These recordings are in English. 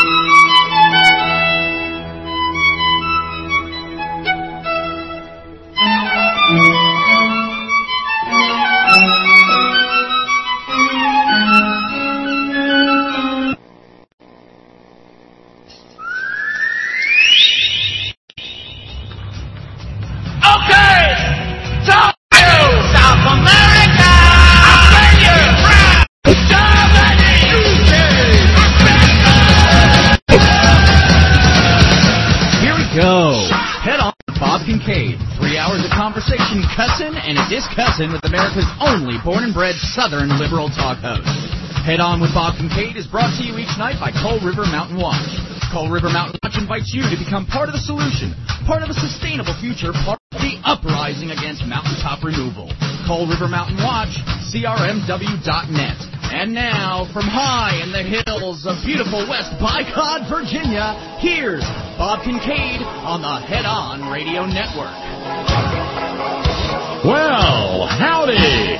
With America's only born-and-bred Southern liberal talk host. Head On with Bob Kincaid is brought to you each night by Coal River Mountain Watch. Coal River Mountain Watch invites you to become part of the solution, part of a sustainable future, part of the uprising against mountaintop removal. Coal River Mountain Watch, crmw.net. And now, from high in the hills of beautiful West Bicod, Virginia, here's Bob Kincaid on the Head On Radio Network. Well, howdy!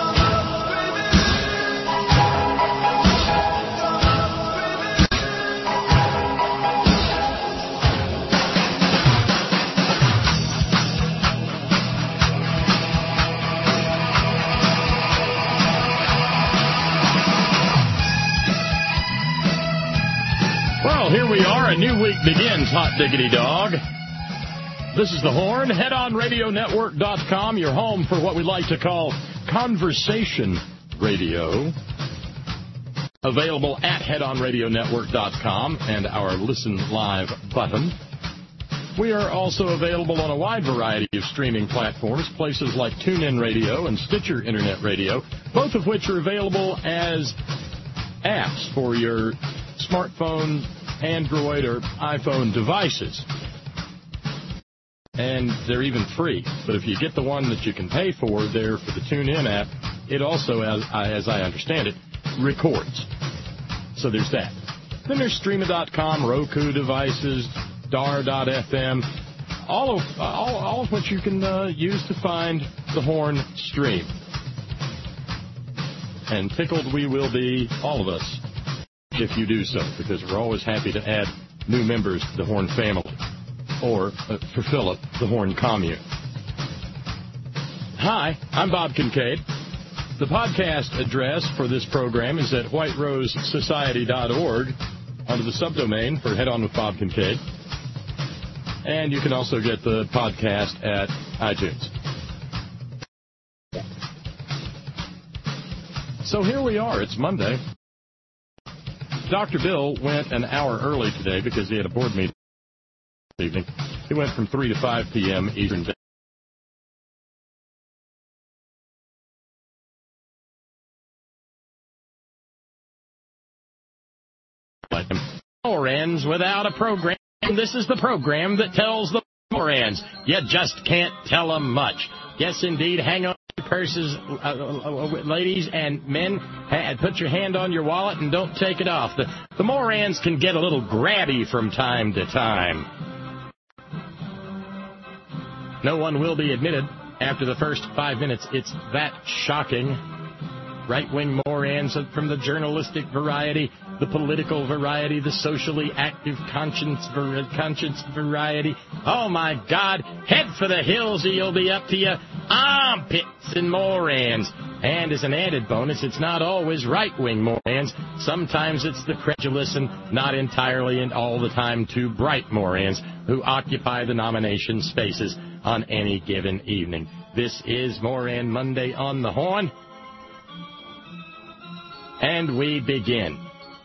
Well, here we are. A new week begins, hot diggity dog. This is The Horn, headonradionetwork.com, your home for what we like to call conversation radio. Available at headonradionetwork.com and our Listen Live button. We are also available on a wide variety of streaming platforms, places like TuneIn Radio and Stitcher Internet Radio, both of which are available as apps for your smartphone, Android, or iPhone devices. And they're even free. But if you get the one that you can pay for there for the TuneIn app, it also, as I understand it, records. So there's that. Then there's Streama.com, Roku devices, Dar.fm, all of which you can use to find the Horn stream. And tickled we will be, all of us, if you do so, because we're always happy to add new members to the Horn family. Or, for Philip, the Horn Commune. Hi, I'm Bob Kincaid. The podcast address for this program is at whiterosesociety.org under the subdomain for Head On with Bob Kincaid. And you can also get the podcast at iTunes. So here we are. It's Monday. Dr. Bill went an hour early today because he had a board meeting. Evening. It went from 3 to 5 p.m. Eastern Daylight. More ends without a program. This is the program that tells the more ends. You just can't tell them much. Yes, indeed. Hang on to your purses, ladies and men. Put your hand on your wallet and don't take it off. The more ends can get a little grabby from time to time. No one will be admitted after the first 5 minutes. It's that shocking. Right-wing Morans from the journalistic variety, the political variety, the socially active conscience variety. Oh, my God. Head for the hills or you'll be up to your armpits in Morans. And as an added bonus, it's not always right-wing Morans. Sometimes it's the credulous and not entirely and all the time too bright Morans who occupy the nomination spaces on any given evening. This is Moran Monday on the Horn. And we begin.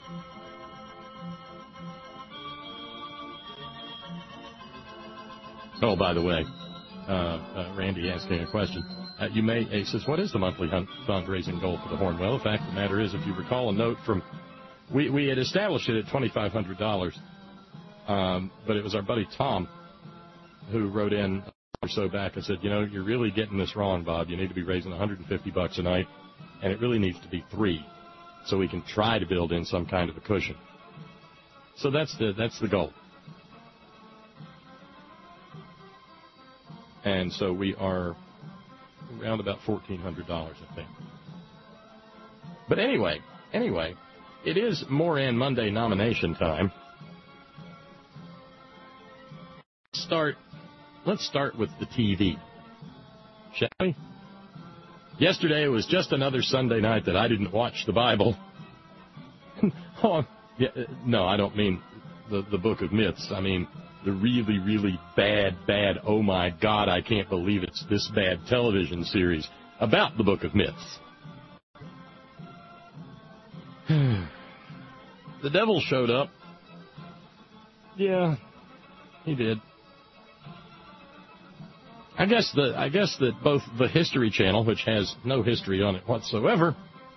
Oh, by the way, Randy asking a question. He says, what is the monthly fundraising goal for the Horn? Well, the fact of the matter is, if you recall a note from, we had established it at $2,500, but it was our buddy Tom who wrote in or so back and said, you're really getting this wrong, Bob. You need to be raising $150 a night, and it really needs to be $3, so we can try to build in some kind of a cushion. So that's the goal. And so we are around about $1,400, I think. But anyway, it is Moran Monday nomination time. start with the TV, shall we? Yesterday was just another Sunday night that I didn't watch the Bible. No, I don't mean the Book of Myths. I mean the really, really bad, oh my God, I can't believe it's this bad television series about the Book of Myths. The devil showed up. Yeah, he did. I guess that both the History Channel, which has no history on it whatsoever,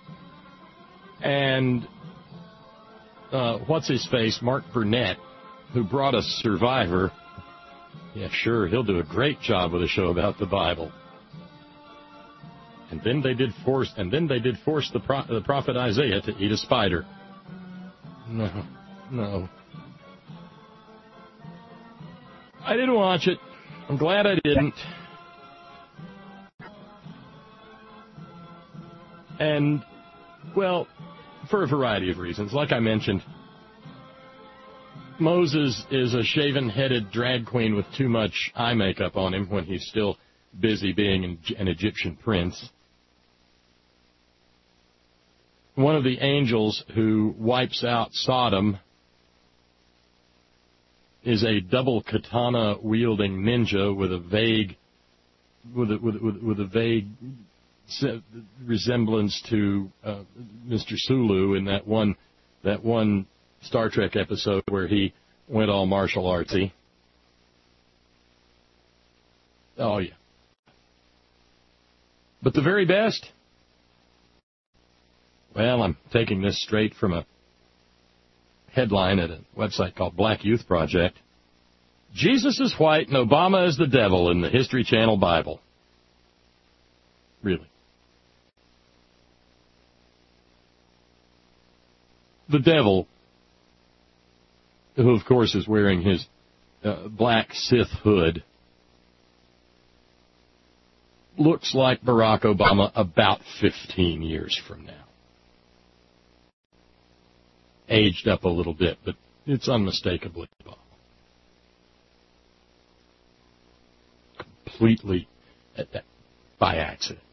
and what's his face, Mark Burnett, who brought us Survivor. Yeah, sure, he'll do a great job with a show about the Bible. And then they did force the prophet Isaiah to eat a spider. No. I didn't watch it. I'm glad I didn't. And, well, for a variety of reasons. Like I mentioned, Moses is a shaven-headed drag queen with too much eye makeup on him when he's still busy being an Egyptian prince. One of the angels who wipes out Sodom is a double katana wielding ninja with a vague resemblance to Mr. Sulu in that one Star Trek episode where he went all martial artsy. Oh yeah. But the very best? Well, I'm taking this straight from a headline at a website called Black Youth Project. Jesus is white and Obama is the devil in the History Channel Bible. Really. The devil, who of course is wearing his black Sith hood, looks like Barack Obama about 15 years from now. Aged up a little bit, but it's unmistakably Obama. Completely by accident.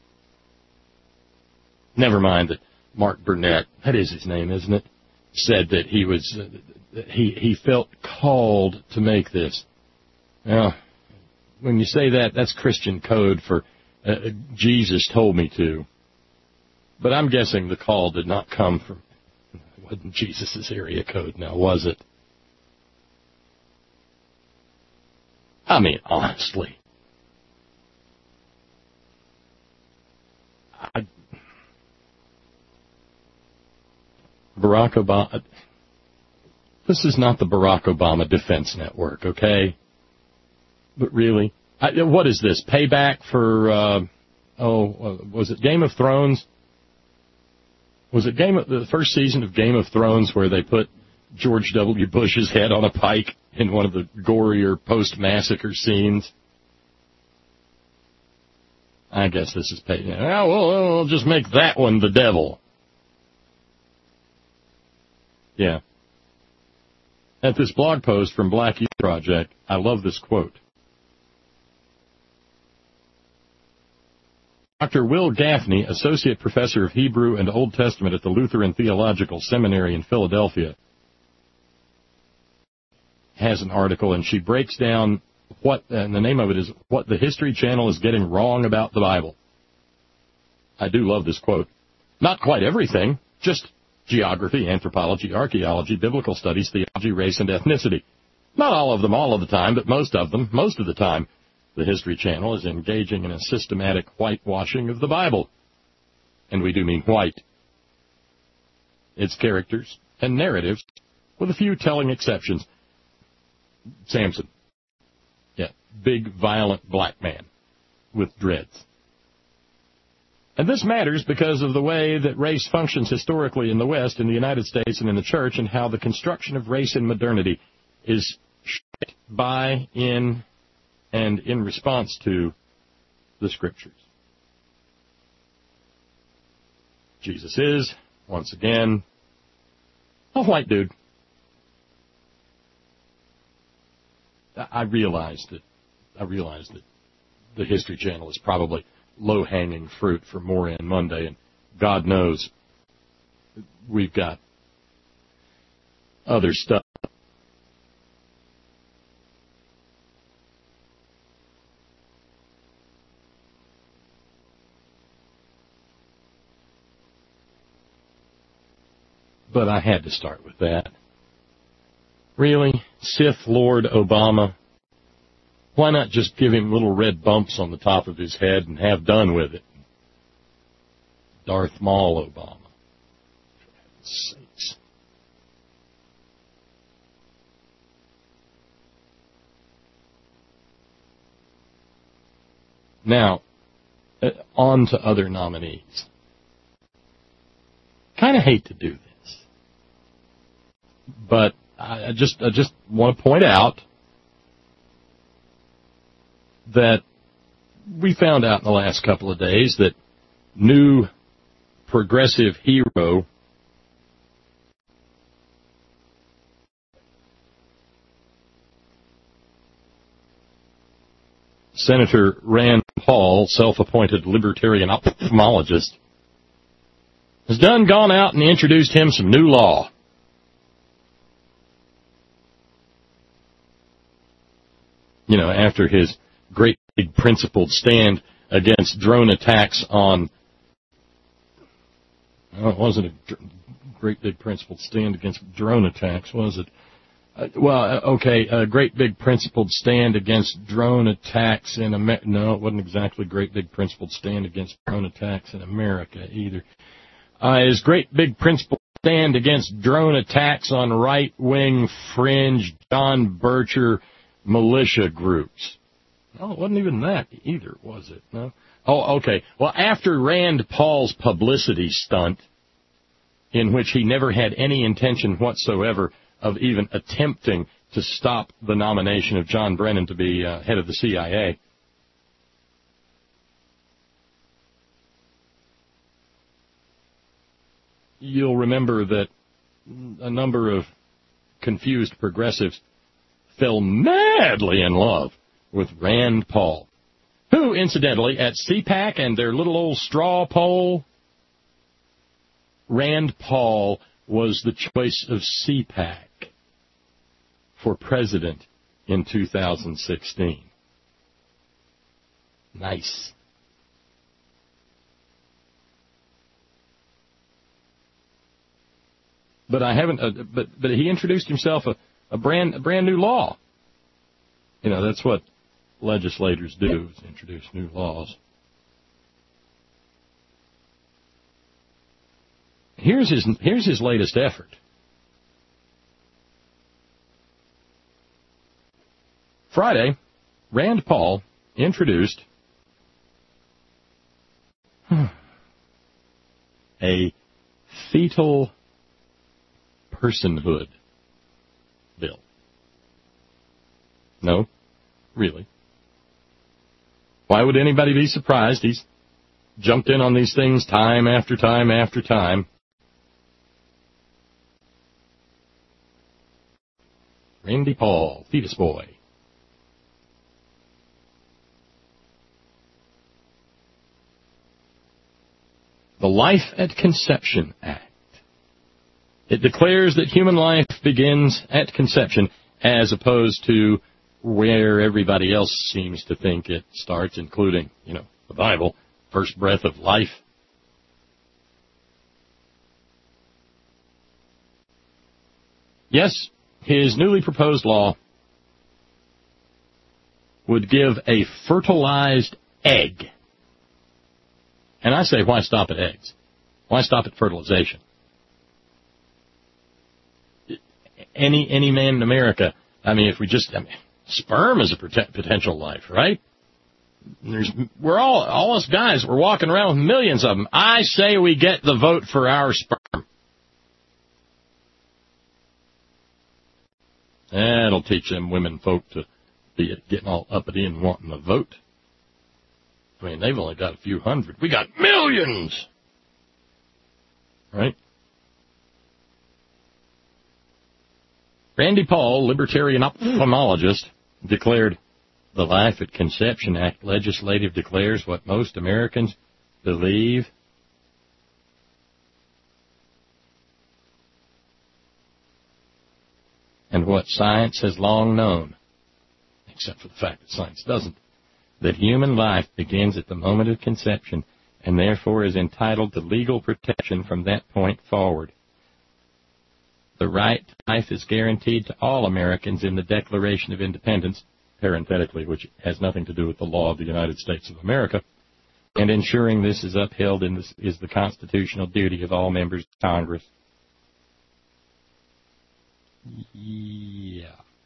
Never mind that Mark Burnett, that is his name, isn't it, said that he felt called to make this. Now, when you say that, that's Christian code for Jesus told me to. But I'm guessing the call did not come from, it wasn't Jesus' area code now, was it? I mean, honestly. Barack Obama, this is not the Barack Obama Defense Network, okay? But really, what is this? Payback for, was it Game of Thrones? Was it the first season of Game of Thrones where they put George W. Bush's head on a pike in one of the gorier post-massacre scenes? I guess this is payback. We'll just make that one the devil. Yeah. At this blog post from Black Youth Project, I love this quote. Dr. Will Gaffney, Associate Professor of Hebrew and Old Testament at the Lutheran Theological Seminary in Philadelphia, has an article, and she breaks down and the name of it is What the History Channel is Getting Wrong About the Bible. I do love this quote. Not quite everything, just geography, anthropology, archaeology, biblical studies, theology, race, and ethnicity. Not all of them all of the time, but most of them, most of the time. The History Channel is engaging in a systematic whitewashing of the Bible. And we do mean white. Its characters and narratives, with a few telling exceptions. Samson. Yeah, big, violent black man with dreads. And this matters because of the way that race functions historically in the West, in the United States, and in the Church, and how the construction of race in modernity is shaped by, in, and in response to the Scriptures. Jesus is, once again, a white dude. I realize that the History Channel is probably low-hanging fruit for Moran Monday, and God knows we've got other stuff. But I had to start with that. Really? Sith Lord Obama? Why not just give him little red bumps on the top of his head and have done with it? Darth Maul Obama. For heaven's sakes. Now, on to other nominees. Kind of hate to do this, but I just want to point out that we found out in the last couple of days that new progressive hero Senator Rand Paul, self-appointed libertarian ophthalmologist, has gone out and introduced him some new law. You know, after his great big principled stand against drone attacks on, well, it wasn't a great big principled stand against drone attacks, was it? A great big principled stand against drone attacks in America. No, it wasn't exactly a great big principled stand against drone attacks in America either. His great big principled stand against drone attacks on right-wing fringe John Bircher militia groups. No, it wasn't even that either, was it? No. Oh, okay. Well, after Rand Paul's publicity stunt, in which he never had any intention whatsoever of even attempting to stop the nomination of John Brennan to be head of the CIA, you'll remember that a number of confused progressives fell madly in love with Rand Paul, who, incidentally, at CPAC and their little old straw poll, Rand Paul was the choice of CPAC for president in 2016. Nice. But I haven't. But he introduced himself a brand new law. You know, that's what legislators do, is introduce new laws. Here's his latest effort. Friday, Rand Paul introduced a fetal personhood bill. No, really. Why would anybody be surprised? He's jumped in on these things time after time after time. Randy Paul, fetus boy. The Life at Conception Act. It declares that human life begins at conception as opposed to where everybody else seems to think it starts, including, the Bible, first breath of life. Yes, his newly proposed law would give a fertilized egg. And I say, why stop at eggs? Why stop at fertilization? Any man in America, sperm is a potential life, right? All us guys, we're walking around with millions of them. I say we get the vote for our sperm. That'll teach them women folk to be getting all uppity and wanting to vote. They've only got a few hundred. We got millions! Right? Randy Paul, libertarian ophthalmologist, declared, the Life at Conception Act legislative declares what most Americans believe. And what science has long known, except for the fact that science doesn't, that human life begins at the moment of conception and therefore is entitled to legal protection from that point forward. The right to life is guaranteed to all Americans in the Declaration of Independence, parenthetically, which has nothing to do with the law of the United States of America, and ensuring this is upheld is the constitutional duty of all members of Congress. Yeah.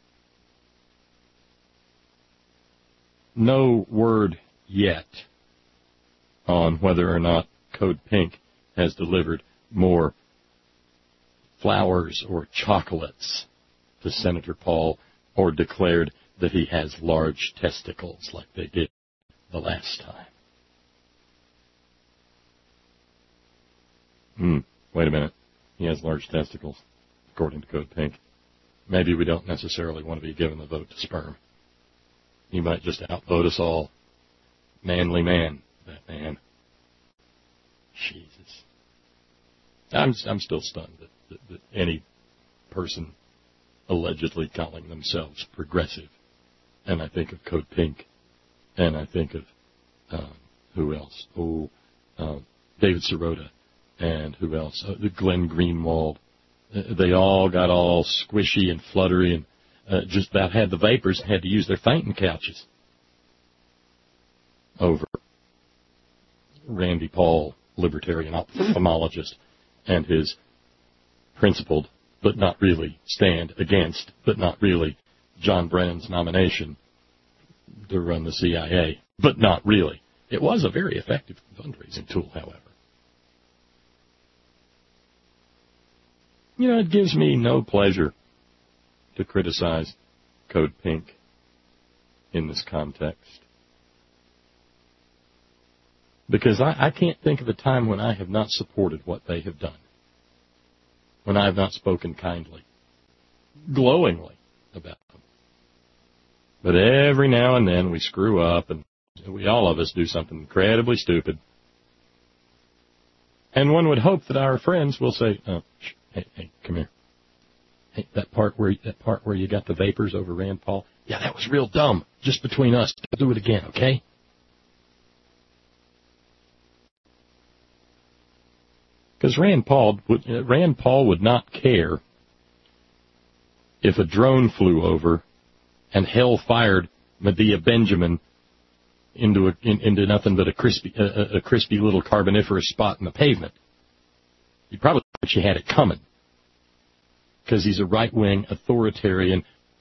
No word yet on whether or not Code Pink has delivered more flowers or chocolates to Senator Paul or declared that he has large testicles like they did the last time. Wait a minute. He has large testicles, according to Code Pink. Maybe we don't necessarily want to be given the vote to sperm. He might just outvote us all. Manly man, that man. Jesus. I'm still stunned that any person allegedly calling themselves progressive, and I think of Code Pink, and I think of, who else? David Sirota, and who else? Glenn Greenwald. They all got all squishy and fluttery and just about had the vapors and had to use their fainting couches over Randy Paul, libertarian ophthalmologist, and his principled, but not really, stand against, but not really, John Brennan's nomination to run the CIA, but not really. It was a very effective fundraising tool, however. You know, it gives me no pleasure to criticize Code Pink in this context, because I can't think of a time when I have not supported what they have done, when I have not spoken kindly, glowingly about them. But every now and then we screw up, and all of us do something incredibly stupid. And one would hope that our friends will say, hey, come here. Hey, that part where you got the vapors over Rand Paul, yeah, that was real dumb. Just between us, do it again, okay? Because Rand Paul would not care if a drone flew over and hell fired Medea Benjamin into nothing but a crispy little carboniferous spot in the pavement. He probably thought she had it coming, because he's a right-wing, authoritarian,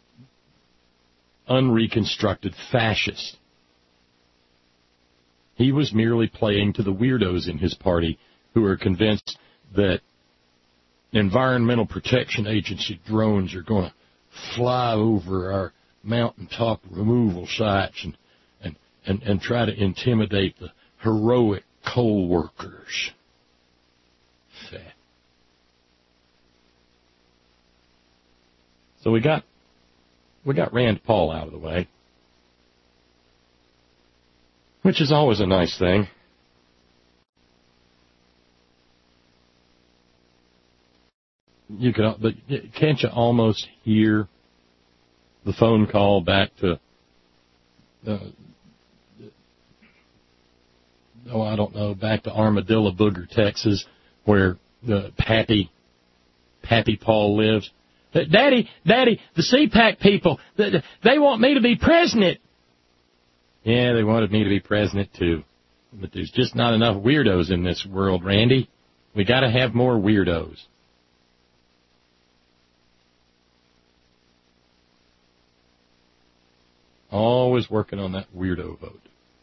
unreconstructed fascist. He was merely playing to the weirdos in his party who are convinced that Environmental Protection Agency drones are going to fly over our mountaintop removal sites and try to intimidate the heroic coal workers. So we got Rand Paul out of the way, which is always a nice thing. But can't you almost hear the phone call back to, back to Armadillo Booger, Texas, where Pappy Paul lives? Daddy, the CPAC people, they want me to be president. Yeah, they wanted me to be president too. But there's just not enough weirdos in this world, Randy. We got to have more weirdos. Always working on that weirdo vote.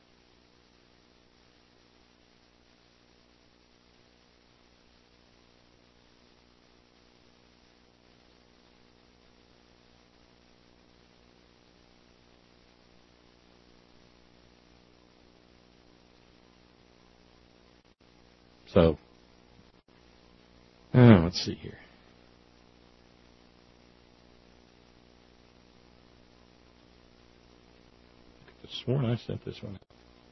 So, let's see here. sworn I sent this one.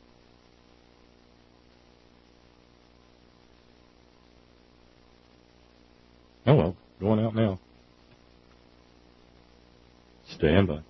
Oh, well, going out now. Stand by.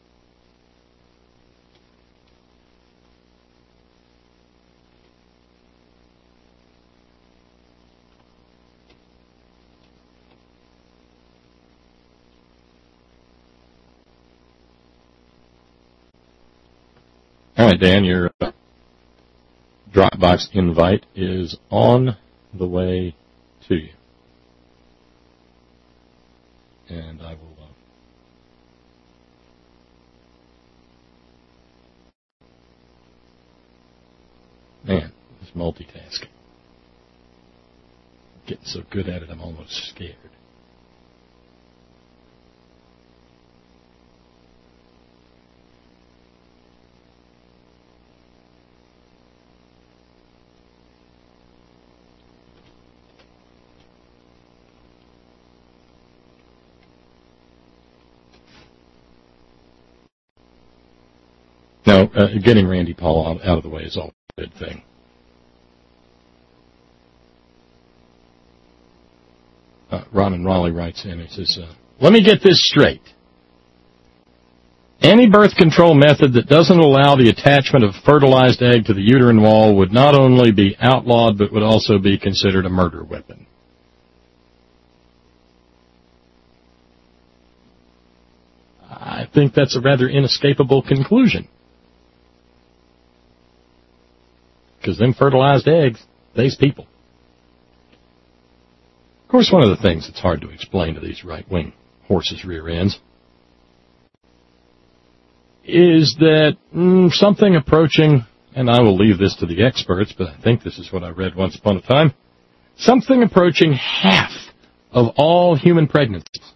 All right, Dan, your Dropbox invite is on the way to you. And I will... Man, this multitasking. I'm getting so good at it, I'm almost scared. Now, getting Randy Paul out of the way is all a good thing. Ron and Raleigh writes in, he says, let me get this straight. Any birth control method that doesn't allow the attachment of fertilized egg to the uterine wall would not only be outlawed, but would also be considered a murder weapon. I think that's a rather inescapable conclusion. Because them fertilized eggs, they's people. Of course, one of the things that's hard to explain to these right-wing horses' rear ends is that something approaching, and I will leave this to the experts, but I think this is what I read once upon a time, something approaching half of all human pregnancies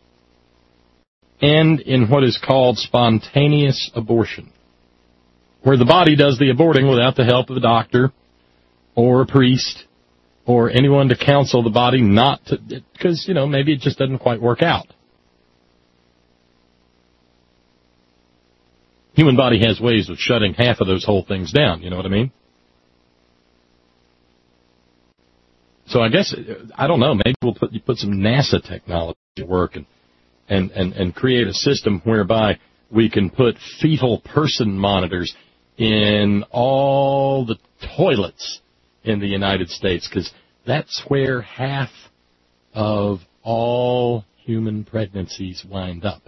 end in what is called spontaneous abortion, where the body does the aborting without the help of a doctor or a priest or anyone to counsel the body not to, because, maybe it just doesn't quite work out. Human body has ways of shutting half of those whole things down, you know what I mean? So I guess, I don't know, maybe we'll put some NASA technology to work and create a system whereby we can put fetal person monitors in all the toilets in the United States, because that's where half of all human pregnancies wind up.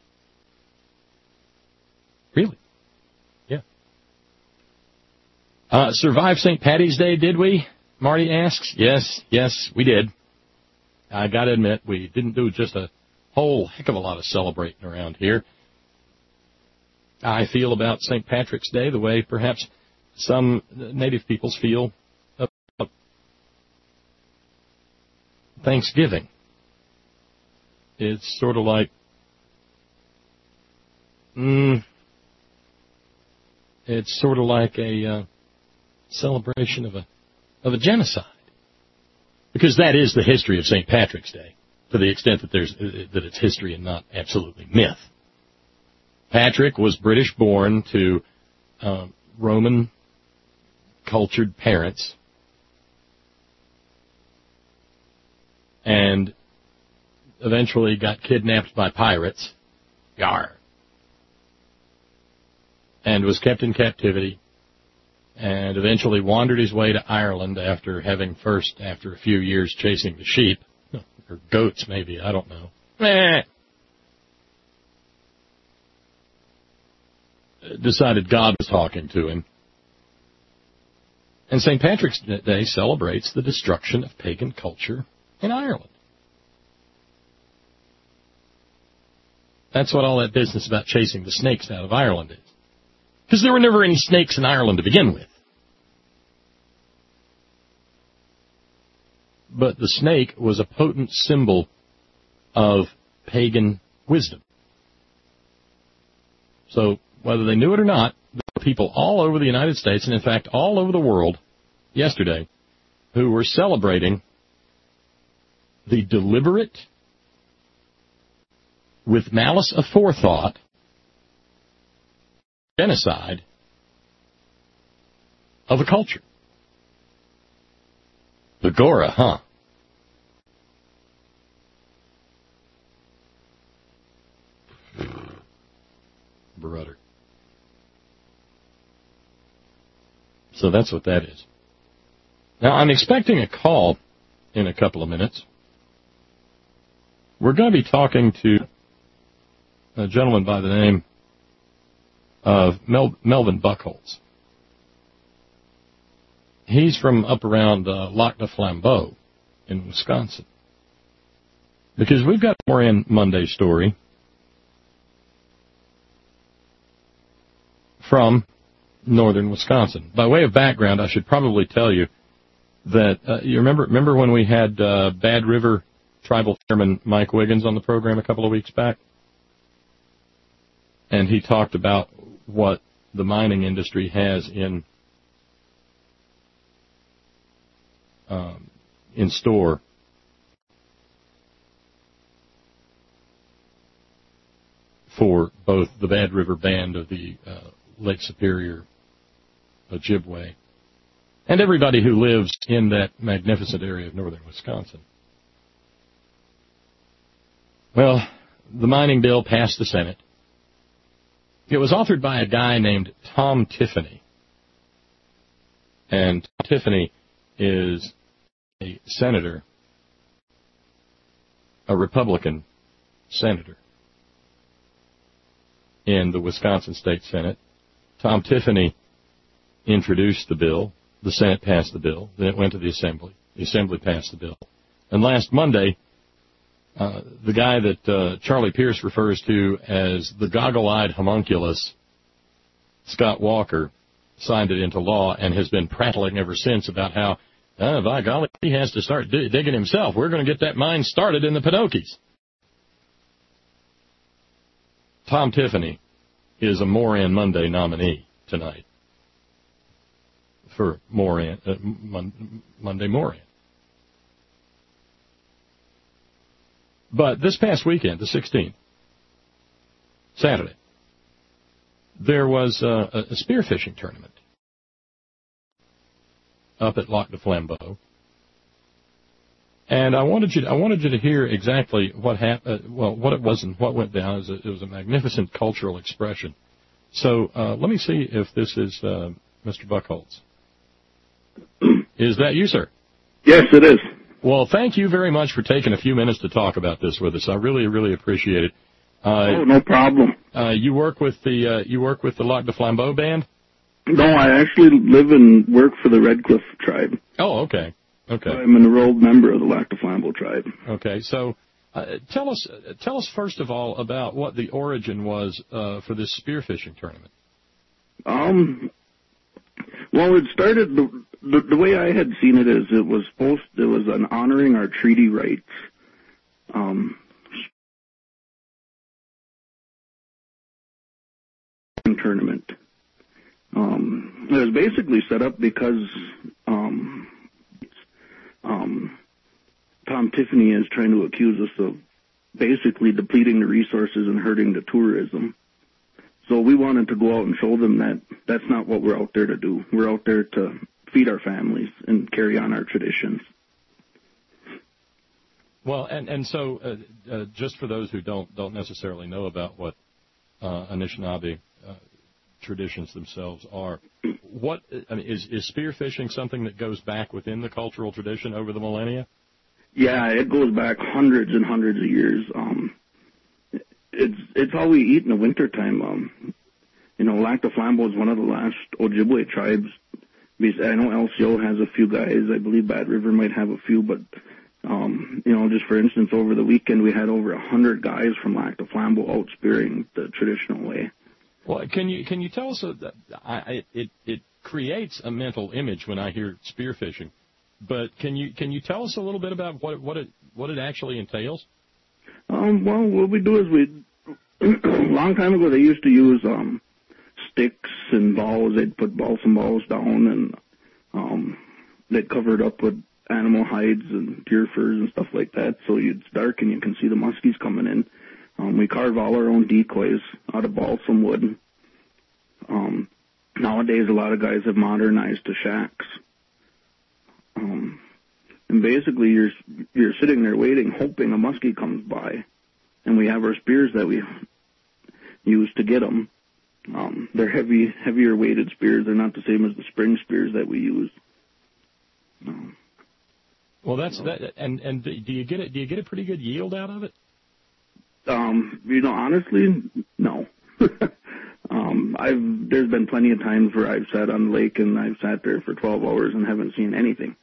Really? Yeah. Survived St. Patty's Day, did we? Marty asks. Yes, we did. I got to admit, we didn't do just a whole heck of a lot of celebrating around here. I feel about St. Patrick's Day the way perhaps some native peoples feel about Thanksgiving. It's sort of like, it's sort of like a celebration of a genocide, because that is the history of St. Patrick's Day, to the extent that that it's history and not absolutely myth. Patrick was British-born to Roman-cultured parents, and eventually got kidnapped by pirates, Yar, and was kept in captivity, and eventually wandered his way to Ireland after a few years chasing the sheep, or goats maybe, I don't know. Decided God was talking to him. And St. Patrick's Day celebrates the destruction of pagan culture in Ireland. That's what all that business about chasing the snakes out of Ireland is. Because there were never any snakes in Ireland to begin with. But the snake was a potent symbol of pagan wisdom. So, whether they knew it or not, there were people all over the United States, and in fact all over the world yesterday, who were celebrating the deliberate, with malice aforethought, genocide of a culture. Agora, huh? Brother. So that's what that is. Now, I'm expecting a call in a couple of minutes. We're going to be talking to a gentleman by the name of Melvin Buchholz. He's from up around Lac du Flambeau in Wisconsin. Because we've got a Moran Monday story from northern Wisconsin. By way of background, I should probably tell you that you remember when we had Bad River Tribal Chairman Mike Wiggins on the program a couple of weeks back? And he talked about what the mining industry has in store for both the Bad River Band of the Lake Superior Ojibwe and everybody who lives in that magnificent area of northern Wisconsin. Well, the mining bill passed the Senate. It was authored by a guy named Tom Tiffany. And Tom Tiffany is a senator, a Republican senator in the Wisconsin State Senate. Tom Tiffany introduced the bill. The Senate passed the bill. Then it went to the Assembly. The Assembly passed the bill. And last Monday, the guy that Charlie Pierce refers to as the goggle-eyed homunculus, Scott Walker, signed it into law and has been prattling ever since about how, by golly, he has to start digging himself. We're going to get that mine started in the Pinocchis. Tom Tiffany is a Moran Monday nominee tonight for Moran, Monday Moran. But this past weekend, the 16th, Saturday, there was a spearfishing tournament up at Lac du Flambeau, and I wanted you to hear exactly what happened. Well, what it was and what went down. It was a magnificent cultural expression. So let me see if this is Mr. Buchholz. Is that you, sir? Yes, it is. Well, thank you very much for taking a few minutes to talk about this with us. I really, really appreciate it. No problem. You work with the Lac du Flambeau band? No, I actually live and work for the Red Cliff tribe. Oh, okay. Okay. I'm an enrolled member of the Lac du Flambeau tribe. Okay, so tell us first of all about what the origin was for this spearfishing tournament. Well, it started the way I had seen it is it was an honoring our treaty rights. Tournament. It was basically set up because Tom Tiffany is trying to accuse us of basically depleting the resources and hurting the tourism. So we wanted to go out and show them that that's not what we're out there to do. We're out there to feed our families and carry on our traditions. Well, and so just for those who don't necessarily know about what Anishinaabe traditions themselves are, is spearfishing something that goes back within the cultural tradition over the millennia? Yeah, it goes back hundreds and hundreds of years. It's all we eat in the wintertime. Lac du Flambeau is one of the last Ojibwe tribes. I know LCO has a few guys. I believe Bad River might have a few, but just for instance, over the weekend we had over 100 guys from Lac du Flambeau out spearing the traditional way. Well, can you tell us? It creates a mental image when I hear spearfishing, but can you tell us a little bit about what it actually entails? Well, what we do is a long time ago they used to use sticks and balls. They'd put balsam balls down and they'd cover it up with animal hides and deer furs and stuff like that, so it's dark and you can see the muskies coming in. We carve all our own decoys out of balsam wood. Nowadays, a lot of guys have modernized to shacks. And basically, you're sitting there waiting, hoping a muskie comes by. And we have our spears that we use to get them. They're heavier weighted spears. They're not the same as the spring spears that we use. Well, that's that. And do you get it? Do you get a pretty good yield out of it? Honestly, no. There's been plenty of times where I've sat on the lake and I've sat there for 12 hours and haven't seen anything.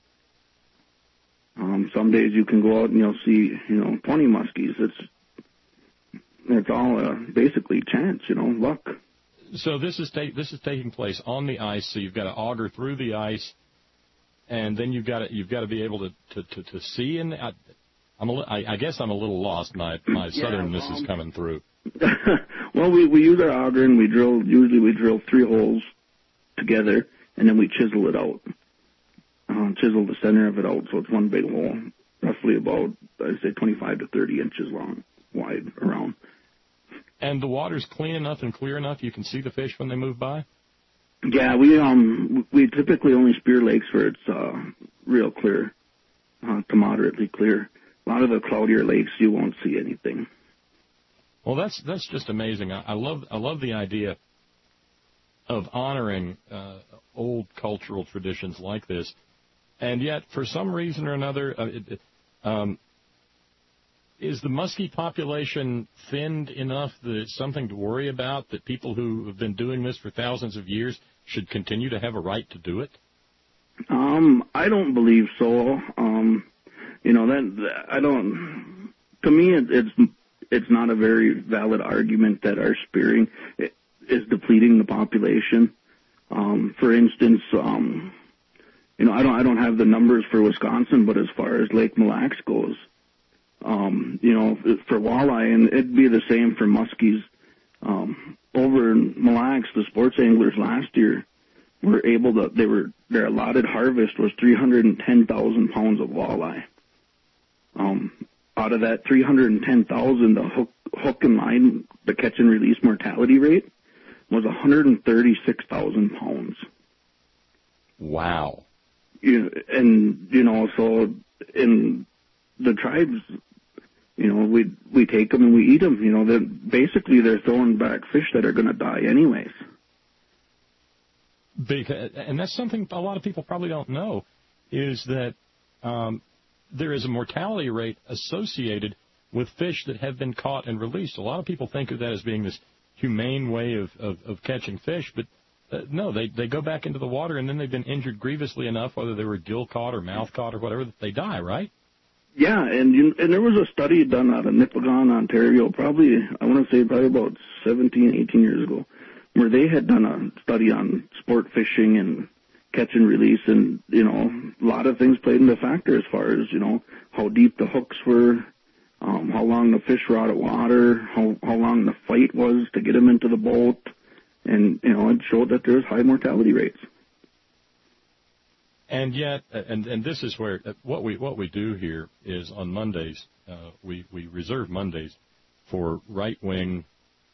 Some days you can go out and you'll see, 20 muskies. It's all basically chance, luck. So this is taking place on the ice. So you've got to auger through the ice, and then you've got to be able to see. And I guess I'm a little lost. My southernness is coming through. Well, we use our auger and we drill 3 holes together, and then we chisel it out. Chisel the center of it out, so it's one big hole, roughly about, I'd say, 25 to 30 inches wide around. And the water's clean enough and clear enough you can see the fish when they move by? Yeah, we typically only spear lakes where it's real clear to moderately clear. A lot of the cloudier lakes you won't see anything. Well, that's just amazing. I love the idea of honoring old cultural traditions like this, and yet for some reason or another, is the muskie population thinned enough that it's something to worry about, that people who have been doing this for thousands of years should continue to have a right to do it? I don't believe so. To me, it's not a very valid argument that our spearing is depleting the population. For instance, I don't have the numbers for Wisconsin, but as far as Lake Mille Lacs goes, for walleye, and it'd be the same for muskies. Over in Mille Lacs, the sports anglers last year were able to, their allotted harvest was 310,000 pounds of walleye. Out of that 310,000, the hook and line, the catch and release mortality rate was 136,000 pounds. Wow. So in the tribes, we take them and we eat them. Basically they're throwing back fish that are going to die anyways. And that's something a lot of people probably don't know, is that there is a mortality rate associated with fish that have been caught and released. A lot of people think of that as being this humane way of catching fish, but no, they go back into the water and then they've been injured grievously enough, whether they were gill caught or mouth caught or whatever, that they die, right? Yeah, and there was a study done out of Nipigon, Ontario, probably about 17, 18 years ago, where they had done a study on sport fishing and catch and release, and, a lot of things played into factor as far as, how deep the hooks were, how long the fish were out of water, how long the fight was to get them into the boat, and, it showed that there was high mortality rates. And yet, and this is where what we do here is on Mondays, we reserve Mondays for right-wing,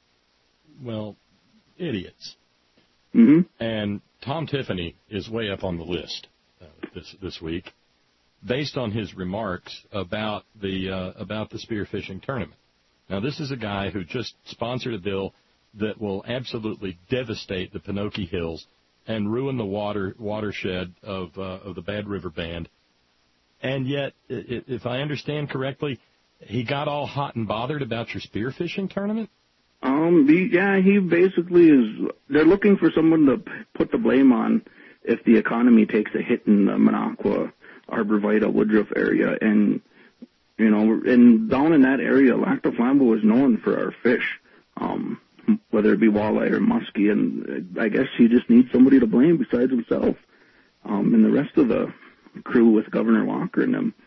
idiots. Mm-hmm. And Tom Tiffany is way up on the list this week, based on his remarks about the spearfishing tournament. Now, this is a guy who just sponsored a bill that will absolutely devastate the Pinocchio Hills and ruin the watershed of the Bad River Band. And yet, if I understand correctly, he got all hot and bothered about your spearfishing tournament? He basically is. They're looking for someone to put the blame on if the economy takes a hit in the Minocqua, Arbor Vitae, Woodruff area, and down in that area, Lac du Flambeau is known for our fish, whether it be walleye or muskie, and I guess he just needs somebody to blame besides himself, and the rest of the crew with Governor Walker and them.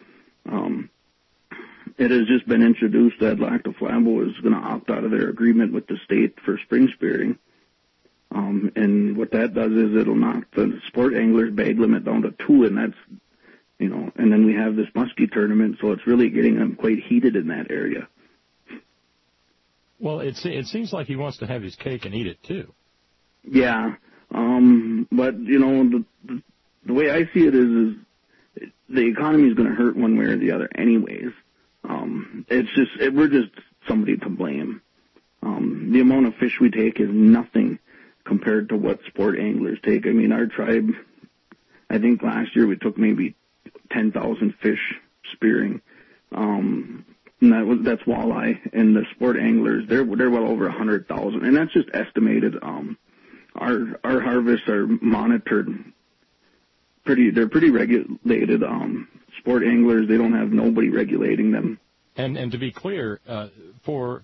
It has just been introduced that Lac du Flambeau is going to opt out of their agreement with the state for spring spearing. And what that does is it'll knock the sport anglers' bag limit down to 2, and that's, and then we have this muskie tournament, so it's really getting them quite heated in that area. Well, it seems like he wants to have his cake and eat it, too. Yeah. But, the way I see it is the economy is going to hurt one way or the other anyways. We're just somebody to blame. The amount of fish we take is nothing compared to what sport anglers take. I mean, our tribe, I think last year we took maybe 10,000 fish spearing. And that's walleye. And the sport anglers, they're well over 100,000. And that's just estimated. Our harvests are monitored. They're pretty regulated. Sport anglers, they don't have nobody regulating them. And to be clear, for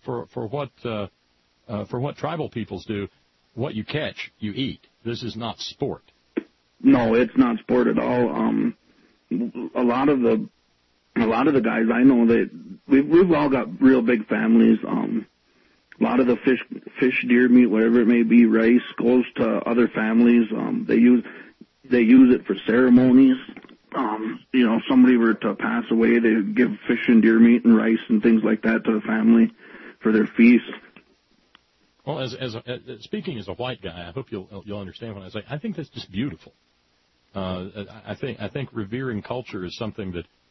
what tribal peoples do, what you catch, you eat. This is not sport. No, it's not sport at all. A lot of the guys I know, that we've all got real big families. A lot of the fish, deer meat, whatever it may be, rice goes to other families. They use it for ceremonies. Somebody were to pass away, they give fish and deer meat and rice and things like that to the family for their feast. Well, speaking as a white guy, I hope you'll understand what I say. I think that's just beautiful. I think revering culture is something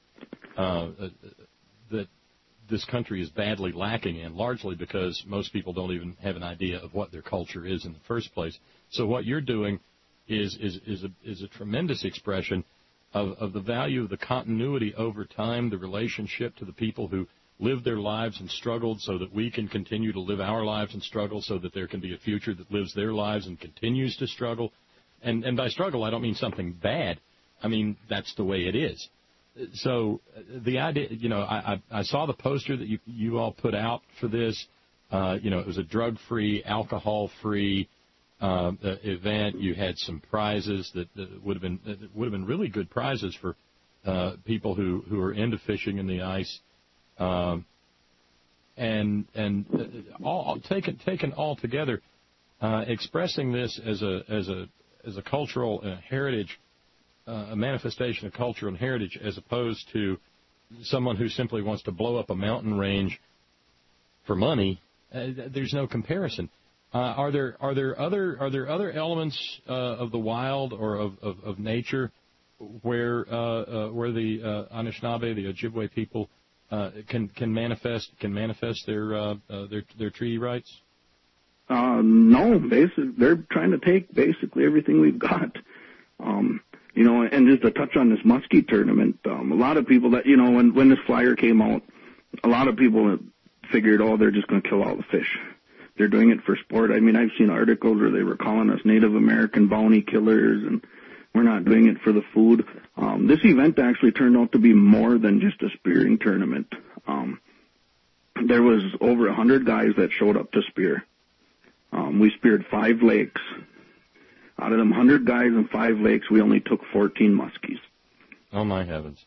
that this country is badly lacking in, largely because most people don't even have an idea of what their culture is in the first place. So what you're doing is a tremendous expression of the value of the continuity over time, the relationship to the people who lived their lives and struggled so that we can continue to live our lives and struggle, so that there can be a future that lives their lives and continues to struggle. And by struggle, I don't mean something bad. I mean, that's the way it is. So the idea, I saw the poster that you all put out for this. It was a drug-free, alcohol-free event. You had some prizes that would have been really good prizes for people who are into fishing in the ice. And all taken all together, expressing this as a cultural heritage, a manifestation of culture and heritage, as opposed to someone who simply wants to blow up a mountain range for money. There's no comparison. Are there other elements of the wild or of nature where the Anishinaabe, the Ojibwe people, can manifest their treaty rights? No, they're trying to take basically everything we've got. And just to touch on this muskie tournament, a lot of people that, when this flyer came out, a lot of people figured, they're just going to kill all the fish. They're doing it for sport. I mean, I've seen articles where they were calling us Native American bounty killers, and we're not doing it for the food. This event actually turned out to be more than just a spearing tournament. There was over 100 guys that showed up to spear. We speared 5 lakes. Out of them 100 guys and 5 lakes, we only took 14 muskies. Oh, my heavens.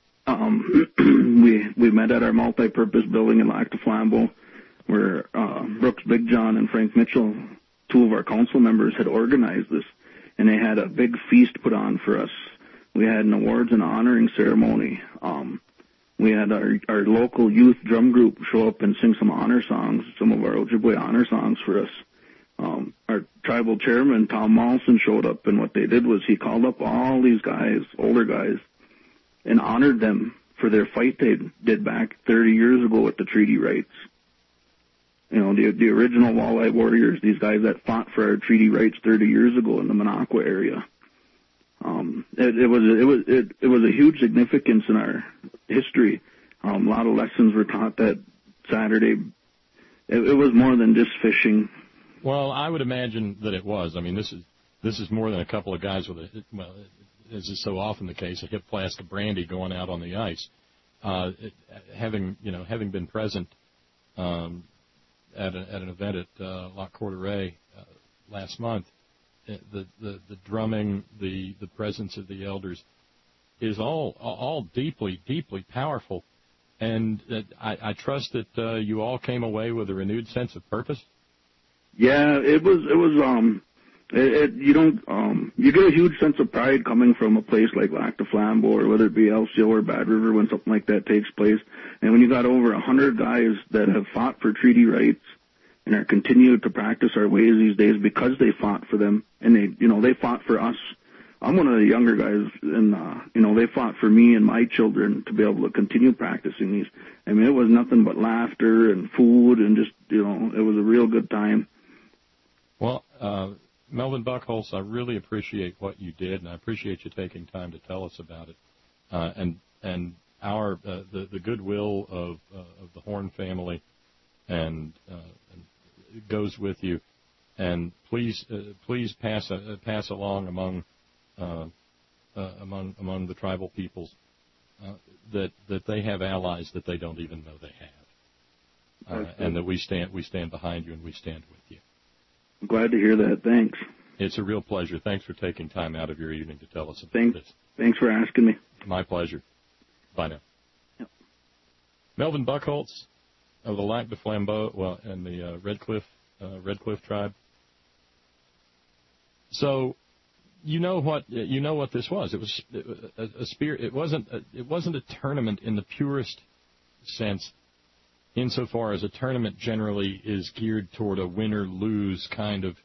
We met at our multi-purpose building in Lac du Flambeau, where Brooks Big John and Frank Mitchell, 2 of our council members, had organized this, and they had a big feast put on for us. We had an awards and honoring ceremony. We had our local youth drum group show up and sing some honor songs, some of our Ojibwe honor songs for us. Our tribal chairman, Tom Mollison, showed up, and what they did was he called up all these guys, older guys, and honored them for their fight they did back 30 years ago with the treaty rights. The original walleye warriors, these guys that fought for our treaty rights 30 years ago in the Minocqua area. It was a huge significance in our history. A lot of lessons were taught that Saturday. It was more than just fishing. Well, I would imagine that it was. I mean, this is more than a couple of guys with as is so often the case, a hip flask of brandy going out on the ice. Having been present at an event at Lac Courtarae last month, the drumming, the presence of the elders is all deeply, deeply powerful, and I trust that you all came away with a renewed sense of purpose. Yeah, it was. You get a huge sense of pride coming from a place like Lac du Flambeau, or whether it be LCO or Bad River, when something like that takes place. And when you got over 100 guys that have fought for treaty rights and are continuing to practice our ways these days because they fought for them, and they fought for us. I'm one of the younger guys, and they fought for me and my children to be able to continue practicing these. I mean, it was nothing but laughter and food, and just it was a real good time. Well, Melvin Buchholz, I really appreciate what you did, and I appreciate you taking time to tell us about it, and our the goodwill of the Horn family, and it goes with you. And please pass along among the tribal peoples that they have allies that they don't even know they have, and that we stand behind you and we stand with you. I'm glad to hear that. Thanks. It's a real pleasure. Thanks for taking time out of your evening to tell us about this. Thanks for asking me. My pleasure. Bye now. Yep. Melvin Buchholz of the Lac du Flambeau, and the Red Cliff tribe. So, you know what this was. It was a spirit. It wasn't a tournament in the purest sense, insofar as a tournament generally is geared toward a win or lose kind of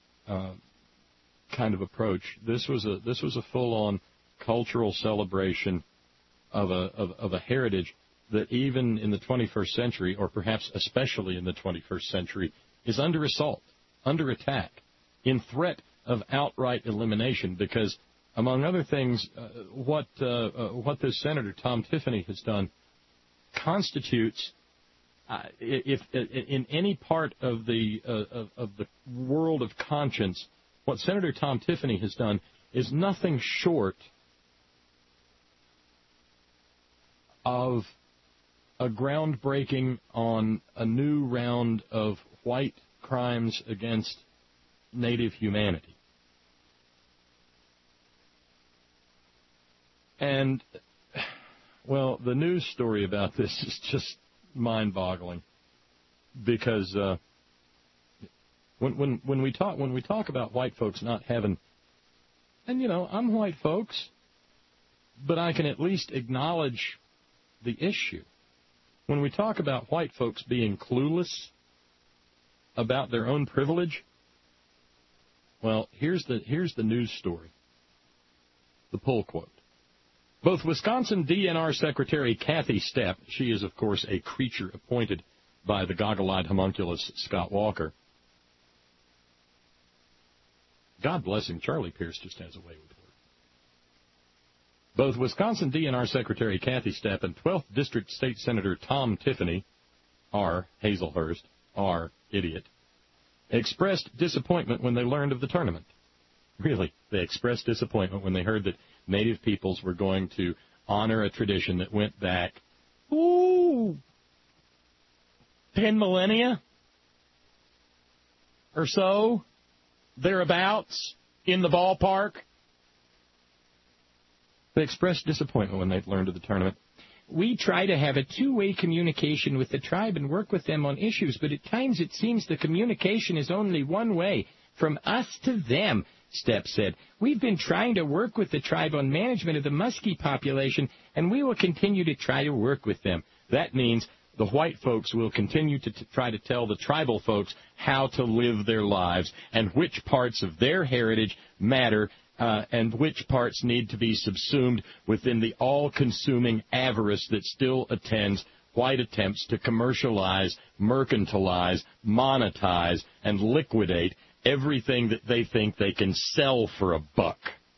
approach. This was a full-on cultural celebration of a heritage that even in the 21st century, or perhaps especially in the 21st century, is under assault, under attack, in threat of outright elimination. Because, among other things, what this Senator Tom Tiffany has done constitutes, if in any part of the world of conscience, what Senator Tom Tiffany has done is nothing short of a groundbreaking on a new round of white crimes against Native humanity. And, well, the news story about this is just mind-boggling, because when we talk about white folks not having, and I'm white folks, but I can at least acknowledge the issue. When we talk about white folks being clueless about their own privilege, well, here's the news story. The pull quote. Both Wisconsin DNR Secretary Kathy Stepp, she is, of course, a creature appointed by the goggle-eyed homunculus Scott Walker. God bless him, Charlie Pierce just has a way with her. Both Wisconsin DNR Secretary Kathy Stepp and 12th District State Senator Tom Tiffany, R. Hazelhurst, R. Idiot, expressed disappointment when they learned of the tournament. Really, they expressed disappointment when they heard that Native peoples were going to honor a tradition that went back, 10 millennia or so, thereabouts, in the ballpark. They expressed disappointment when they learned of the tournament. We try to have a two-way communication with the tribe and work with them on issues, but at times it seems the communication is only one way, from us to them, Stepp said. We've been trying to work with the tribe on management of the muskie population, and we will continue to try to work with them. That means the white folks will continue to try to tell the tribal folks how to live their lives and which parts of their heritage matter, and which parts need to be subsumed within the all-consuming avarice that still attends white attempts to commercialize, mercantilize, monetize, and liquidate everything that they think they can sell for a buck.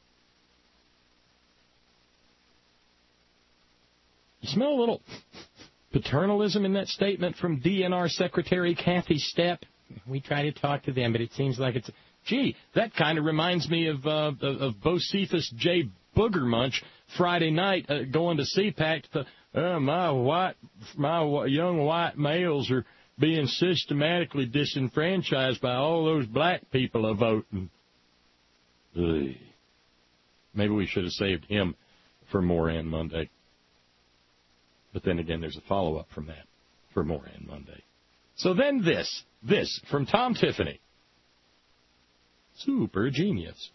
You smell a little paternalism in that statement from DNR Secretary Kathy Stepp? We try to talk to them, but it seems like it's... Gee, that kind of reminds me of Bocephus J. Boogermunch Friday night going to CPAC. My young white males are being systematically disenfranchised by all those black people a voting. Ugh. Maybe we should have saved him for Moran Monday. But then again, there's a follow-up from that for Moran Monday. So then this from Tom Tiffany. Super genius.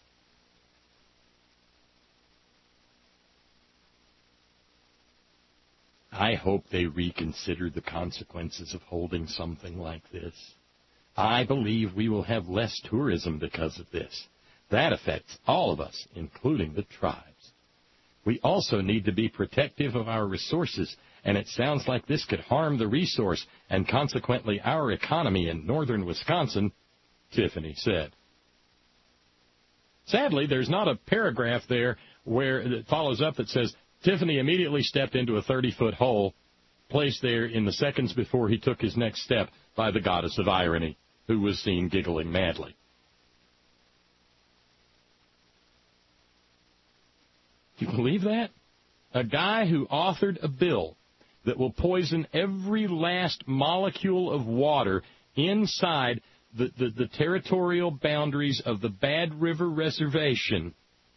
I hope they reconsider the consequences of holding something like this. I believe we will have less tourism because of this. That affects all of us, including the tribes. We also need to be protective of our resources, and it sounds like this could harm the resource and consequently our economy in northern Wisconsin, Tiffany said. Sadly, there's not a paragraph there where it follows up that says, Tiffany immediately stepped into a 30-foot hole placed there in the seconds before he took his next step by the goddess of irony, who was seen giggling madly. Do you believe that? A guy who authored a bill that will poison every last molecule of water inside the territorial boundaries of the Bad River Reservation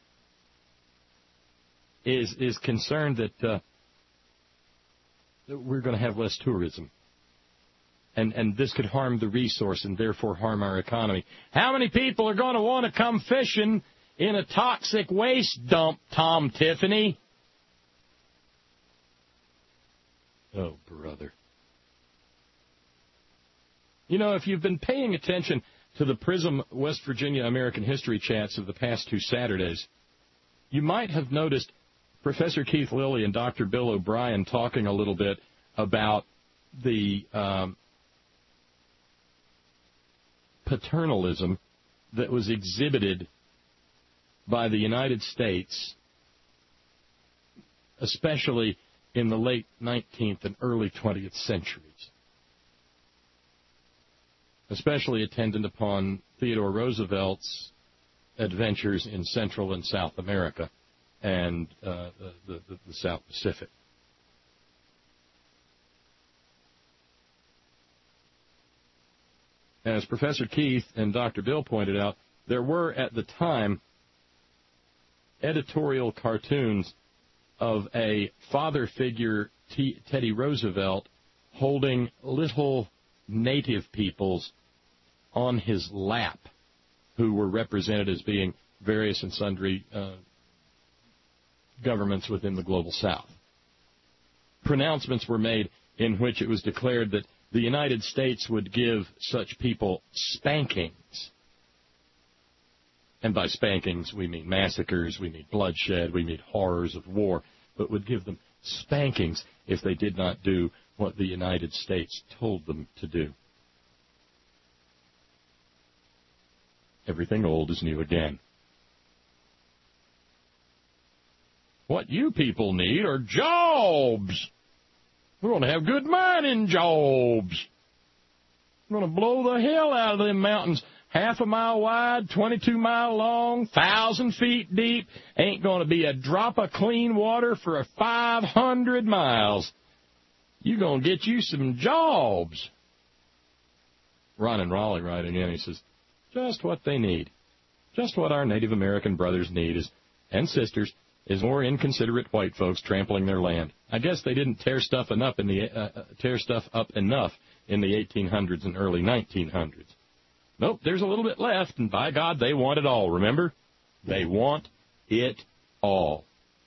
is concerned that we're going to have less tourism. And this could harm the resource and therefore harm our economy. How many people are going to want to come fishing in a toxic waste dump, Tom Tiffany? Oh, brother. You know, if you've been paying attention to the PRISM West Virginia American History chats of the past 2 Saturdays, you might have noticed Professor Keith Lilly and Dr. Bill O'Brien talking a little bit about the paternalism that was exhibited by the United States, especially in the late 19th and early 20th centuries, especially attendant upon Theodore Roosevelt's adventures in Central and South America and the South Pacific. And as Professor Keith and Dr. Bill pointed out, there were at the time editorial cartoons of a father figure, Teddy Roosevelt, holding little native peoples on his lap who were represented as being various and sundry governments within the global South. Pronouncements were made in which it was declared that the United States would give such people spankings. And by spankings, we mean massacres, we mean bloodshed, we mean horrors of war, but would give them spankings if they did not do what the United States told them to do. Everything old is new again. What you people need are jobs. We're going to have good mining jobs. We're going to blow the hell out of them mountains. 1/2 mile wide, 22 mile long, 1,000 feet deep. Ain't going to be a drop of clean water for 500 miles. You're going to get you some jobs. Ron and Raleigh writing in, he says, just what they need. Just what our Native American brothers need and sisters is more inconsiderate white folks trampling their land. I guess they didn't tear stuff up enough in the 1800s and early 1900s. Nope, there's a little bit left, and by God, they want it all, remember? They want it all.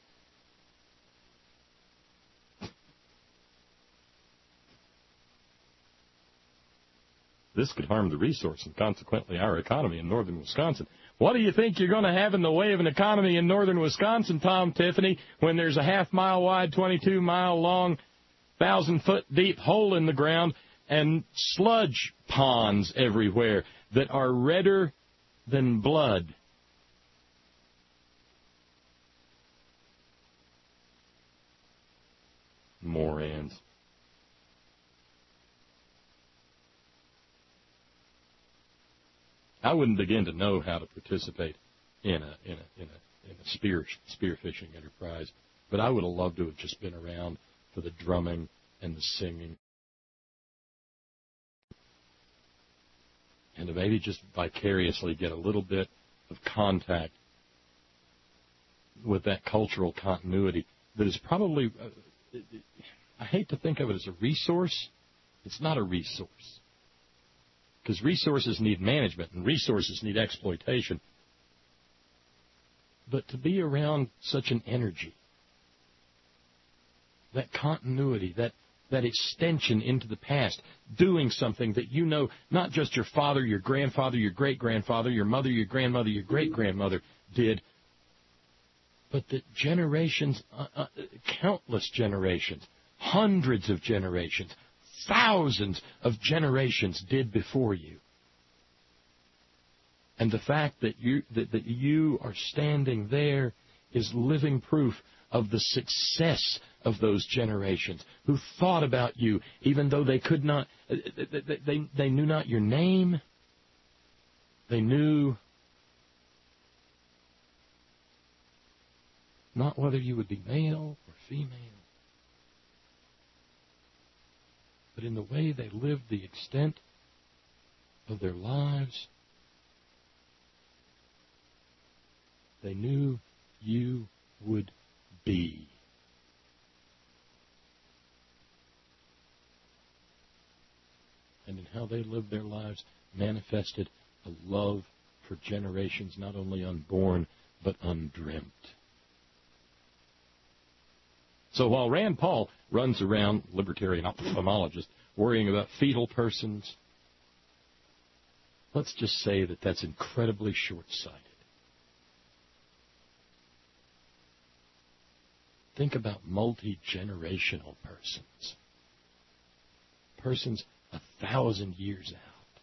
This could harm the resource and consequently our economy in northern Wisconsin. What do you think you're going to have in the way of an economy in northern Wisconsin, Tom Tiffany, when there's a 1/2 mile wide, 22 mile long, 1,000 foot deep hole in the ground and sludge ponds everywhere that are redder than blood? Morons. I wouldn't begin to know how to participate in a spearfishing enterprise, but I would have loved to have just been around for the drumming and the singing, and to maybe just vicariously get a little bit of contact with that cultural continuity that is probably, I hate to think of it as a resource. It's not a resource. Because resources need management and resources need exploitation. But to be around such an energy, that continuity, that extension into the past, doing something that you know not just your father, your grandfather, your great-grandfather, your mother, your grandmother, your great-grandmother did, but that generations, countless generations, hundreds of generations, thousands of generations did before you. And the fact that you are standing there is living proof of the success of those generations who thought about you, even though they could not, they knew not your name. They knew not whether you would be male or female. But in the way they lived the extent of their lives, they knew you would be. And in how they lived their lives, manifested a love for generations not only unborn, but undreamt. So while Rand Paul runs around, libertarian ophthalmologist, worrying about fetal persons, let's just say that that's incredibly short-sighted. Think about multi-generational persons. Persons 1,000 years out.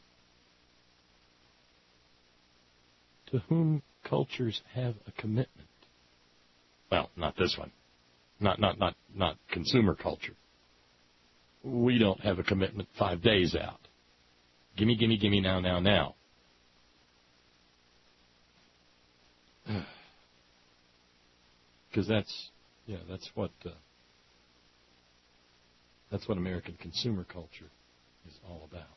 To whom cultures have a commitment. Well, not this one. Not consumer culture. We don't have a commitment 5 days out. Gimme, gimme, gimme, now, now, now. Because that's what American consumer culture is all about.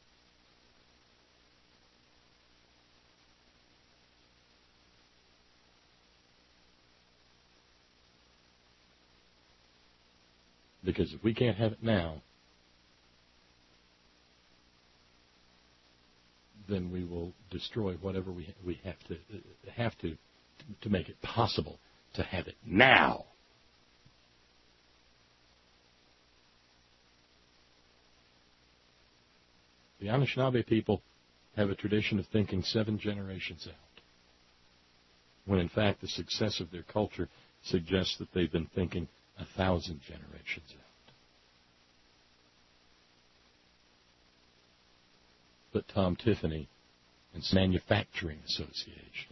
Because if we can't have it now, then we will destroy whatever we have to make it possible to have it now. The Anishinaabe people have a tradition of thinking 7 generations out, when in fact the success of their culture suggests that they've been thinking 1,000 generations out. But Tom Tiffany and Manufacturing Association,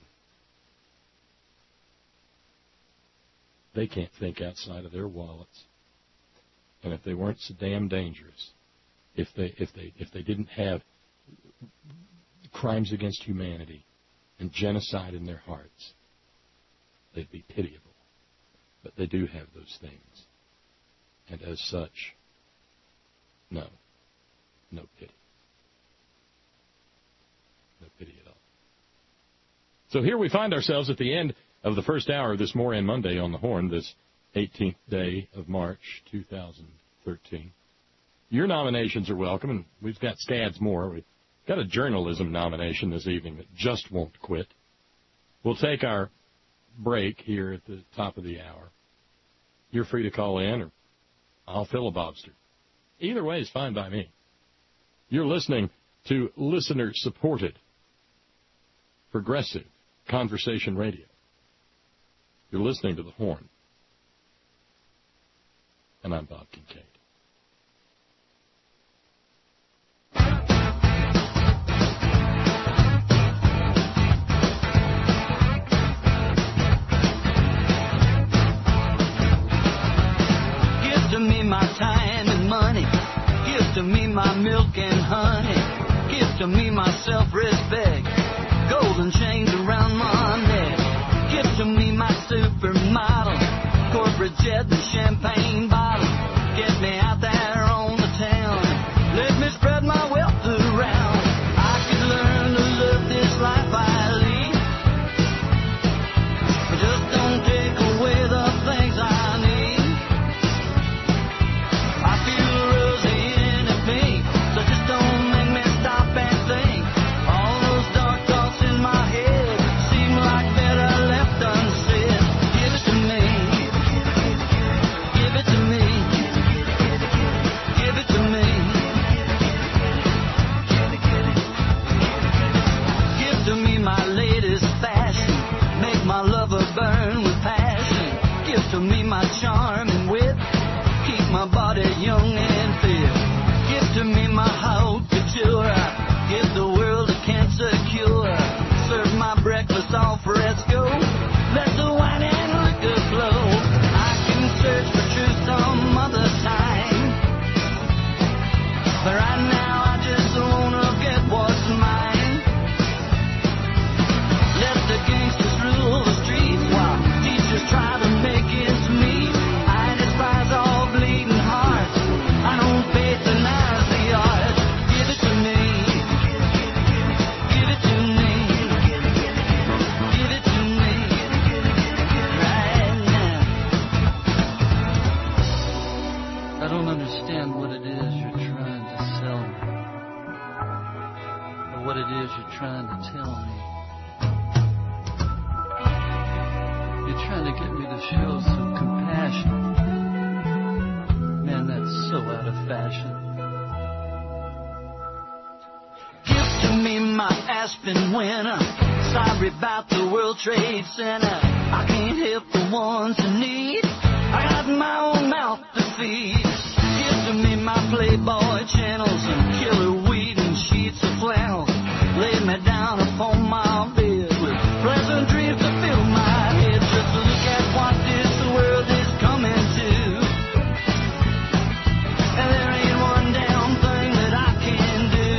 they can't think outside of their wallets. And if they weren't so damn dangerous, if they didn't have crimes against humanity and genocide in their hearts, they'd be pitiable. But they do have those things. And as such, no pity. No pity at all. So here we find ourselves at the end of the first hour of this Moran Monday on the Horn, this 18th day of March 2013. Your nominations are welcome, and we've got scads more. We've got a journalism nomination this evening that just won't quit. We'll take our break here at the top of the hour. You're free to call in, or I'll filibuster. Either way is fine by me. You're listening to listener-supported, progressive conversation radio. You're listening to The Horn. And I'm Bob Kincaid. Give to me my time and money. Give to me my milk and honey. Give to me my self-respect. Golden chains around my neck. Give to me my supermodel. Corporate jet and champagne bottle. Get me out there on the town. Let me spread my wealth around. I could learn to live this life I lead. But just don't take away the things I need. I feel rosy and pink, so just don't make me stop and think. All those dark thoughts in my head seem like better left unsaid. Give it to me. Give it to me. my haute couture. Give the world a cancer cure. Serve my breakfast al fresco. Let the wine and liquor flow. I can search for truth some other time, but right now I just wanna get what's mine. Let the gangsters rule the streets while teachers try to make ends meet. I despise all bleeding hearts. I don't patronize the arts. Give it to me. Give it to me. Give it to me. Right now. I don't understand what it is you're trying to sell me, or what it is you're trying to tell me. You're trying to get me to show some compassion. Man, that's so out of fashion. Give to me my Aspen winner. Sorry about the World Trade Center. I can't help the ones in need. I got my own mouth to feed. Give to me my Playboy channels and killer weed and sheets of flannel. Lay me down upon my bed with pleasant dreams to fill my head. Just look at what this world is coming to, and there ain't one damn thing that I can do.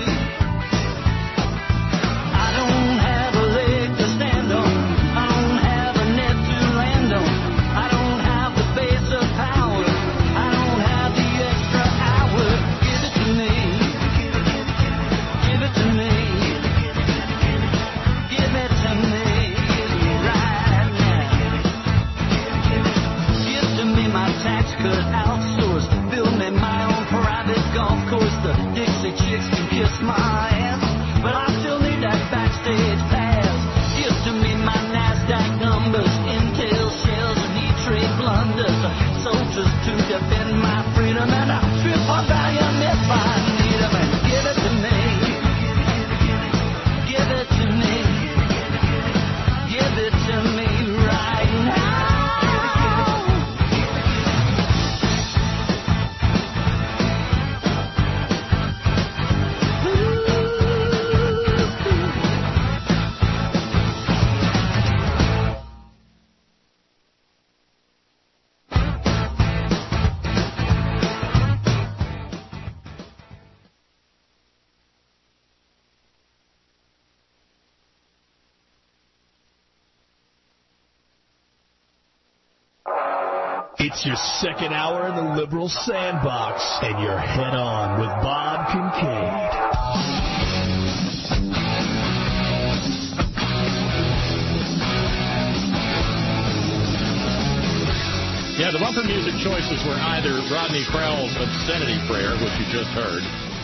I don't have a leg to stand on. I don't have a net to land on. I don't have the base of power. I don't have the extra hour. Give it to me. Give it to me. Give it to me right now. Give to me my tax cut outsourced. Build me my own private golf course. The Dixie chicks can kiss my ass, but I still need that backstage pass. Give to me my NASDAQ numbers, Intel shells, and E-Trade blunders. Soldiers to defend my freedom, and I'll strip for Valium if I need 'em. And give it to me. Give it to me. Give it to me right now. It's your second hour in the liberal sandbox, and you're head on with Bob Kincaid. Yeah, the bumper music choices were either Rodney Crowell's Obscenity Prayer, which you just heard,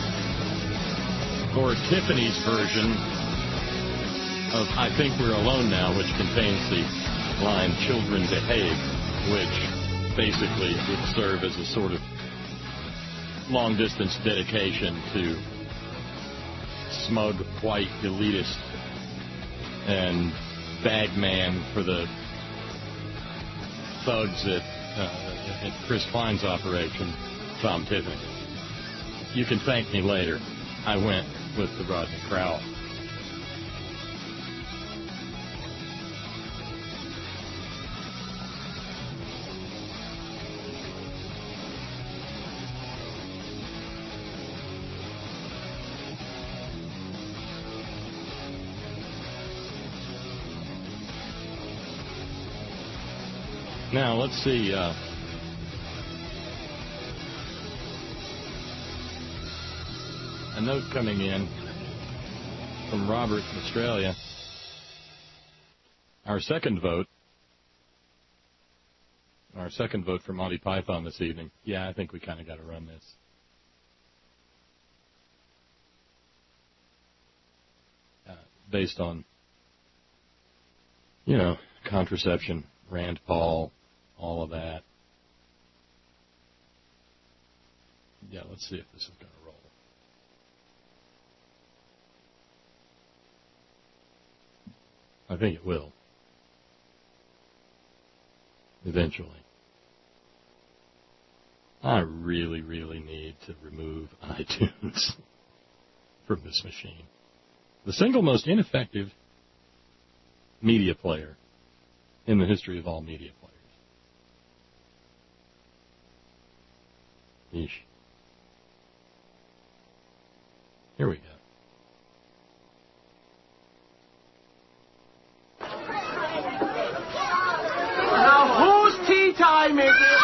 or Tiffany's version of I Think We're Alone Now, which contains the line Children Behave, which basically would serve as a sort of long-distance dedication to smug white elitist and bagman for the thugs at Chris Klein's operation, Tom Tiffany. You can thank me later. I went with the Rodney Crowell. Now, let's see. A note coming in from Robert in Australia. Our second vote for Monty Python this evening. Yeah, I think we kind of got to run this. Based on, contraception, Rand Paul, all of that. Yeah, let's see if this is going to roll. I think it will. Eventually. I really, really need to remove iTunes from this machine. The single most ineffective media player in the history of all media players. Yeesh. Here we go. Now, whose tea time is it?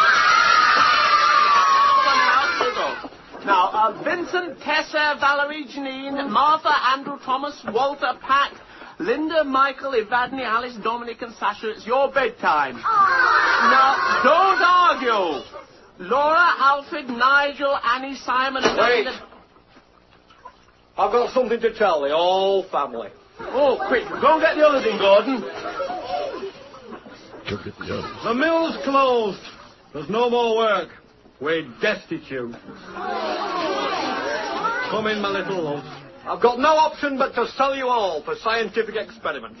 Now, Vincent, Tessa, Valerie, Janine, Martha, Andrew, Thomas, Walter, Pat, Linda, Michael, Evadne, Alice, Dominic, and Sasha, it's your bedtime. Now, don't argue. Laura, Alfred, Nigel, Annie, Simon, and... Wait. I've got something to tell the whole family. Oh, quick, go and get the others in, Gordon. Go get the others. The mill's closed. There's no more work. We're destitute. Come in, my little loves. I've got no option but to sell you all for scientific experiments.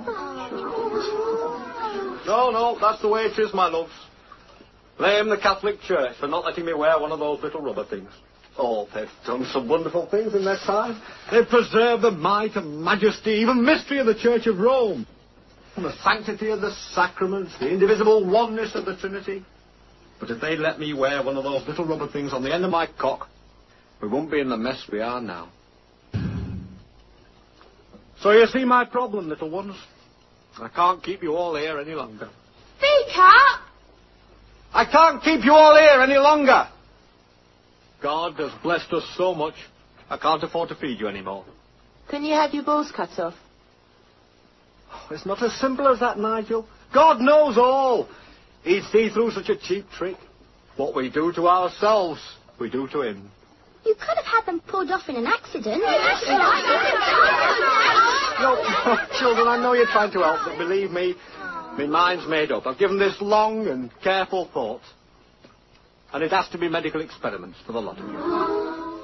No, that's the way it is, my loves. Blame the Catholic Church for not letting me wear one of those little rubber things. Oh, they've done some wonderful things in their time. They've preserved the might and majesty, even mystery of the Church of Rome. And the sanctity of the sacraments, the indivisible oneness of the Trinity. But if they'd let me wear one of those little rubber things on the end of my cock, we wouldn't be in the mess we are now. So you see my problem, little ones. I can't keep you all here any longer. Speak up! I can't keep you all here any longer. God has blessed us so much, I can't afford to feed you anymore. Can you have your balls cut off? It's not as simple as that, Nigel. God knows all. He'd see through such a cheap trick. What we do to ourselves, we do to him. You could have had them pulled off in an accident. No, children, I know you're trying to help, but believe me, my mind's made up. I've given this long and careful thought. And it has to be medical experiments for the lot of you.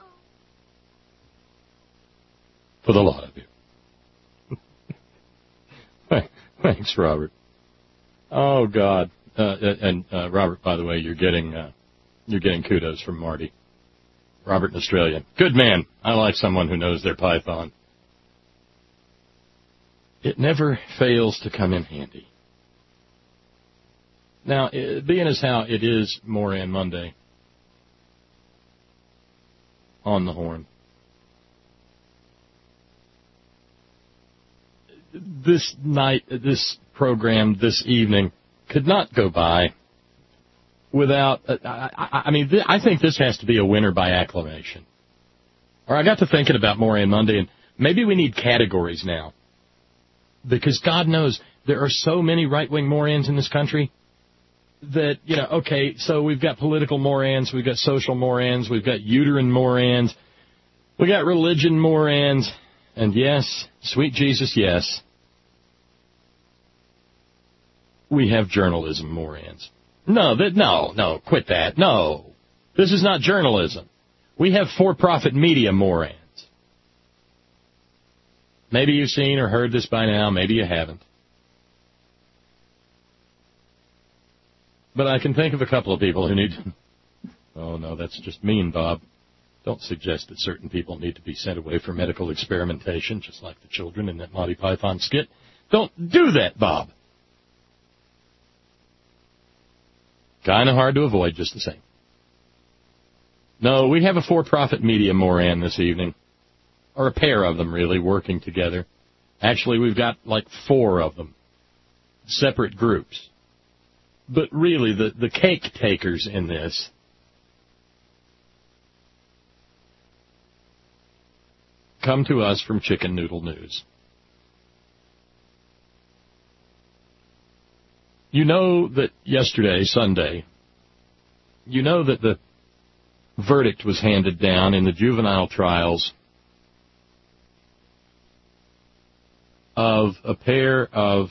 For the lot of you. Thanks, Robert. Oh, God. And Robert, by the way, you're getting kudos from Marty. Robert in Australia. Good man. I like someone who knows their Python. It never fails to come in handy. Now, being as how it is Moran Monday on the horn, this night, this program, this evening could not go by without, I think this has to be a winner by acclamation. Or I got to thinking about Moran Monday, and maybe we need categories now. Because God knows there are so many right-wing Morans in this country that, okay, so we've got political Morans, we've got social Morans, we've got uterine Morans, we got religion Morans, and yes, sweet Jesus, yes, we have journalism Morans. No, quit that. No, this is not journalism. We have for-profit media Morans. Maybe you've seen or heard this by now, maybe you haven't. But I can think of a couple of people who need to... Oh, no, that's just mean, Bob. Don't suggest that certain people need to be sent away for medical experimentation, just like the children in that Monty Python skit. Don't do that, Bob. Kind of hard to avoid just the same. No, we have a for-profit media Moran this evening. Or a pair of them, really, working together. Actually, we've got like 4 of them. Separate groups. But really, the cake takers in this come to us from Chicken Noodle News. You know that yesterday, Sunday, you know that the verdict was handed down in the juvenile trials of a pair of,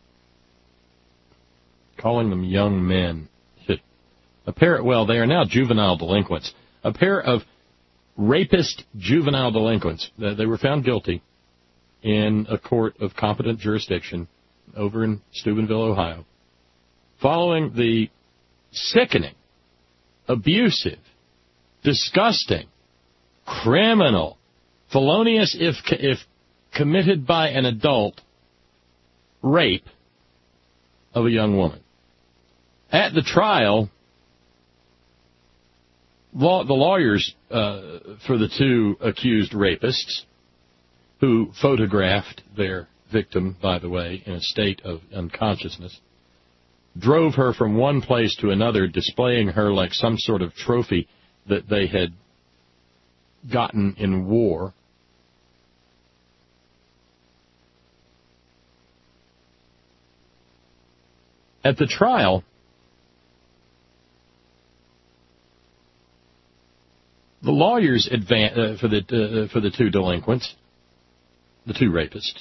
calling them young men, they are now juvenile delinquents, a pair of rapist juvenile delinquents. They were found guilty in a court of competent jurisdiction over in Steubenville, Ohio, following the sickening abusive, disgusting, criminal, felonious if committed by an adult, rape of a young woman. At the trial, the lawyers for the two accused rapists, who photographed their victim, by the way, in a state of unconsciousness, drove her from one place to another, displaying her like some sort of trophy that they had gotten in war. At the trial, the lawyers for the two delinquents, the two rapists,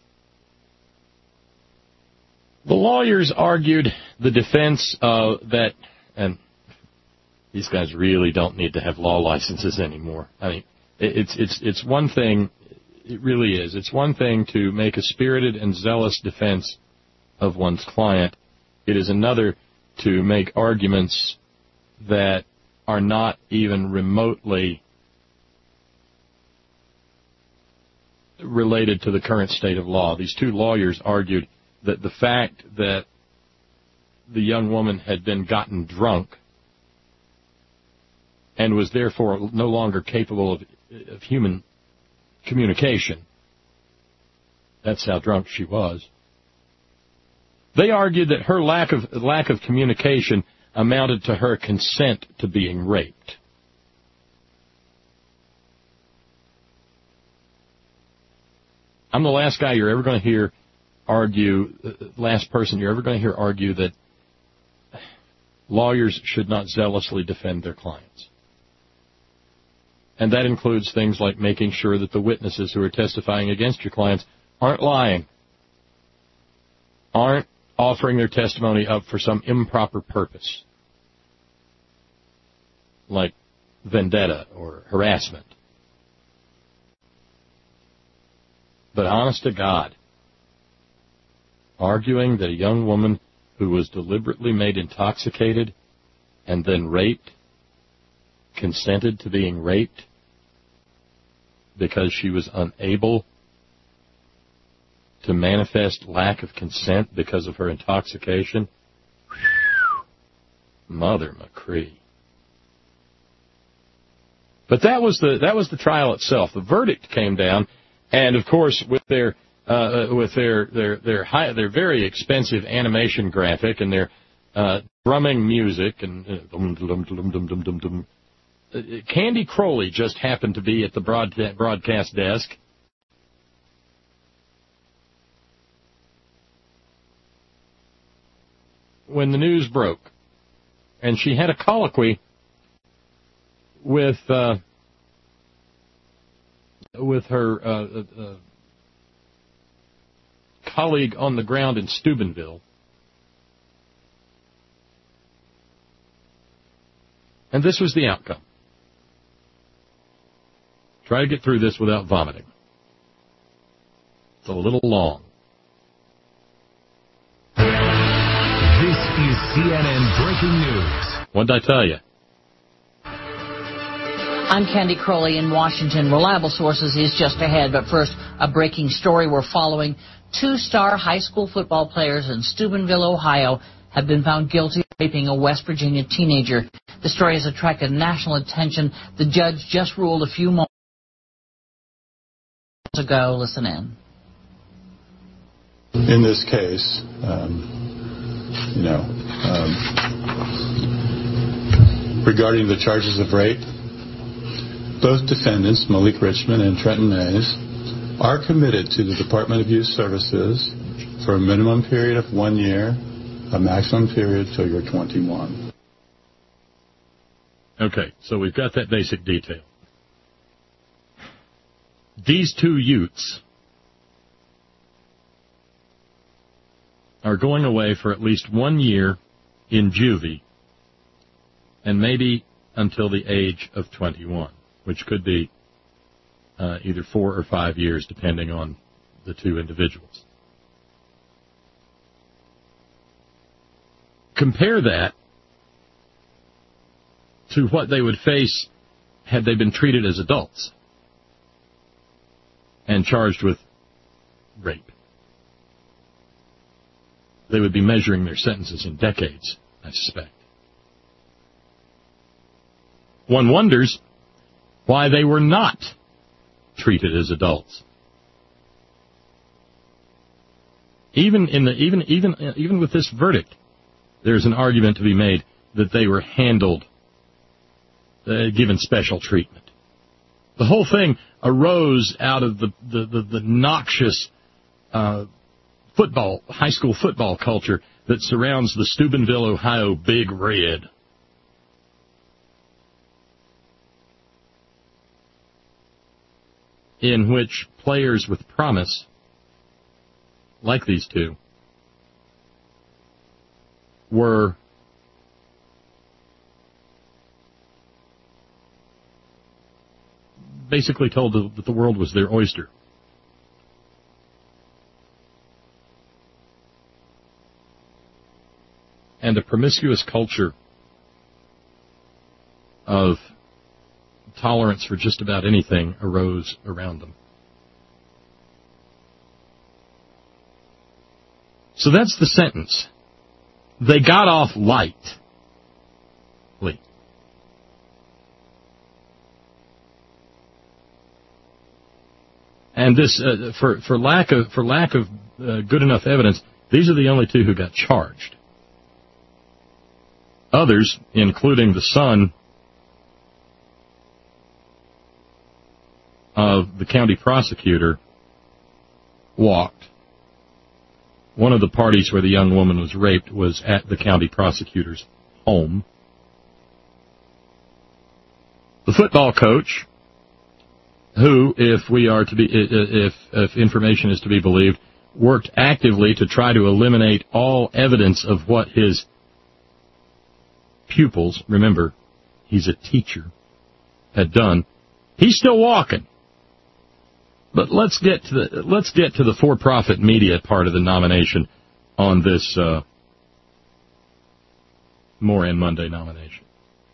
the lawyers argued the defense that, and these guys really don't need to have law licenses anymore. I mean, it's one thing, it really is. It's one thing to make a spirited and zealous defense of one's client. It is another to make arguments that are not even remotely related to the current state of law. These two lawyers argued that the fact that the young woman had been gotten drunk and was therefore no longer capable of human communication, that's how drunk she was. They argued that her lack of communication amounted to her consent to being raped. I'm the last guy you're ever going to hear argue, last person you're ever going to hear argue that lawyers should not zealously defend their clients. And that includes things like making sure that the witnesses who are testifying against your clients aren't lying, aren't offering their testimony up for some improper purpose, like vendetta or harassment. But honest to God, arguing that a young woman who was deliberately made intoxicated and then raped consented to being raped because she was unable to manifest lack of consent because of her intoxication, Mother McCree. But that was the trial itself. The verdict came down, and of course, with their very expensive animation graphic and their drumming music and Candy Crowley just happened to be at the broadcast desk. When the news broke, and she had a colloquy with her colleague on the ground in Steubenville. And this was the outcome. Try to get through this without vomiting. It's a little long. This is CNN Breaking News. What did I tell you? I'm Candy Crowley in Washington. Reliable Sources is just ahead, but first, a breaking story we're following. 2-star high school football players in Steubenville, Ohio, have been found guilty of raping a West Virginia teenager. The story has attracted national attention. The judge just ruled a few moments ago. Listen in. In this case, regarding the charges of rape, both defendants, Malik Richmond and Trenton Mays, are committed to the Department of Youth Services for a minimum period of 1 year, a maximum period till you're 21. Okay, so we've got that basic detail. These two youths are going away for at least 1 year in juvie, and maybe until the age of 21, which could be either 4 or 5 years, depending on the two individuals. Compare that to what they would face had they been treated as adults and charged with rape. They would be measuring their sentences in decades, I suspect. One wonders why they were not treated as adults. Even with this verdict, there's an argument to be made that they were handled, given special treatment. The whole thing arose out of the noxious high school football culture that surrounds the Steubenville, Ohio Big Red. In which players with promise, like these two, were basically told that the world was their oyster. And a promiscuous culture of tolerance for just about anything arose around them. So that's the sentence. They got off lightly. And this, for lack of good enough evidence, these are the only two who got charged. Others, including the son of the county prosecutor, walked. One of the parties where the young woman was raped was at the county prosecutor's home. The football coach, who, if information is to be believed, worked actively to try to eliminate all evidence of what his pupils, remember, he's a teacher, had done. He's still walking. But let's get to the for-profit media part of the nomination on this Moran Monday nomination.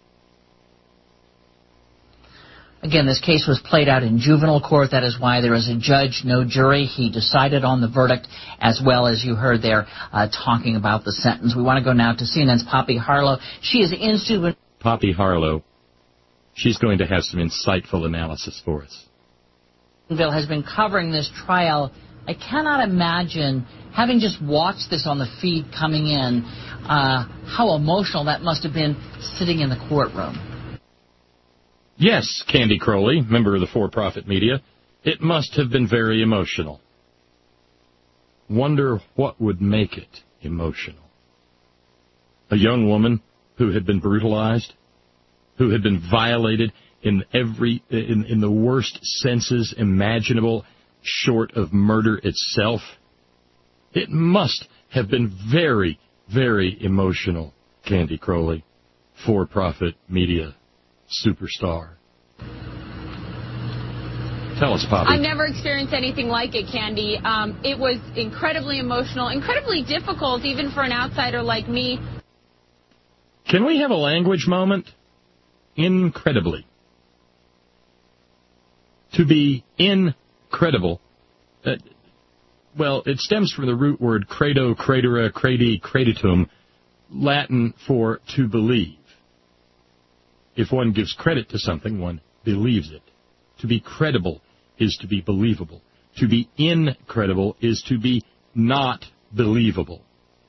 Again, this case was played out in juvenile court. That is why there is a judge, no jury. He decided on the verdict, as well as you heard there talking about the sentence. We want to go now to CNN's Poppy Harlow. She is in Steubenville. Poppy Harlow. She's going to have some insightful analysis for us. Has been covering this trial. I cannot imagine, having just watched this on the feed coming in, how emotional that must have been sitting in the courtroom. Yes, Candy Crowley, member of the for-profit media, it must have been very emotional. Wonder what would make it emotional. A young woman who had been brutalized, who had been violated in the worst senses imaginable, short of murder itself. It must have been very, very emotional, Candy Crowley, for-profit media superstar. Tell us, Poppy. I've never experienced anything like it, Candy. It was incredibly emotional, incredibly difficult, even for an outsider like me. Can we have a language moment? Incredibly. To be incredible, well, it stems from the root word credo, credere, credi, creditum, Latin for to believe. If one gives credit to something, one believes it. To be credible is to be believable. To be incredible is to be not believable.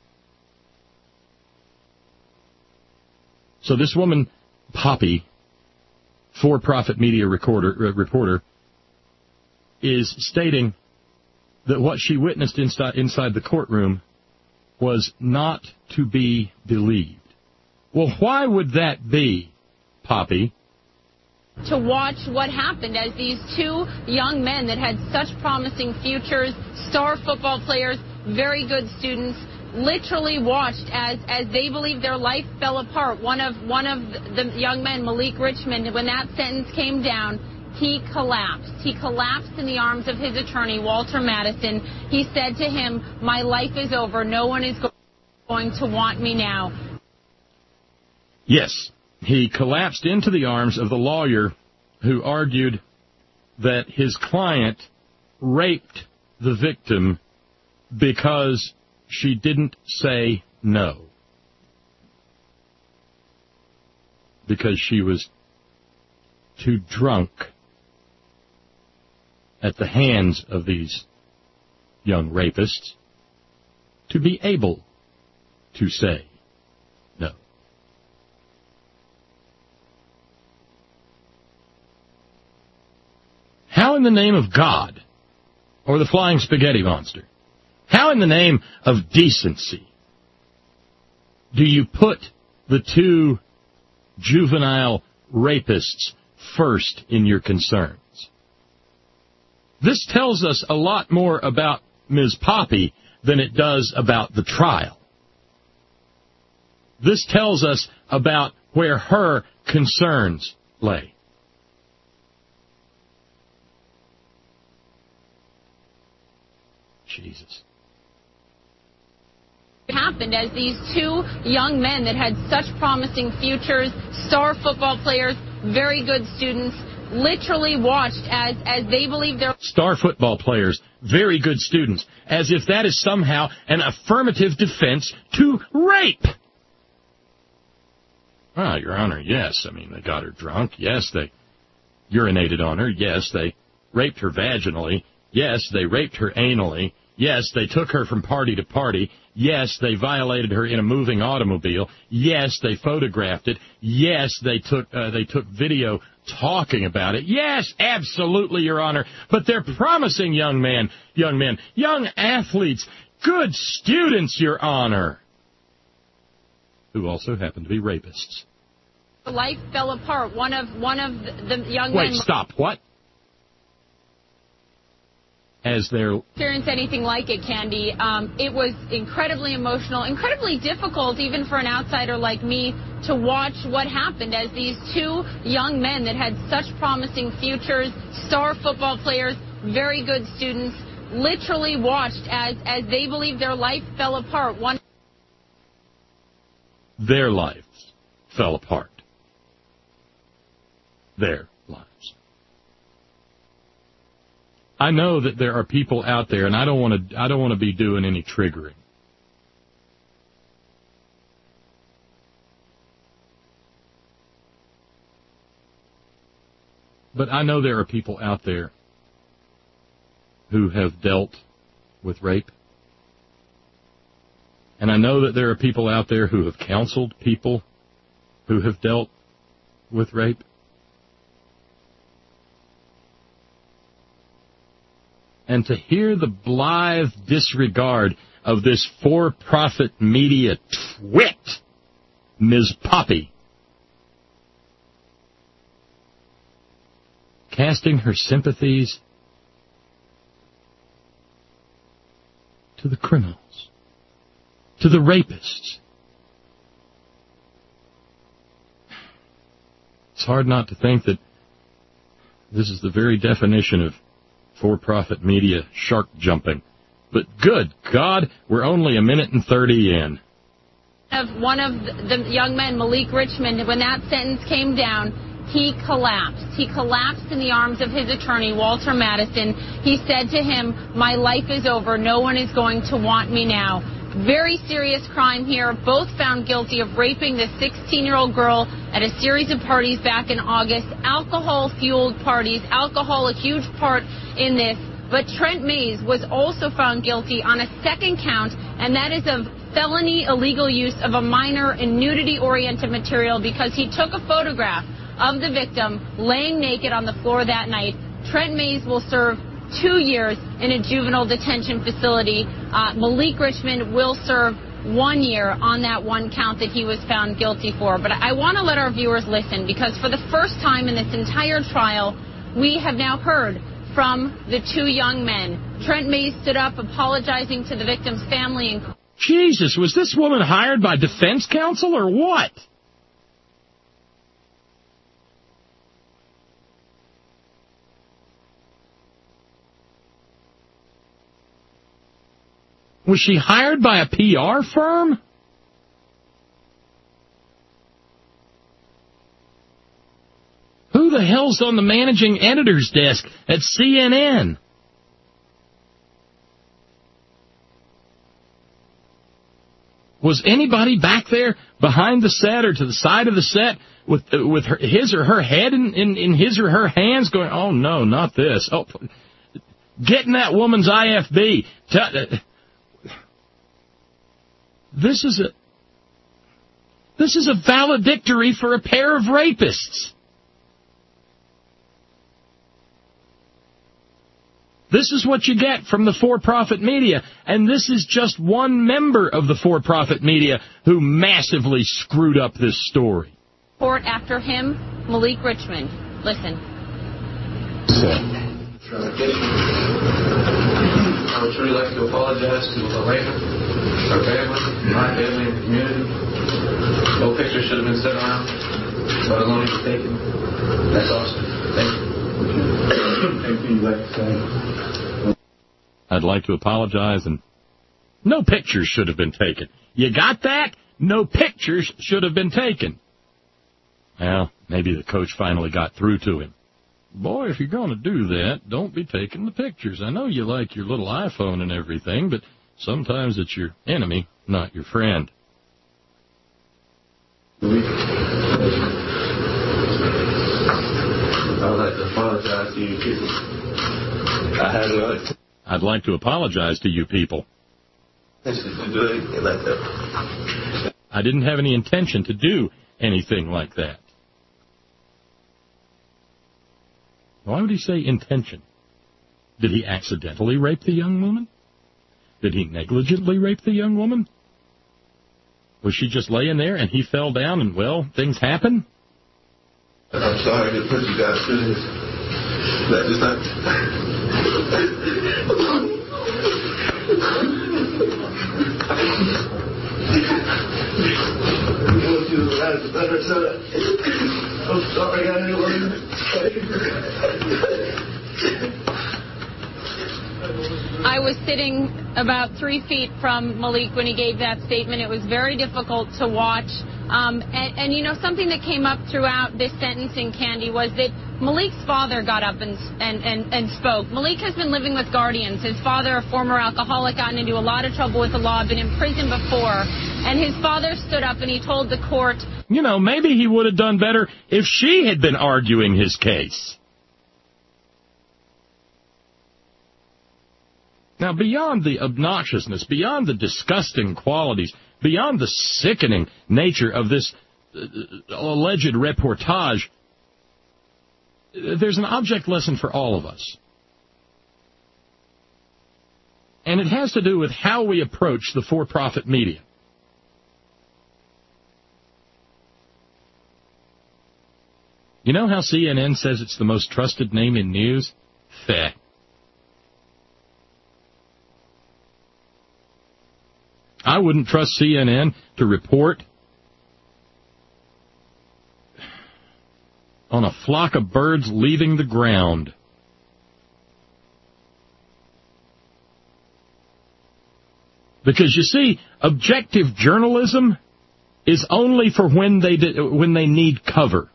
So this woman, Poppy, for-profit media reporter, is stating that what she witnessed inside the courtroom was not to be believed. Well, why would that be, Poppy? To watch what happened as these two young men that had such promising futures, star football players, very good students, literally watched as they believed their life fell apart. One of the young men, Malik Richmond, when that sentence came down, he collapsed. He collapsed in the arms of his attorney, Walter Madison. He said to him, "My life is over. No one is going to want me now." Yes, he collapsed into the arms of the lawyer who argued that his client raped the victim because she didn't say no. Because she was too drunk at the hands of these young rapists to be able to say no. How in the name of God, or the flying spaghetti monster, how in the name of decency do you put the two juvenile rapists first in your concerns? This tells us a lot more about Ms. Poppy than it does about the trial. This tells us about where her concerns lay. Jesus. It happened as these two young men that had such promising futures, star football players, very good students, literally watched as they believe they're star football players, very good students, as if that is somehow an affirmative defense to rape. Ah, Your Honor, yes. I mean, they got her drunk. Yes, they urinated on her. Yes, they raped her vaginally. Yes, they raped her anally. Yes, they took her from party to party. Yes, they violated her in a moving automobile. Yes, they photographed it. Yes, they took video talking about it. Yes, absolutely, Your Honor. But they're promising young men, young athletes, good students, Your Honor, who also happen to be rapists. Life fell apart. One of the young men. Wait, stop. What? As their experience anything like it, Candy. It was incredibly emotional, incredibly difficult, even for an outsider like me, to watch what happened as these two young men that had such promising futures, star football players, very good students, literally watched as they believed their life fell apart. Their lives fell apart. Their lives. I know that there are people out there, and I don't want to be doing any triggering. But I know there are people out there who have dealt with rape. And I know that there are people out there who have counseled people who have dealt with rape. And to hear the blithe disregard of this for-profit media twit, Ms. Poppy, casting her sympathies to the criminals, to the rapists. It's hard not to think that this is the very definition of for-profit media shark jumping. But good God, we're only a minute and 30 in. One of the young men, Malik Richmond, when that sentence came down, he collapsed. He collapsed in the arms of his attorney, Walter Madison. He said to him, "My life is over. No one is going to want me now." Very serious crime here. Both found guilty of raping the 16-year-old girl at a series of parties back in August. Alcohol-fueled parties. Alcohol, a huge part in this. But Trent Mays was also found guilty on a second count, and that is of felony illegal use of a minor in nudity-oriented material because he took a photograph of the victim laying naked on the floor that night. Trent Mays will serve 2 years in a juvenile detention facility. Malik Richmond will serve 1 year on that one count that he was found guilty for. But I want to let our viewers listen, because for the first time in this entire trial, we have now heard from the two young men. Trent Mays stood up apologizing to the victim's family. And Jesus, was this woman hired by defense counsel or what? Was she hired by a PR firm? the hell's on the managing editor's desk at CNN? Was anybody back there behind the set or to the side of the set with his or her head in his or her hands going, oh, no, not this. Oh, getting that woman's IFB. This is a valedictory for a pair of rapists. This is what you get from the for-profit media, and this is just one member of the for-profit media who massively screwed up this story. Report after him, Malik Richmond. Listen. I would truly like to apologize to Elena, her family, my family, and the community. No pictures should have been sent around, but alone was taken. That's awesome. Thank you. Anything you'd like to say? I'd like to apologize, and no pictures should have been taken. You got that? No pictures should have been taken. Well, maybe the coach finally got through to him. Boy, if you're going to do that, don't be taking the pictures. I know you like your little iPhone and everything, but sometimes it's your enemy, not your friend. I would like to apologize to you people. I'd like to apologize to you people. I didn't have any intention to do anything like that. Why would he say intention? Did he accidentally rape the young woman? Did he negligently rape the young woman? Was she just laying there and he fell down and, well, things happen? I'm sorry to put you guys through this. That is not... I'm sorry, I was sitting about 3 feet from Malik when he gave that statement. It was very difficult to watch. And you know, something that came up throughout this sentencing, Candy, was that Malik's father got up and spoke. Malik has been living with guardians. His father, a former alcoholic, gotten into a lot of trouble with the law, been in prison before. And his father stood up and he told the court, you know, maybe he would have done better if she had been arguing his case. Now, beyond the obnoxiousness, beyond the disgusting qualities, beyond the sickening nature of this alleged reportage, there's an object lesson for all of us. And it has to do with how we approach the for-profit media. You know how CNN says it's the most trusted name in news? Feh. I wouldn't trust CNN to report on a flock of birds leaving the ground. Because, you see, objective journalism is only for when they need cover.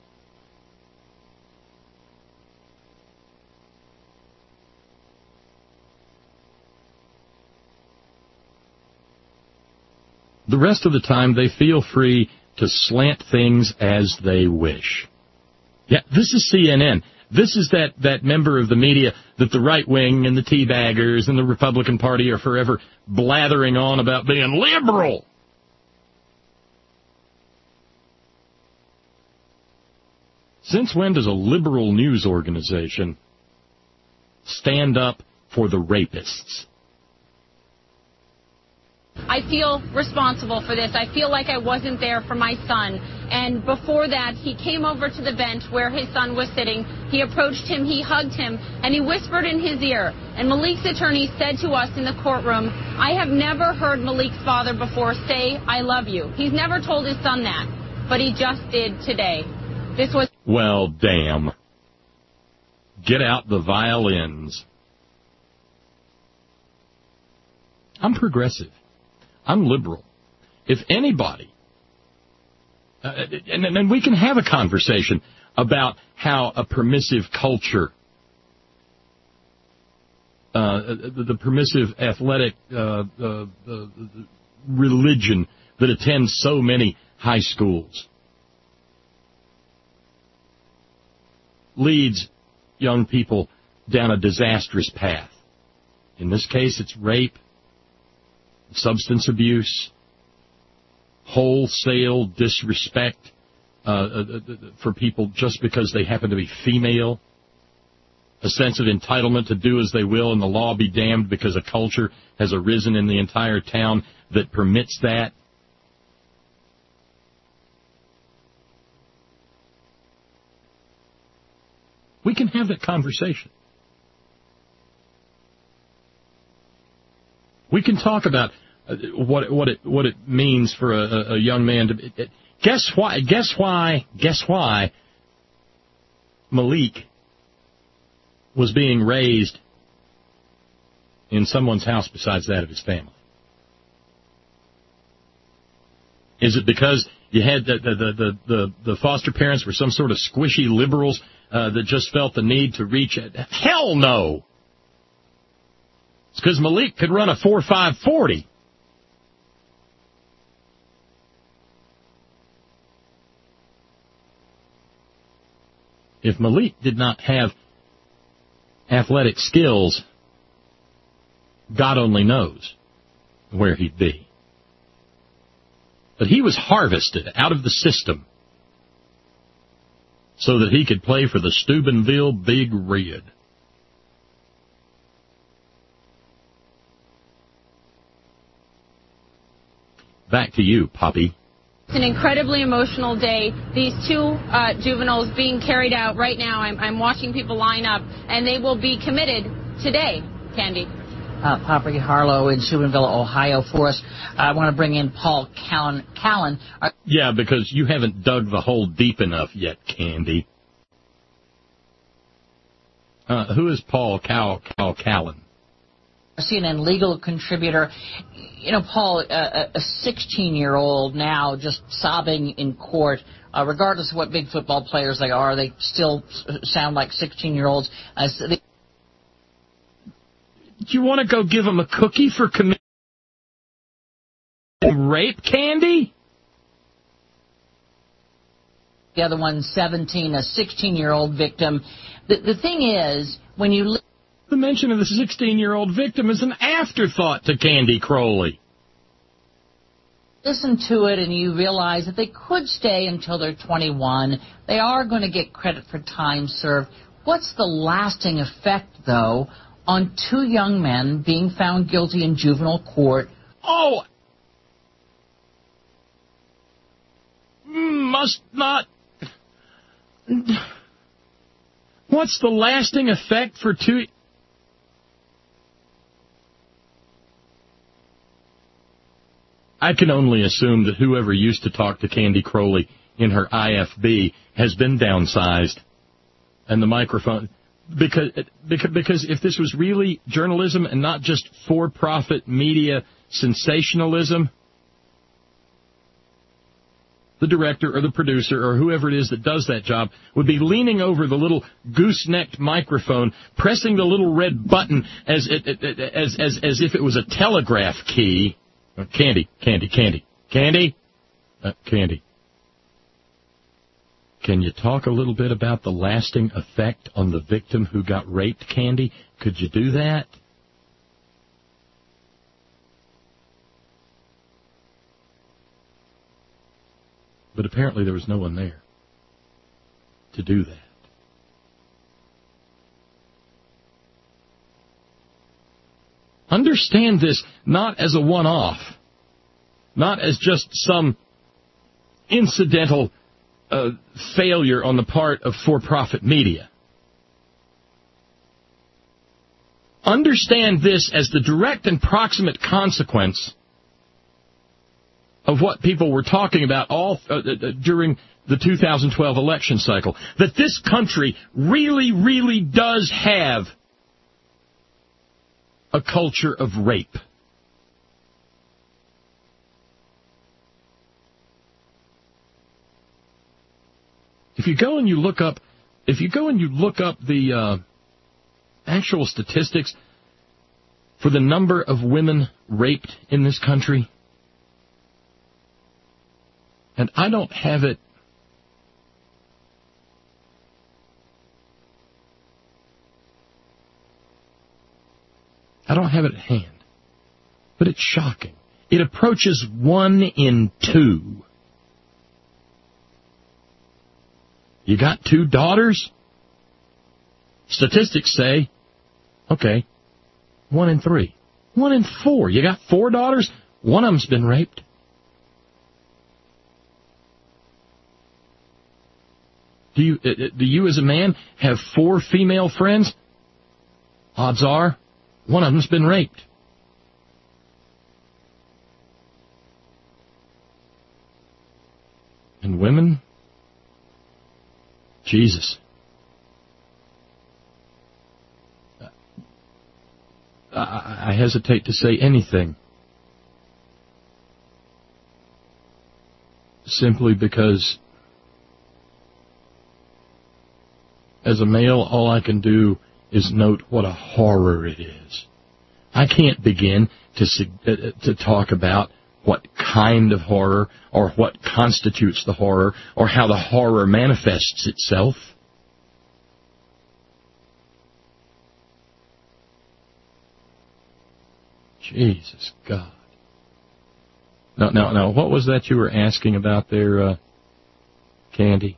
The rest of the time, they feel free to slant things as they wish. Yeah, this is CNN. This is that member of the media that the right wing and the teabaggers and the Republican Party are forever blathering on about being liberal. Since when does a liberal news organization stand up for the rapists? I feel responsible for this. I feel like I wasn't there for my son. And before that, he came over to the bench where his son was sitting. He approached him, he hugged him, and he whispered in his ear. And Malik's attorney said to us in the courtroom, I have never heard Malik's father before say, I love you. He's never told his son that, but he just did today. This was... Well, damn. Get out the violins. I'm progressive. I'm liberal. If anybody, and we can have a conversation about how a permissive culture, the permissive athletic religion that attends so many high schools, leads young people down a disastrous path. In this case, it's rape, substance abuse, wholesale disrespect for people just because they happen to be female, a sense of entitlement to do as they will and the law be damned because a culture has arisen in the entire town that permits that. We can have that conversation. We can talk about what it means for a young man to. Guess why Malik was being raised in someone's house besides that of his family? Is it because you had the foster parents were some sort of squishy liberals that just felt the need to reach it? Hell no. It's because Malik could run a 4.5 40. If Malik did not have athletic skills, God only knows where he'd be. But he was harvested out of the system so that he could play for the Steubenville Big Red. Back to you, Poppy. It's an incredibly emotional day. These two juveniles being carried out right now. I'm watching people line up, and they will be committed today, Candy. Poppy Harlow in Steubenville, Ohio for us. I want to bring in Paul Callen. Yeah, because you haven't dug the hole deep enough yet, Candy. Who is Paul Callen? CNN legal contributor. You know, Paul, a 16-year-old now just sobbing in court. Regardless of what big football players they are, they still sound like 16-year-olds. Do you want to go give them a cookie for committing rape, Candy? The other one, 17, a 16-year-old victim. The thing is, when you... The mention of the 16-year-old victim is an afterthought to Candy Crowley. Listen to it and you realize that they could stay until they're 21. They are going to get credit for time served. What's the lasting effect, though, on two young men being found guilty in juvenile court? Oh! Must not... What's the lasting effect for two... I can only assume that whoever used to talk to Candy Crowley in her IFB has been downsized. And the microphone... Because if this was really journalism and not just for-profit media sensationalism, the director or the producer or whoever it is that does that job would be leaning over the little goose-necked microphone, pressing the little red button as if it was a telegraph key. Candy. Can you talk a little bit about the lasting effect on the victim who got raped, Candy? Could you do that? But apparently there was no one there to do that. Understand this not as a one-off, not as just some incidental failure on the part of for-profit media. Understand this as the direct and proximate consequence of what people were talking about all during the 2012 election cycle, that this country really, really does have a culture of rape. If you go and you look up the actual statistics for the number of women raped in this country, and I don't have it. I don't have it at hand, but it's shocking. It approaches 1 in 2. You got 2 daughters? Statistics say, okay, 1 in 3. 1 in 4. You got 4 daughters? One of them's been raped. Do you as a man have 4 female friends? Odds are, one of them's been raped. And women? Jesus. I hesitate to say anything. Simply because as a male, all I can do is note what a horror it is. I can't begin to talk about what kind of horror or what constitutes the horror or how the horror manifests itself. Jesus God. No, what was that you were asking about there, Candy?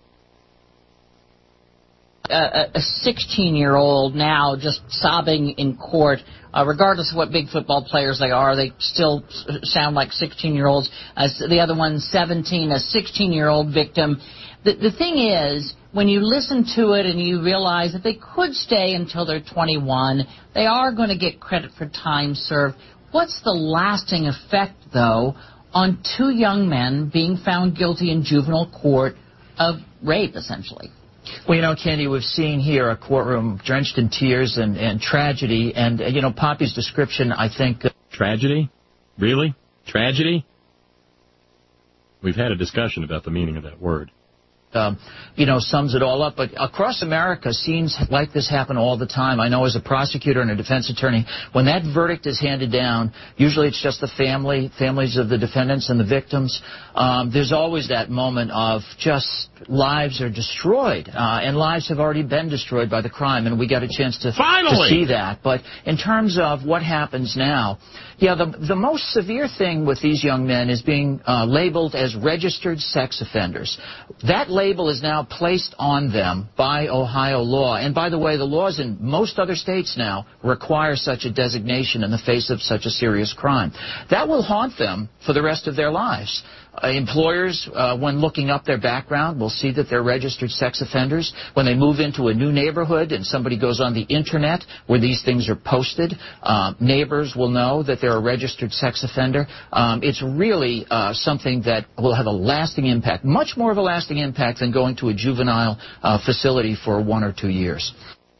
A 16-year-old now just sobbing in court, regardless of what big football players they are, they still sound like 16-year-olds. The other one, 17, a 16-year-old victim. The thing is, when you listen to it and you realize that they could stay until they're 21, they are going to get credit for time served. What's the lasting effect, though, on 2 young men being found guilty in juvenile court of rape, essentially? Well, Candy, we've seen here a courtroom drenched in tears and tragedy. And, Poppy's description, I think... Tragedy? Really? Tragedy? We've had a discussion about the meaning of that word. Sums it all up. But across America, scenes like this happen all the time. I know as a prosecutor and a defense attorney, when that verdict is handed down, usually it's just the families of the defendants and the victims. There's always that moment of just lives are destroyed, and lives have already been destroyed by the crime, and we got a chance to see that. But in terms of what happens now, the most severe thing with these young men is being labeled as registered sex offenders. That label is now placed on them by Ohio law. And by the way, the laws in most other states now require such a designation in the face of such a serious crime. That will haunt them for the rest of their lives. Employers, when looking up their background, will see that they're registered sex offenders. When they move into a new neighborhood and somebody goes on the Internet where these things are posted, neighbors will know that they're a registered sex offender. It's really something that will have a lasting impact, much more of a lasting impact than going to a juvenile facility for 1 or 2 years.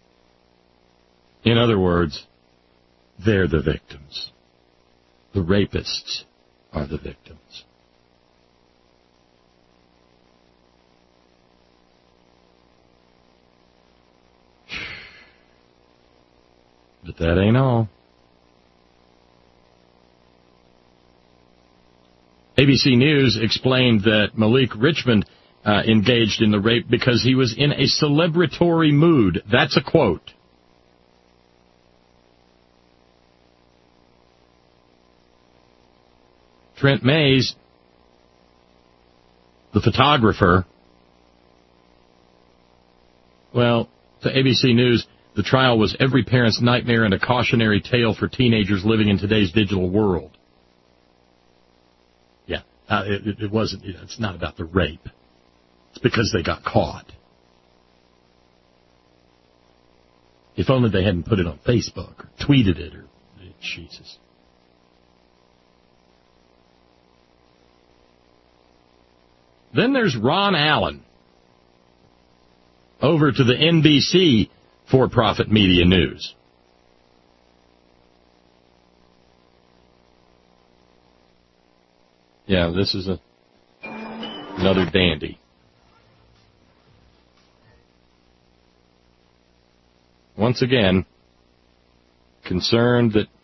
In other words, they're the victims. The rapists are the victims. But that ain't all. ABC News explained that Malik Richmond engaged in the rape because he was in a celebratory mood. That's a quote. Trent Mays, the photographer, well, to ABC News, the trial was every parent's nightmare and a cautionary tale for teenagers living in today's digital world. Yeah, it wasn't. It's not about the rape. It's because they got caught. If only they hadn't put it on Facebook or tweeted it or Jesus. Then there's Ron Allen. Over to the NBC for-profit media news. Yeah, this is another dandy. once again, concerned that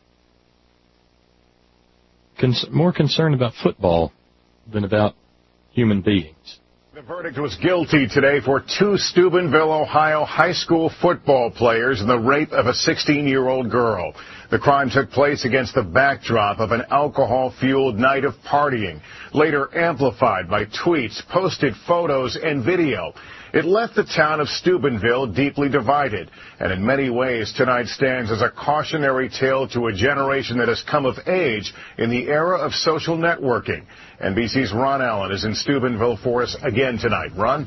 more concerned about football than about human beings. The verdict was guilty today for 2 Steubenville, Ohio high school football players in the rape of a 16-year-old girl. The crime took place against the backdrop of an alcohol-fueled night of partying, later amplified by tweets, posted photos, and video. It left the town of Steubenville deeply divided, and in many ways tonight stands as a cautionary tale to a generation that has come of age in the era of social networking. NBC's Ron Allen is in Steubenville for us again tonight. Ron?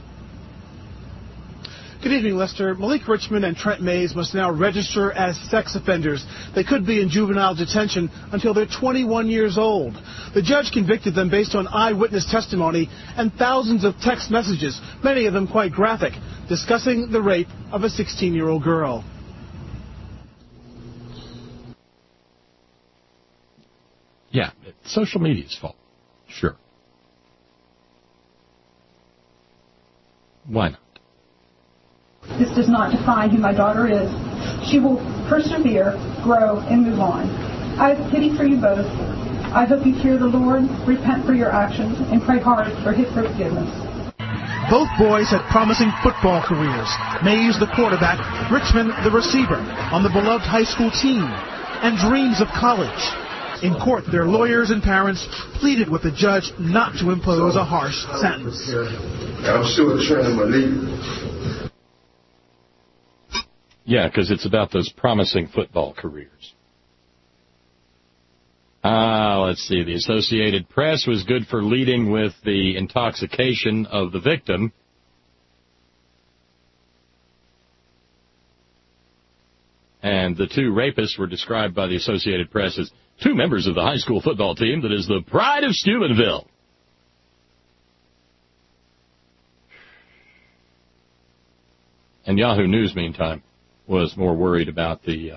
Good evening, Lester. Malik Richmond and Trent Mays must now register as sex offenders. They could be in juvenile detention until they're 21 years old. The judge convicted them based on eyewitness testimony and thousands of text messages, many of them quite graphic, discussing the rape of a 16-year-old girl. Yeah, social media's fault. Sure. Why not? This does not define who my daughter is. She will persevere, grow, and move on. I have pity for you both. I hope you fear the Lord, repent for your actions, and pray hard for His forgiveness. Both boys had promising football careers. Mays, the quarterback, Richmond, the receiver, on the beloved high school team, and dreams of college. In court, their lawyers and parents pleaded with the judge not to impose a harsh sentence. I'm sure Trent and Malik. Yeah, because it's about those promising football careers. Let's see. The Associated Press was good for leading with the intoxication of the victim. And the 2 rapists were described by the Associated Press as 2 members of the high school football team that is the pride of Steubenville. And Yahoo News, meantime, was more worried about the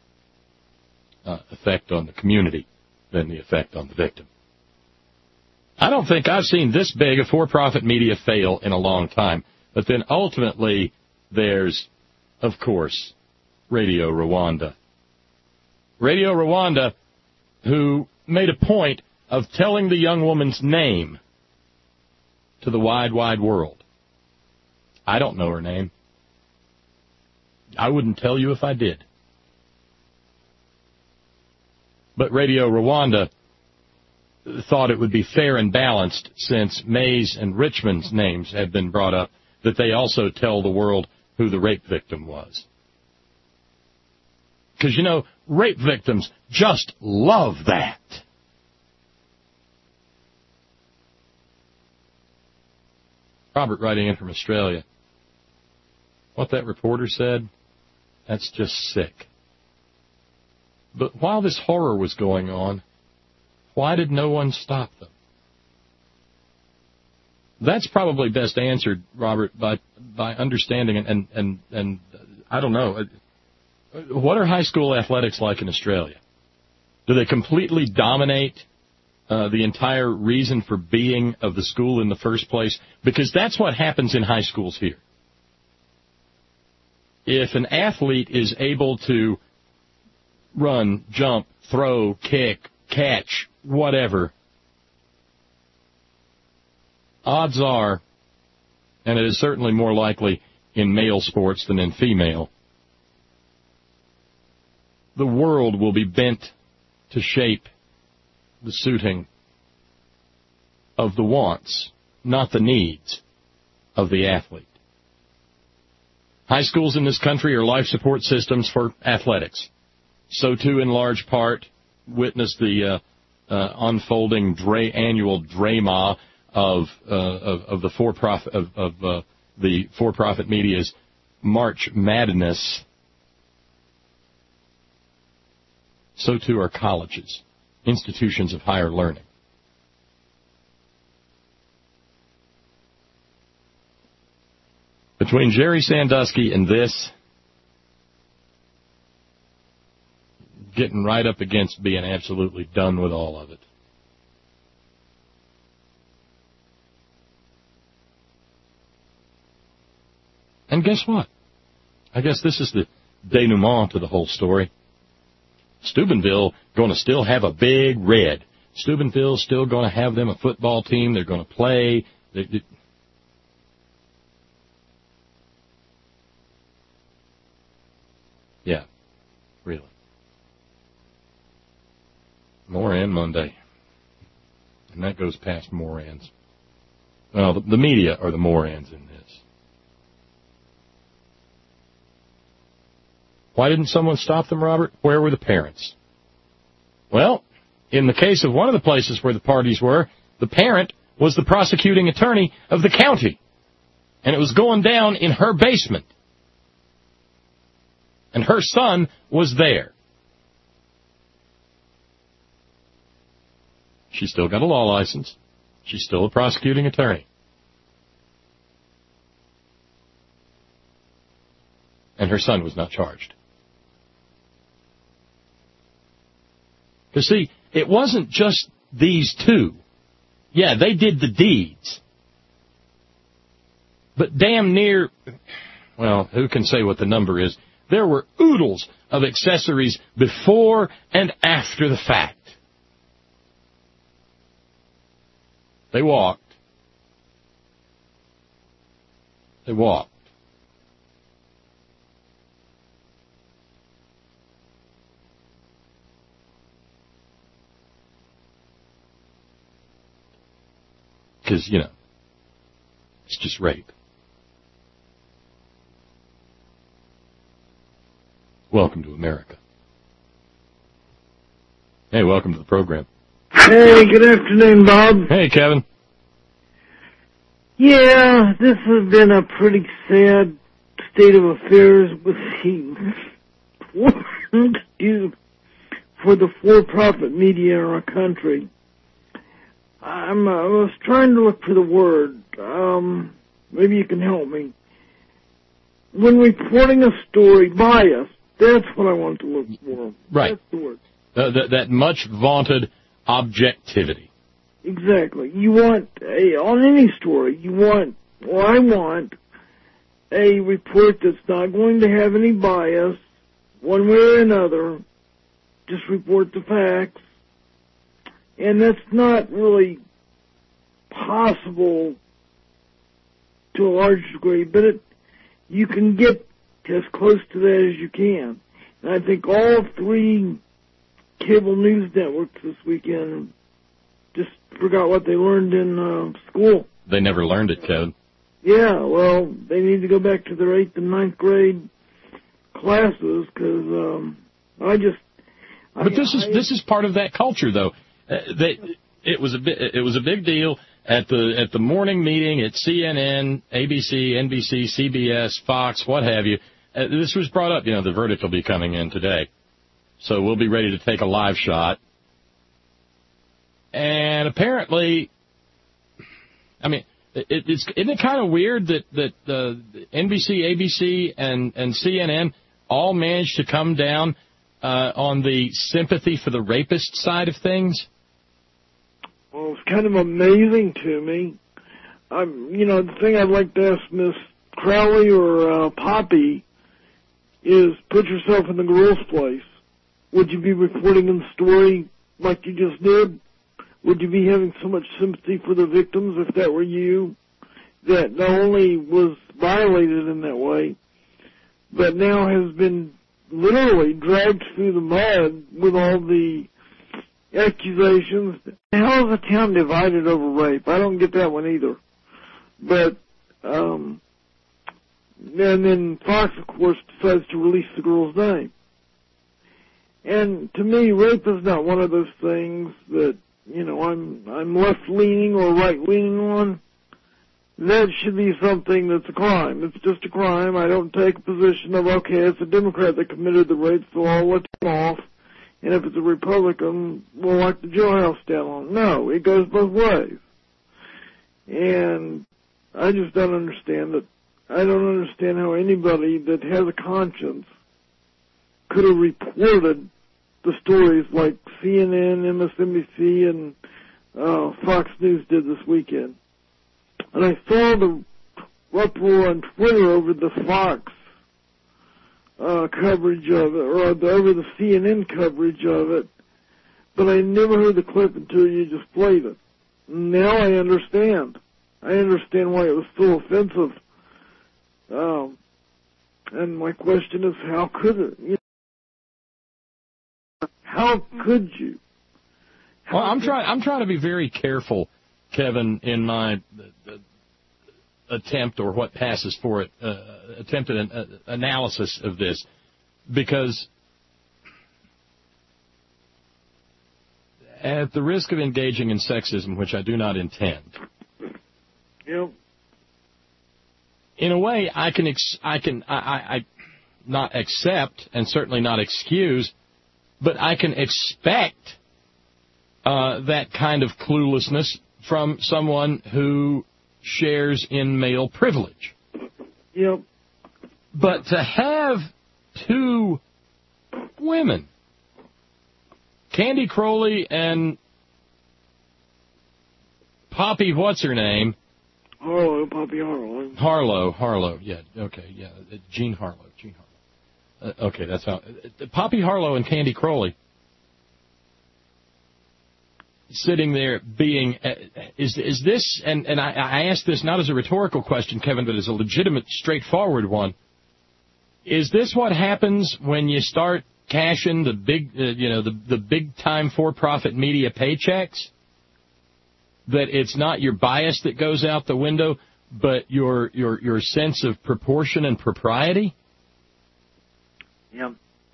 effect on the community than the effect on the victim. I don't think I've seen this big a for-profit media fail in a long time. But then ultimately, there's, of course, Radio Rwanda. Radio Rwanda, who made a point of telling the young woman's name to the wide, wide world. I don't know her name. I wouldn't tell you if I did. But Radio Rwanda thought it would be fair and balanced, since Mays and Richmond's names have been brought up, that they also tell the world who the rape victim was. Because, you know, rape victims just love that. Robert writing in from Australia. What that reporter said, that's just sick. But while this horror was going on, why did no one stop them? That's probably best answered, Robert, by understanding and I don't know. What are high school athletics like in Australia? Do they completely dominate the entire reason for being of the school in the first place? Because that's what happens in high schools here. If an athlete is able to run, jump, throw, kick, catch, whatever, odds are, and it is certainly more likely in male sports than in female, the world will be bent to shape the suiting of the wants, not the needs, of the athlete. High schools in this country are life support systems for athletics. So, too, in large part, witness the unfolding annual drama of the for-profit media's March Madness. So, too, are colleges, institutions of higher learning. Between Jerry Sandusky and this, getting right up against being absolutely done with all of it. And guess what? I guess this is the denouement to the whole story. Steubenville going to still have a big red. Steubenville's still going to have them a football team. They're going to play. Yeah, really. Moran Monday. And that goes past Morans. Well, the media are the Morans in this. Why didn't someone stop them, Robert? Where were the parents? Well, in the case of one of the places where the parties were, the parent was the prosecuting attorney of the county. And it was going down in her basement. And her son was there. She's still got a law license. She's still a prosecuting attorney. And her son was not charged. Because, see, it wasn't just these two. Yeah, they did the deeds. But damn near, well, who can say what the number is? There were oodles of accessories before and after the fact. They walked. They walked. Because, you know, it's just rape. Welcome to America. Hey, welcome to the program. Hey, good afternoon, Bob. Hey, Kevin. Yeah, this has been a pretty sad state of affairs with for the for-profit media in our country. I was trying to look for the word. Maybe you can help me. When reporting a story, bias, that's what I want to look for. Right. That's the word. That much vaunted objectivity. Exactly. You want, on any story, I want a report that's not going to have any bias, one way or another. Just report the facts. And that's not really possible to a large degree, but you can get as close to that as you can. And I think all three cable news networks this weekend just forgot what they learned in school. They never learned it, Kevin. Yeah, well, they need to go back to their 8th and 9th grade classes, because But this is part of that culture, though. It was a big deal at the morning meeting at CNN, ABC, NBC, CBS, Fox, what have you. This was brought up. You know, the verdict will be coming in today, so we'll be ready to take a live shot. And apparently, I mean, isn't it kind of weird that NBC, ABC, and CNN all managed to come down on the sympathy for the rapist side of things? Well, it's kind of amazing to me. The thing I'd like to ask Miss Crowley or Poppy is put yourself in the girl's place. Would you be reporting in the story like you just did? Would you be having so much sympathy for the victims if that were you, that not only was violated in that way, but now has been literally dragged through the mud with all the accusations? How is a town divided over rape? I don't get that one either. But, and then Fox, of course, decides to release the girl's name. And to me, rape is not one of those things that, I'm left-leaning or right-leaning on. That should be something that's a crime. It's just a crime. I don't take a position of, okay, it's a Democrat that committed the rape, so I'll let them off. And if it's a Republican, we'll lock the jailhouse down on. No, it goes both ways. And I just don't understand it. I don't understand how anybody that has a conscience could have reported the stories like CNN, MSNBC, and Fox News did this weekend. And I saw the uproar on Twitter over the Fox coverage of it, or over the CNN coverage of it, but I never heard the clip until you just played it. Now I understand. I understand why it was so offensive. And my question is, how could it? How could you? Well, I'm trying to be very careful, Kevin, in my attempt, or what passes for it, attempted analysis of this, because at the risk of engaging in sexism, which I do not intend, yep. In a way, I not accept and certainly not excuse, but I can expect that kind of cluelessness from someone who shares in male privilege. Yep. But to have two women, Candy Crowley and Poppy, what's her name? Poppy Harlow. Harlow, yeah, okay, yeah, Jean Harlow. Okay, that's how. Poppy Harlow and Candy Crowley sitting there being, is this, and I ask this not as a rhetorical question, Kevin, but as a legitimate, straightforward one. Is this what happens when you start cashing the big, the big time for-profit media paychecks? That it's not your bias that goes out the window, but your sense of proportion and propriety? Yep.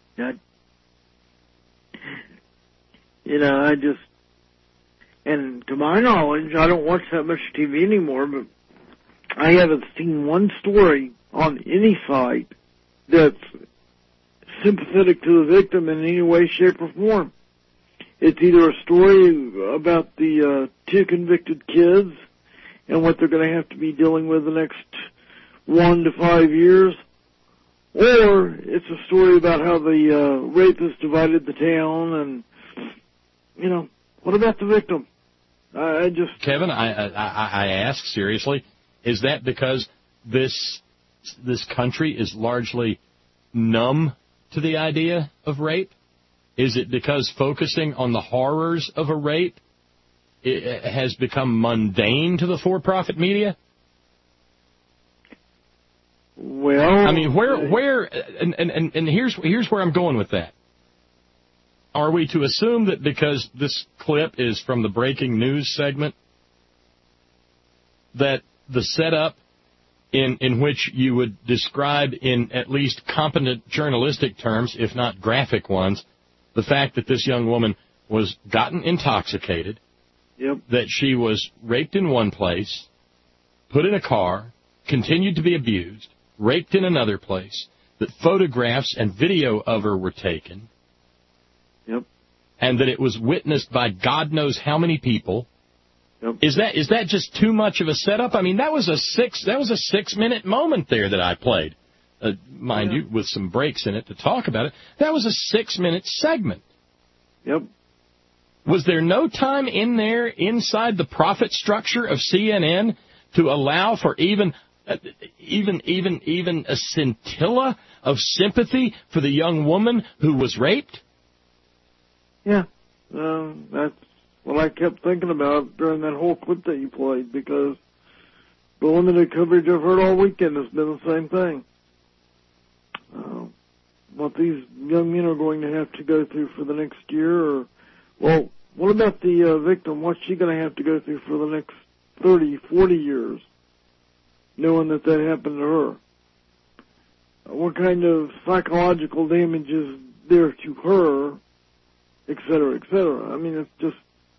And to my knowledge, I don't watch that much TV anymore, but I haven't seen one story on any site that's sympathetic to the victim in any way, shape, or form. It's either a story about the 2 convicted kids and what they're going to have to be dealing with the next 1 to 5 years, or it's a story about how the rapist divided the town, and, what about the victim? Kevin, I ask seriously, is that because this country is largely numb to the idea of rape? Is it because focusing on the horrors of a rape has become mundane to the for-profit media? Well, I mean, where, and here's where I'm going with that. Are we to assume that because this clip is from the breaking news segment, that the setup in which you would describe in at least competent journalistic terms, if not graphic ones, the fact that this young woman was gotten intoxicated, yep, that she was raped in one place, put in a car, continued to be abused, raped in another place, that photographs and video of her were taken, yep, and that it was witnessed by God knows how many people? Yep. Is that just too much of a setup? I mean, that was a 6-minute moment there that I played. Mind you, with some breaks in it to talk about it. That was a 6-minute segment. Yep. Was there no time in there inside the profit structure of CNN to allow for even a scintilla of sympathy for the young woman who was raped? Yeah. That's what I kept thinking about during that whole clip that you played, because the limited coverage I've heard all weekend has been the same thing. What these young men are going to have to go through for the next year, well, what about the victim? What's she going to have to go through for the next 30, 40 years, knowing that happened to her? What kind of psychological damage is there to her, et cetera, et cetera? I mean, it's just...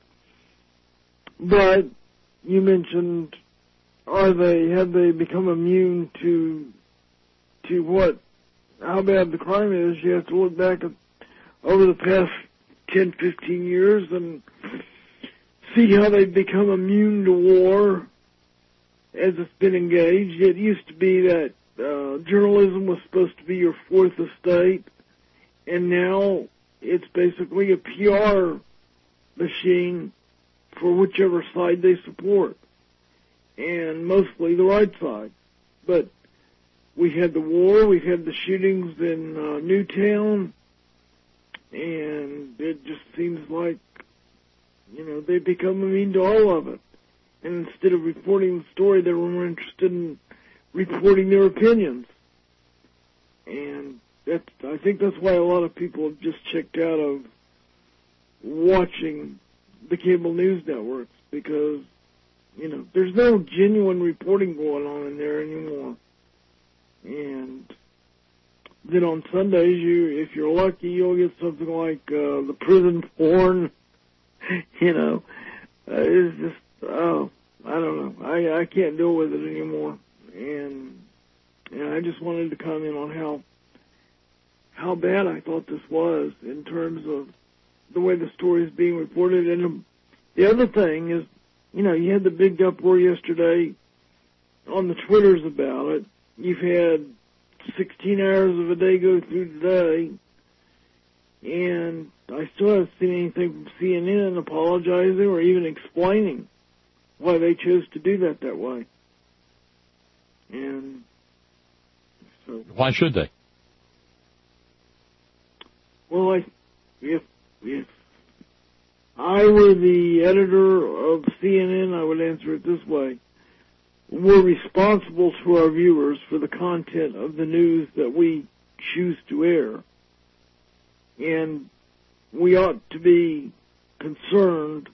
But you mentioned, have they become immune to what? How bad the crime is? You have to look back over the past 10, 15 years and see how they've become immune to war as it's been engaged. It used to be that journalism was supposed to be your fourth estate, and now it's basically a PR machine for whichever side they support, and mostly the right side. But we had the war, we had the shootings in Newtown, and it just seems like, they've become immune to all of it. And instead of reporting the story, they were more interested in reporting their opinions. And I think that's why a lot of people have just checked out of watching the cable news networks, because, there's no genuine reporting going on in there anymore. And then on Sundays, if you're lucky, you'll get something like the prison porn. It's just, I don't know. I can't deal with it anymore. And I just wanted to comment on how bad I thought this was in terms of the way the story is being reported. And the other thing is, you had the big uproar yesterday on the Twitters about it. You've had 16 hours of a day go through today, and I still haven't seen anything from CNN apologizing or even explaining why they chose to do that way. And so, why should they? Well, if I were the editor of CNN, I would answer it this way. We're responsible to our viewers for the content of the news that we choose to air. And we ought to be concerned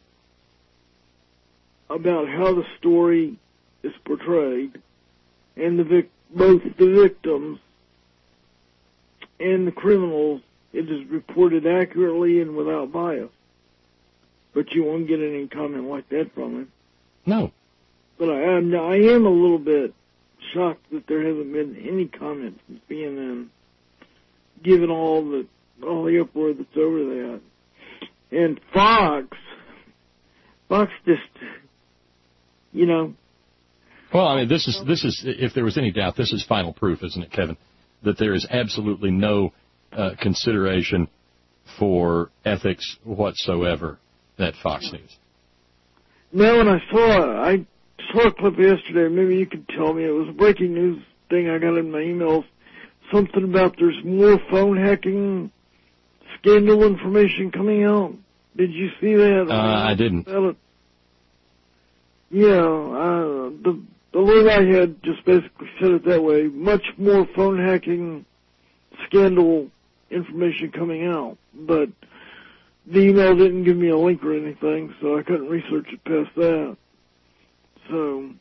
about how the story is portrayed, and both the victims and the criminals, it is reported accurately and without bias. But you won't get any comment like that from him. No. But I am a little bit shocked that there hasn't been any comment from CNN, given all the uproar that's over that. And Fox just, Well, I mean, this is, if there was any doubt, this is final proof, isn't it, Kevin, that there is absolutely no consideration for ethics whatsoever at Fox News. No, and I saw a clip yesterday. Maybe you could tell me. It was a breaking news thing I got in my emails. Something about there's more phone hacking scandal information coming out. Did you see that? I didn't. Yeah, the alert I had just basically said it that way. Much more phone hacking scandal information coming out, but the email didn't give me a link or anything, so I couldn't research it past that. So,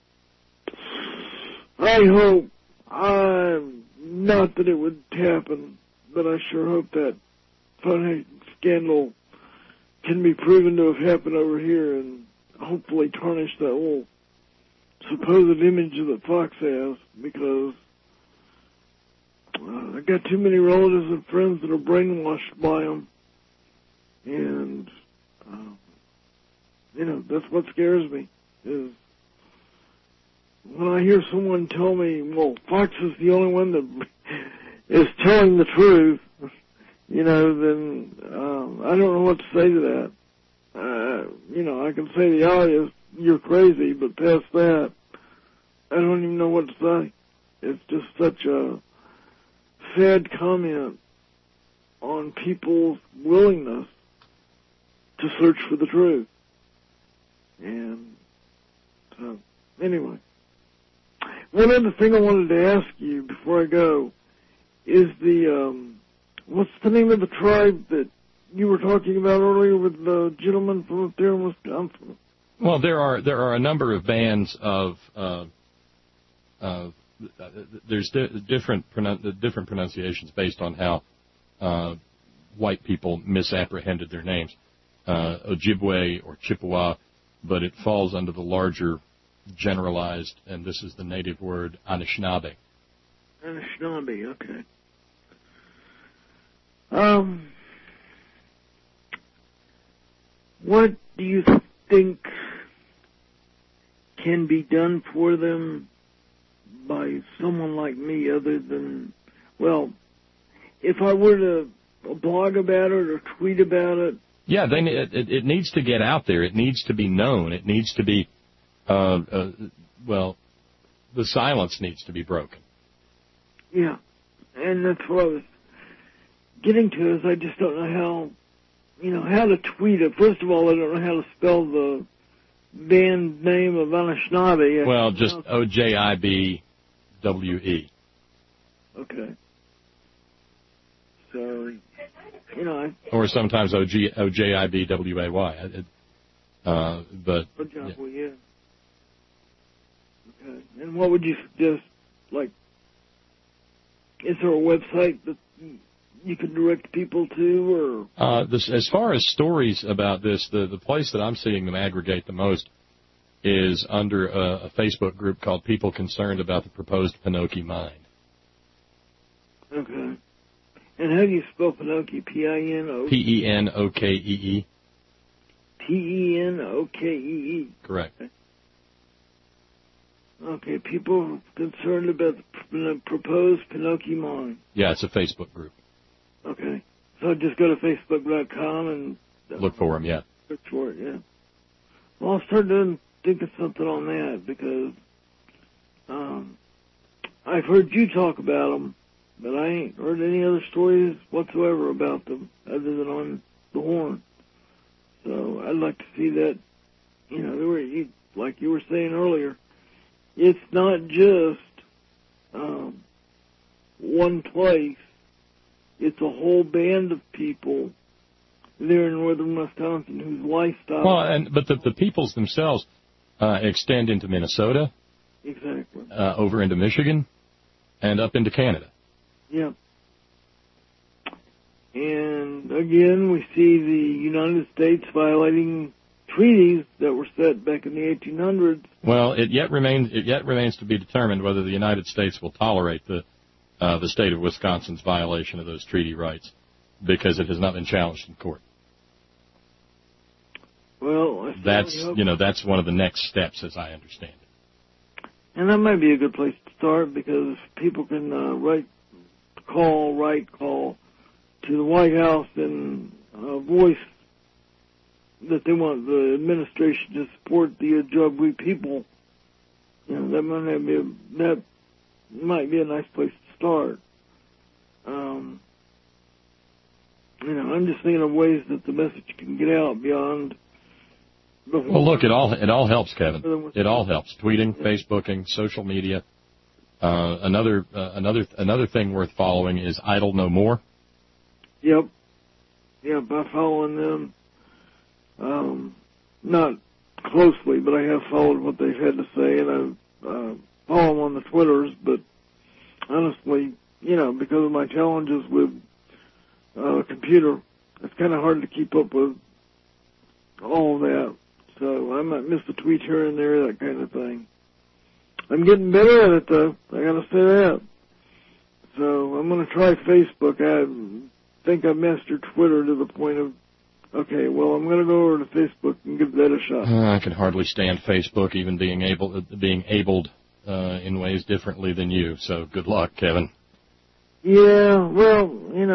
I hope, not that it would happen, but I sure hope that phone hacking scandal can be proven to have happened over here and hopefully tarnish that little supposed image that Fox has, because I got too many relatives and friends that are brainwashed by them. And, that's what scares me, is when I hear someone tell me, well, Fox is the only one that is telling the truth, then I don't know what to say to that. I can say the obvious, you're crazy, but past that, I don't even know what to say. It's just such a sad comment on people's willingness to search for the truth. And so, anyway. One other thing I wanted to ask you before I go is what's the name of the tribe that you were talking about earlier with the gentleman from up there in Wisconsin? Well, there are a number of bands of there's different pronunciations based on how white people misapprehended their names. Ojibwe or Chippewa, but it falls under the larger generalized, and this is the native word, Anishinaabe. Anishinaabe, okay. What do you think can be done for them by someone like me other than, well, if I were to blog about it or tweet about it? Yeah, it needs to get out there. It needs to be known. It needs to be, the silence needs to be broken. Yeah, and that's what I was getting to, is I just don't know how to tweet it. First of all, I don't know how to spell the band name of Anishinaabe. Well, just OJIBWE. Okay. So, or sometimes OJIBWAY. But Ojibwe, yeah. Okay. And what would you suggest? Like, is there a website that you could direct people to, or? As far as stories about this, the place that I'm seeing them aggregate the most is under a Facebook group called People Concerned About the Proposed Pinocchio Mine. Okay. And how do you spell Pinocchio? P-I-N-O? P-E-N-O-K-E-E. P-E-N-O-K-E-E. Correct. Okay, people concerned about the proposed Pinocchio mine. Yeah, it's a Facebook group. Okay. So just go to Facebook.com and... look for them, yeah. Search for it, yeah. Well, I'll start thinking something on that, because I've heard you talk about them, but I ain't heard any other stories whatsoever about them other than on the Horn. So I'd like to see that, like you were saying earlier, it's not just one place. It's a whole band of people there in northern Wisconsin whose lifestyle... Well, but the peoples themselves extend into Minnesota. Exactly. Over into Michigan and up into Canada. Yeah. And again, we see the United States violating treaties that were set back in the 1800s. Well, it yet remains to be determined whether the United States will tolerate the state of Wisconsin's violation of those treaty rights, because it has not been challenged in court. Well, that's one of the next steps, as I understand it. And that might be a good place to start, because people can write call to the White House and voice that they want the administration to support the Ojibwe people. That might be a nice place to start. I'm just thinking of ways that the message can get out beyond. Well, look, it all helps, Kevin. It all helps. Tweeting, Facebooking, social media. Another thing worth following is Idle No More. Yep. Yeah, by following them, not closely, but I have followed what they've had to say, and I follow them on the Twitters. But honestly, because of my challenges with a computer, it's kind of hard to keep up with all of that. So I might miss a tweet here and there, that kind of thing. I'm getting better at it, though. I gotta say that. So I'm gonna try Facebook. I think I mastered Twitter to the point of, okay, well, I'm gonna go over to Facebook and give that a shot. I can hardly stand Facebook, even being abled in ways differently than you. So good luck, Kevin. Yeah, well,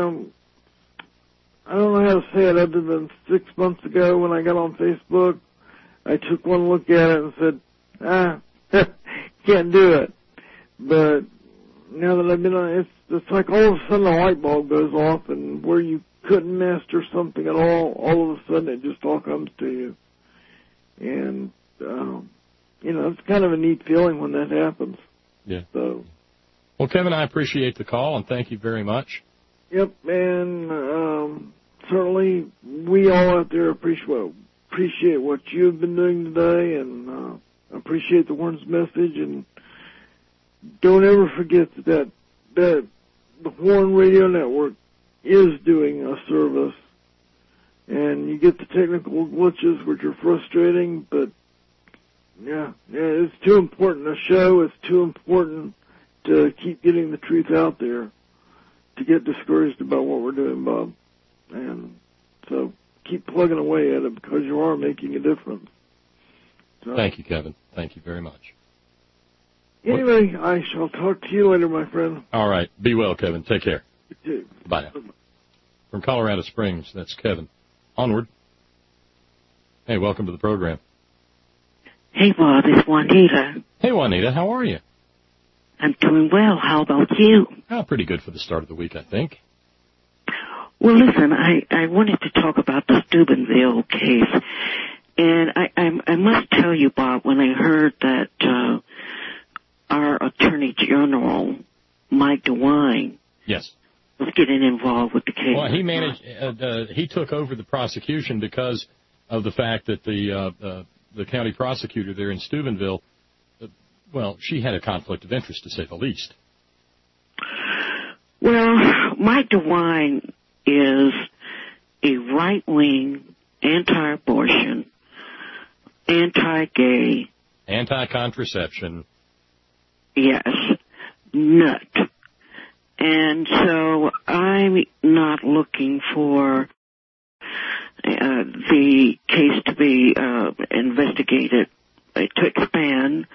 I don't know how to say it other than 6 months ago when I got on Facebook, I took one look at it and said, can't do it. But now that I've been on it, it's like all of a sudden a light bulb goes off, and where you couldn't master something at all of a sudden it just all comes to you. And, it's kind of a neat feeling when that happens. Yeah. So. Well, Kevin, I appreciate the call, and thank you very much. Yep, and certainly we all out there appreciate what you've been doing today, and appreciate the Horn's message, and don't ever forget that the Horn Radio Network is doing a service, and you get the technical glitches, which are frustrating, but yeah, it's too important a show. It's too important to keep getting the truth out there to get discouraged about what we're doing, Bob. And so keep plugging away at it, because you are making a difference. So, thank you, Kevin. Thank you very much. Anyway, I shall talk to you later, my friend. All right. Be well, Kevin. Take care. You too. Bye now. From Colorado Springs, that's Kevin. Onward. Hey, welcome to the program. Hey, Bob, it's Juanita. Hey, Juanita, how are you? I'm doing well. How about you? Oh, pretty good for the start of the week, I think. Well, listen, I wanted to talk about the Steubenville case. And I must tell you, Bob, when I heard that our Attorney General, Mike DeWine, yes, was getting involved with the case. Well, he managed. He took over the prosecution because of the fact that the county prosecutor there in Steubenville, well, she had a conflict of interest, to say the least. Well, Mike DeWine is a right-wing, anti-abortion, anti-gay, anti-contraception, yes, nut. And so I'm not looking for the case to be investigated, to expand.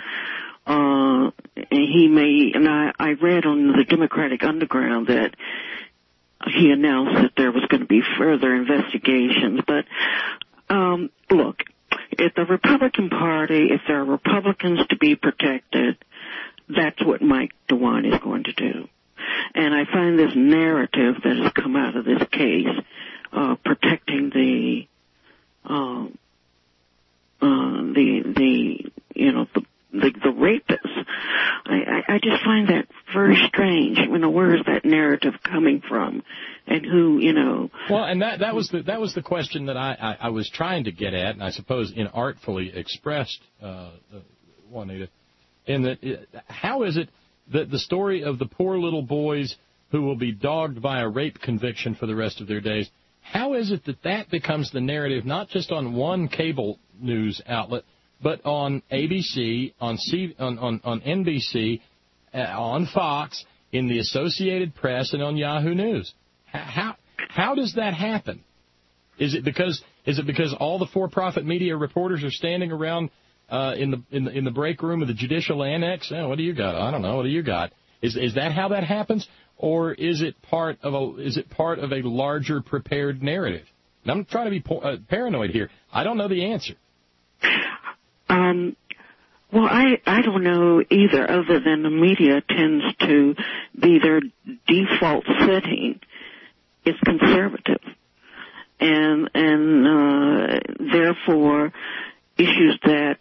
He may, and I read on the Democratic Underground that he announced that there was going to be further investigations. But look, if the Republican Party, if there are Republicans to be protected, that's what Mike DeWine is going to do. And I find this narrative that has come out of this case, protecting the rapists. I just find that very strange. Where is that narrative coming from, and who, Well, and that was the question that I was trying to get at, and I suppose inartfully expressed, Juanita, in that how is it that the story of the poor little boys who will be dogged by a rape conviction for the rest of their days, how is it that becomes the narrative not just on one cable news outlet, but on ABC, on NBC, on Fox, in the Associated Press, and on Yahoo News? How does that happen? Is it because all the for-profit media reporters are standing around in the break room of the Judicial Annex? What do you got? I don't know. What do you got? Is that how that happens, or is it part of a larger prepared narrative? And I'm trying to be paranoid here. I don't know the answer. Well, I don't know either, other than the media tends to be their default setting is conservative, and therefore issues that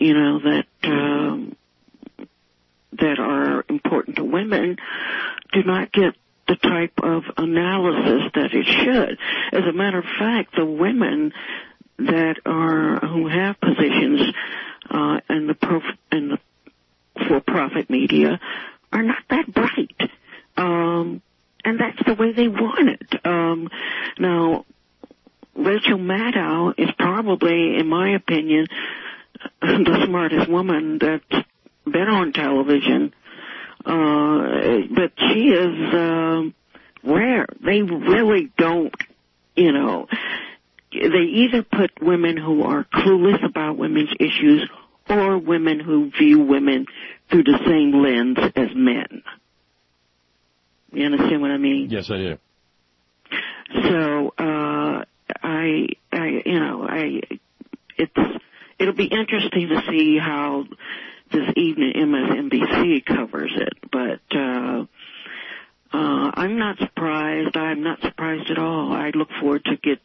that are important to women do not get the type of analysis that it should. As a matter of fact, the women who have positions in the for-profit media are not that bright, and that's the way they want it. Now, Rachel Maddow is probably, in my opinion, the smartest woman that's been on television, but she is rare. They really don't, they either put women who are clueless about women's issues or women who view women through the same lens as men. You understand what I mean? Yes, I do. So, it'll be interesting to see how this evening MSNBC covers it, but I'm not surprised. I'm not surprised at all. I look forward to get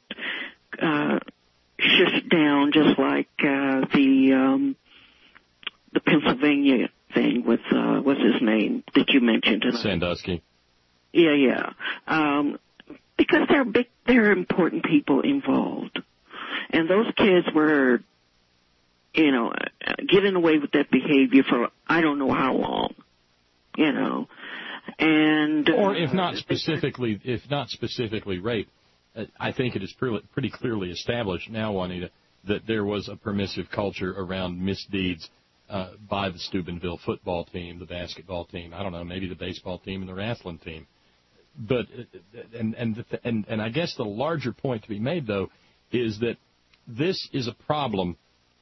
shut down, just like the Pennsylvania thing with what's his name that you mentioned tonight? Sandusky. Yeah. Because they're important people involved, and those kids were, getting away with that behavior for I don't know how long, and or if not specifically rape. I think it is pretty clearly established now, Juanita, that there was a permissive culture around misdeeds by the Steubenville football team, the basketball team, I don't know, maybe the baseball team and the wrestling team. But and I guess the larger point to be made, though, is that this is a problem.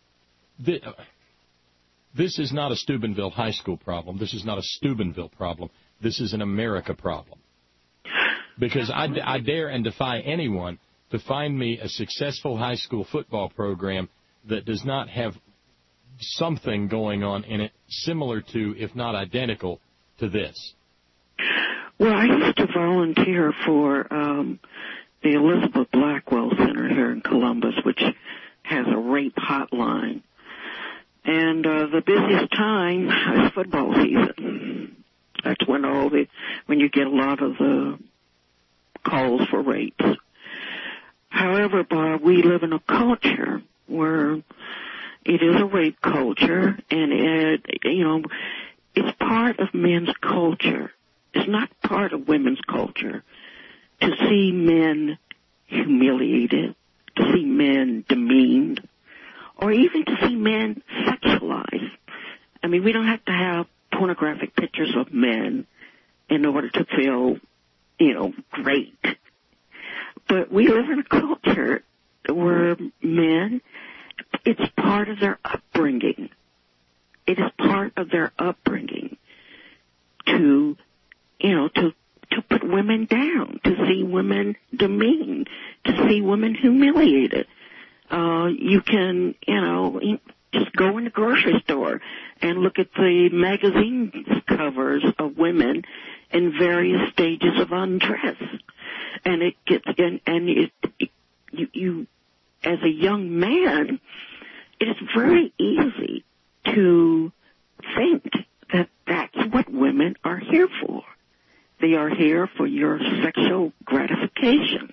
This is not a Steubenville High School problem. This is not a Steubenville problem. This is an America problem. Because I dare and defy anyone to find me a successful high school football program that does not have something going on in it similar to, if not identical, to this? Well, I used to volunteer for the Elizabeth Blackwell Center here in Columbus, which has a rape hotline. And the busiest time is football season. That's when you get a lot of the calls for rapes. However, Bob, we live in a culture where it is a rape culture, and it's part of men's culture. It's not part of women's culture to see men humiliated, to see men demeaned, or even to see men sexualized. I mean, we don't have to have pornographic pictures of men in order to feel, great. But we live in a culture where men, it's part of their upbringing. It is part of their upbringing to put women down, to see women demeaned, to see women humiliated. You can, just go in the grocery store and look at the magazine covers of women in various stages of undress. And it gets, you, as a young man, it is very easy to think that that's what women are here for. They are here for your sexual gratification.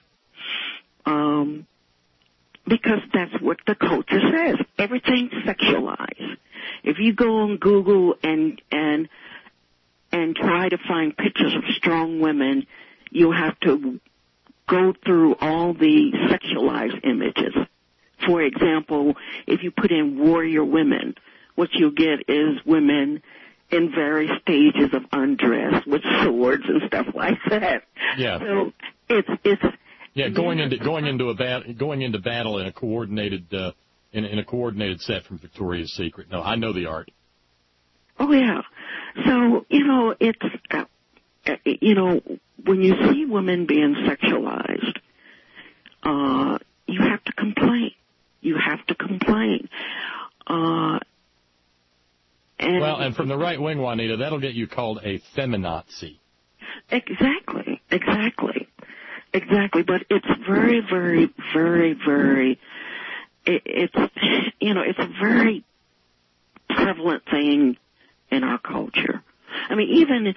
Because that's what the culture says. Everything's sexualized. If you go on Google and try to find pictures of strong women, you have to go through all the sexualized images. For example, if you put in warrior women, what you'll get is women in various stages of undress with swords and stuff like that. Yeah. So it's going into battle in a coordinated in a coordinated set from Victoria's Secret. No, I know the art. Oh yeah. So it's when you see women being sexualized, you have to complain. You have to complain. And from the right wing, Juanita, that'll get you called a feminazi. Exactly. But it's very, very, very, very. It's a very prevalent thing in our culture. I mean, even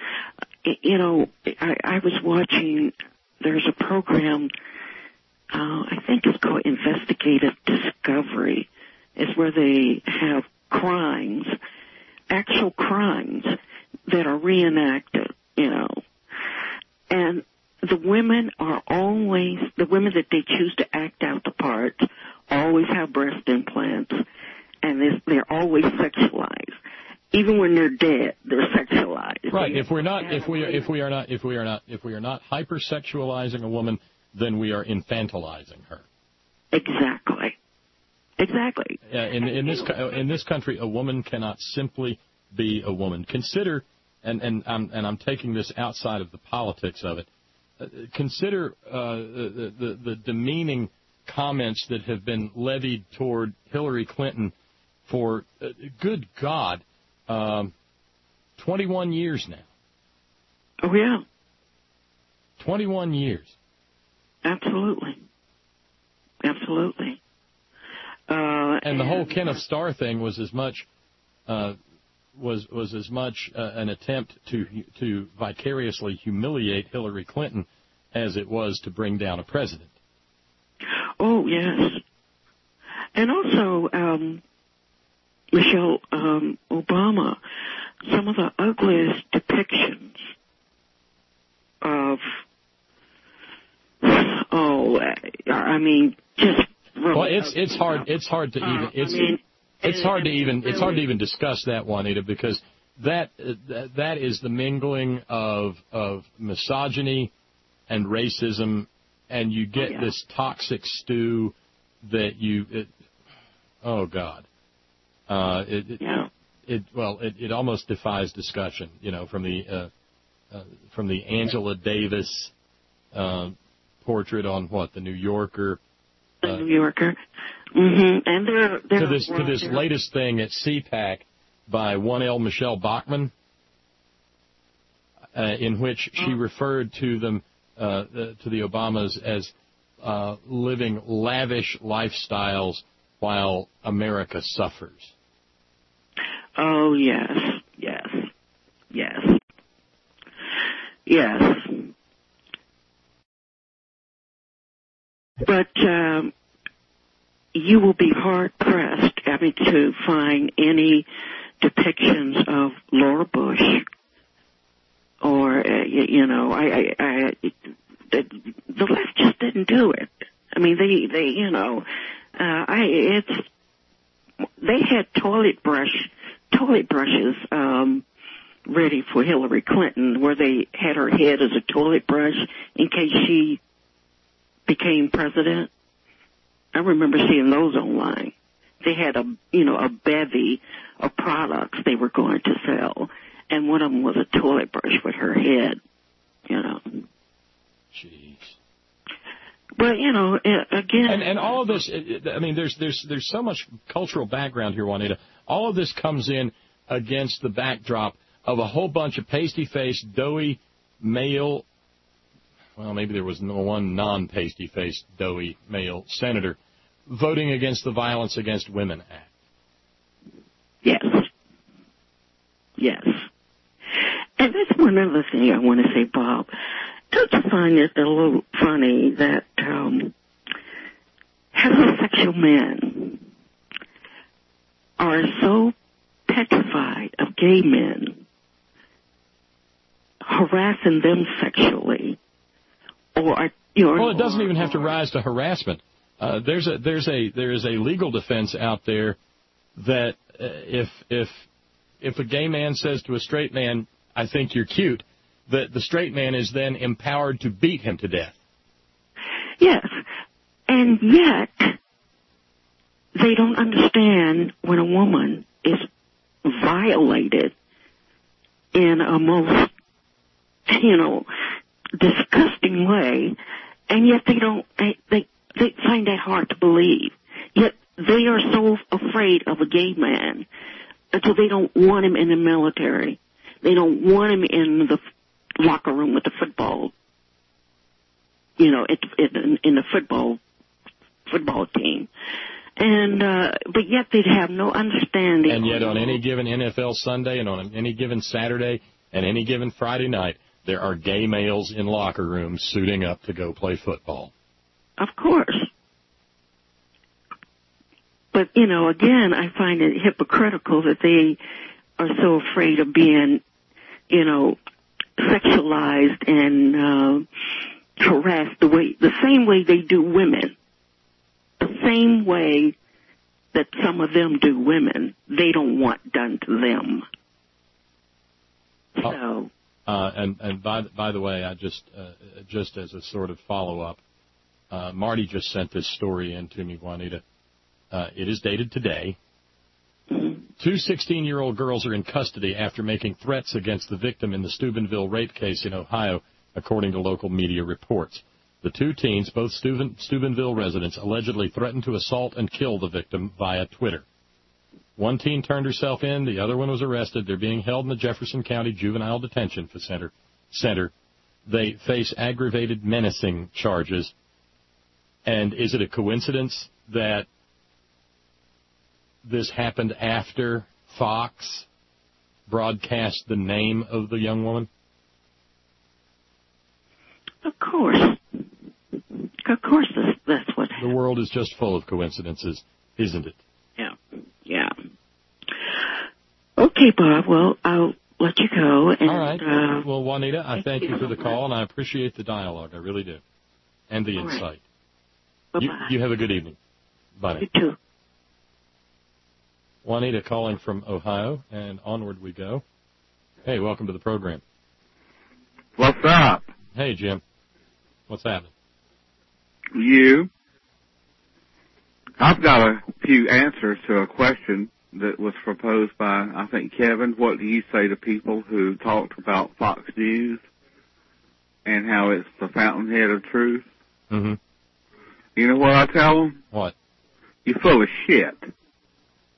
I was watching. There's a program. I think it's called Investigative Discovery. It's where they have crimes, actual crimes that are reenacted, and the women that they choose to act out the part always have breast implants, and they're always sexualized. Even when they're dead, they're sexualized. Right. If we are not hypersexualizing a woman, then we are infantilizing her. Exactly. In this country, a woman cannot simply be a woman. Consider, and I'm taking this outside of the politics of it. Consider the demeaning comments that have been levied toward Hillary Clinton for, good God, 21 years now. Oh, yeah. 21 years. Absolutely. And the whole Kenneth Starr thing was as much an attempt to vicariously humiliate Hillary Clinton as it was to bring down a president. Oh, yes. And also, Michelle Obama, some of the ugliest depictions of, just really. Well, it's hard to even discuss that, Juanita, because that is the mingling of misogyny and racism, and you get this toxic stew that oh God. It almost defies discussion, from the Angela Davis portrait on the New Yorker. The New Yorker. Mm-hmm. And they're to this latest thing at CPAC by 1L Michelle Bachmann. in which she referred to them, to the Obamas, as living lavish lifestyles while America suffers. Oh, yes. But you will be hard-pressed, to find any depictions of Laura Bush or, the left just didn't do it. They had toilet brushes ready for Hillary Clinton, where they had her head as a toilet brush in case she became president. I remember seeing those online. They had a bevy of products they were going to sell, and one of them was a toilet brush with her head, Jeez. But, again... And all of this, there's so much cultural background here, Juanita. All of this comes in against the backdrop of a whole bunch of pasty-faced, doughy male... Well, maybe there was one non-pasty-faced, doughy male senator voting against the Violence Against Women Act. Yes. And that's one other thing I want to say, Bob. Don't you find it a little funny that heterosexual men are so petrified of gay men harassing them sexually, or well, it doesn't even have to rise to harassment. There is a legal defense out there that if a gay man says to a straight man, "I think you're cute," that the straight man is then empowered to beat him to death. Yes, and yet they don't understand when a woman is violated in a most, disgusting way, and yet they find that hard to believe. Yet they are so afraid of a gay man until they don't want him in the military. They don't want him in the locker room with the football, in the football team. And, but yet they'd have no understanding. And yet on any given NFL Sunday and on any given Saturday and any given Friday night, there are gay males in locker rooms suiting up to go play football. Of course. But, again, I find it hypocritical that they are so afraid of being, sexualized and harassed the same way they do women. The same way that some of them do women, they don't want done to them. So. And by the way, I just as a sort of follow-up, Marty just sent this story in to me, Juanita. It is dated today. 2 16-year-old girls are in custody after making threats against the victim in the Steubenville rape case in Ohio, according to local media reports. The two teens, both Steubenville residents, allegedly threatened to assault and kill the victim via Twitter. One teen turned herself in. The other one was arrested. They're being held in the Jefferson County Juvenile Detention Center. They face aggravated menacing charges. And is it a coincidence that this happened after Fox broadcast the name of the young woman? Of course. That's what happened. The world is just full of coincidences, isn't it? Yeah. Okay, Bob. Well, I'll let you go. And, all right. Well, Juanita, I thank you for the call, and I appreciate the dialogue. I really do. And the insight. Right. Bye-bye. You have a good evening. Bye now. You too. Juanita calling from Ohio, and onward we go. Hey, welcome to the program. What's up? Hey, Jim. What's happening? I've got a few answers to a question that was proposed by, I think, Kevin. What do you say to people who talked about Fox News and how it's the fountainhead of truth? Mm-hmm. You know what I tell them? What? You're full of shit.